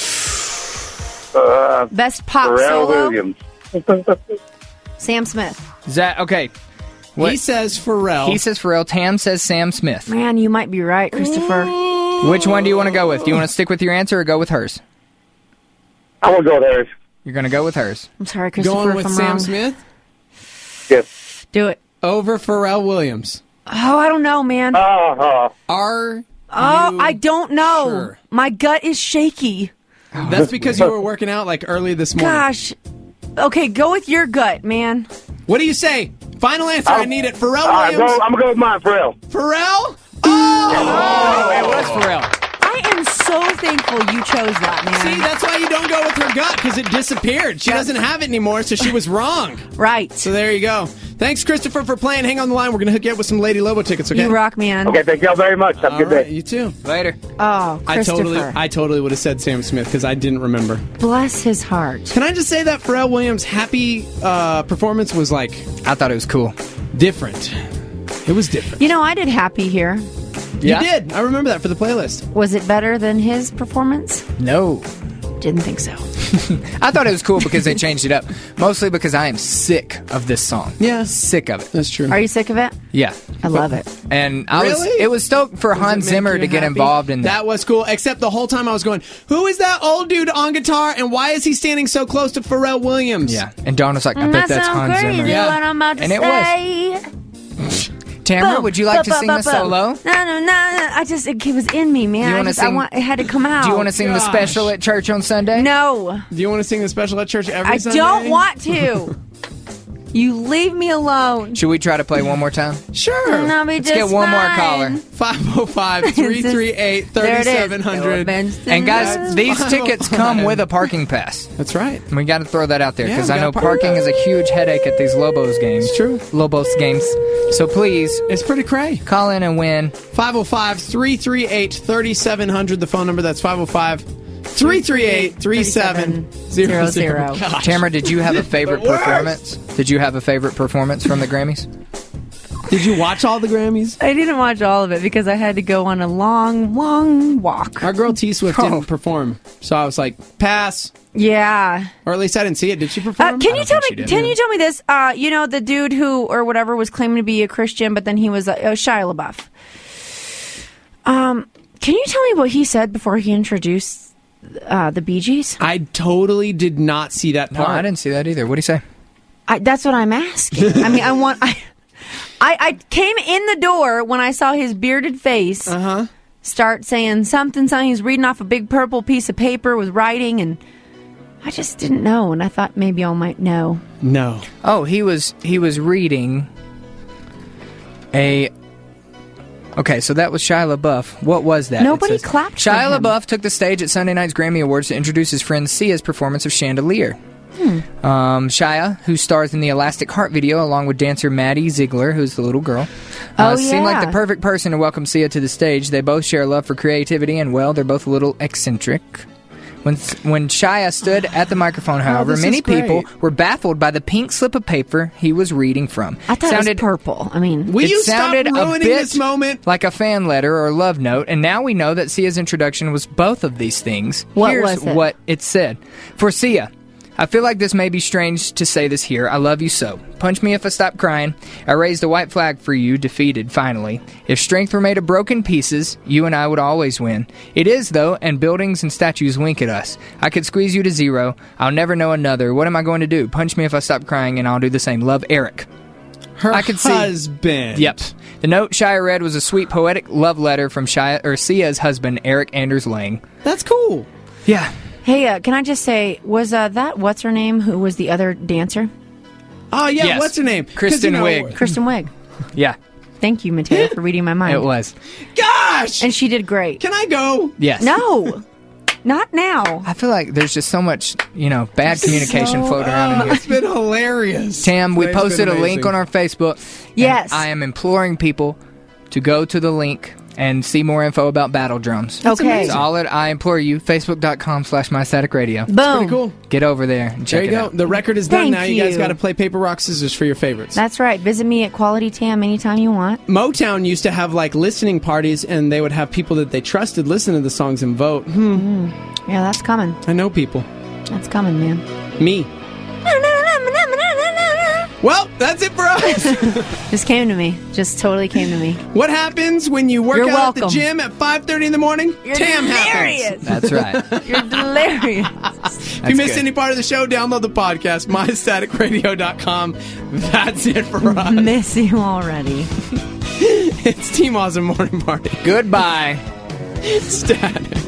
Best pop Pharrell solo. Williams. Sam Smith. Is that okay? He says Pharrell. He says Pharrell. Tam says Sam Smith. Man, you might be right, Christopher. Which one do you want to go with? Do you want to stick with your answer or go with hers? I want to go with hers. You're going to go with hers. I'm sorry, Christopher, Going if with I'm Sam wrong. Smith Yes. Do it. over Pharrell Williams. Oh, I don't know, man. Are I don't know. sure? My gut is shaky. That's because you were working out like early this morning. Gosh. Okay, go with your gut, man. What do you say? Final answer. I need it. Pharrell All right, Williams. I'm going to go with mine, Pharrell. Pharrell? Oh, it was Pharrell. I am so thankful you chose that, man. See, that's why you don't go with her gut, because it disappeared. She doesn't have it anymore, so she was wrong. Right. So there you go. Thanks, Christopher, for playing. Hang on the line. We're going to hook you up with some Lady Lobo tickets, okay? You rock, man. Okay, thank y'all very much. Have a good day. You too. Later. Oh, Christopher. I totally would have said Sam Smith, because I didn't remember. Bless his heart. Can I just say that Pharrell Williams' happy performance was, like... I thought it was cool. Different. It was different. You know, I did Happy here. You did. I remember that for the playlist. Was it better than his performance? No. Didn't think so. I thought it was cool because they changed it up. Mostly because I am sick of this song. Yeah. Sick of it. That's true. Are you sick of it? Yeah. I love it. And Really? it was stoked for Hans Does it make Zimmer you to get happy? involved in that. That was cool, except the whole time I was going, who is that old dude on guitar, and why is he standing so close to Pharrell Williams? Yeah. And Dawn was like, I bet that's Hans crazy Zimmer. what I'm about to And it say. was. Tamara, would you like to sing the solo? No. I just, it was in me, man. You wanna sing- it had to come out. Do you want to sing the special at church on Sunday? No. Do you want to sing the special at church every I Sunday? don't want to. You leave me alone. Should we try to play one more time? Sure. And I'll be Let's just get one more fine. caller. 505-338-3700. And guys, these tickets come with a parking pass. That's right. We got to throw that out there Yeah, because we I know gotta park. parking is a huge headache at these Lobos games. It's true. Lobos games. So please, It's pretty cray. call in and win. 505-338-3700, the phone number. That's 505-338-3700. Gosh. Tamara, did you have a favorite performance? Did you have a favorite performance from the Grammys? Did you watch all the Grammys? I didn't watch all of it because I had to go on a long, long walk. Our girl T-Swift didn't perform, so I was like, pass. Yeah. Or at least I didn't see it. Did she perform? Can you tell me this? You know, the dude who, or whatever, was claiming to be a Christian, but then he was Shia LaBeouf. Can you tell me what he said before he introduced the Bee Gees? I totally did not see that part. No, I didn't see that either. What did he say? That's what I'm asking. I mean, I came in the door when I saw his bearded face start saying something. He's reading off a big purple piece of paper with writing, and I just didn't know, and I thought maybe y'all might know. No. Oh, he was reading a... Okay, so that was Shia LaBeouf. What was that? Nobody clapped for Shia him. LaBeouf took the stage at Sunday night's Grammy Awards to introduce his friend Sia's performance of Chandelier. Shia, who stars in the Elastic Heart video along with dancer Maddie Ziegler, who's the little girl, seemed like the perfect person to welcome Sia to the stage. They both share a love for creativity, and, well, they're both a little eccentric. When Shia stood at the microphone, however, many people were baffled by the pink slip of paper he was reading from. I thought it was purple. I mean, will you stop ruining this moment? Like a fan letter or love note, and now we know that Sia's introduction was both of these things. Here's what it said. For Sia, I feel like this may be strange to say this here. I love you so. Punch me if I stop crying. I raised a white flag for you, defeated, finally. If strength were made of broken pieces, you and I would always win. It is, though, and buildings and statues wink at us. I could squeeze you to zero. I'll never know another. What am I going to do? Punch me if I stop crying, and I'll do the same. Love, Eric. Her husband. Yep. The note Shia read was a sweet, poetic love letter from Sia's husband, Eric Anders Lang. That's cool. Yeah. Hey, can I just say, was that what's her name? Who was the other dancer? Oh yeah, yes. What's her name? Kristen Wiig. Kristen Wiig. Yeah. Thank you, Mateo, for reading my mind. It was. Gosh! And she did great. Can I go? Yes. No. Not now. I feel like there's just so much, bad communication floating around in here. It's been hilarious. Tam, we posted a link on our Facebook. Yes. I am imploring people to go to the link and see more info about battle drums. Okay. I implore you, facebook.com/mystaticradio. Boom. That's pretty cool. Get over there and check it out. The record is done now. You guys got to play paper, rock, scissors for your favorites. That's right. Visit me at Quality Tam anytime you want. Motown used to have listening parties, and they would have people that they trusted listen to the songs and vote. Yeah, that's coming. I know people. That's coming, man. Me. Well, that's it for us. Just came to me. Just totally came to me. What happens when you work out at the gym at 5:30 in the morning? You're Tam delirious. happens. That's right. You're delirious. If you missed any part of the show, download the podcast, mystaticradio.com. That's it for us. Miss you already. It's Team Awesome Morning Party. Goodbye. Static.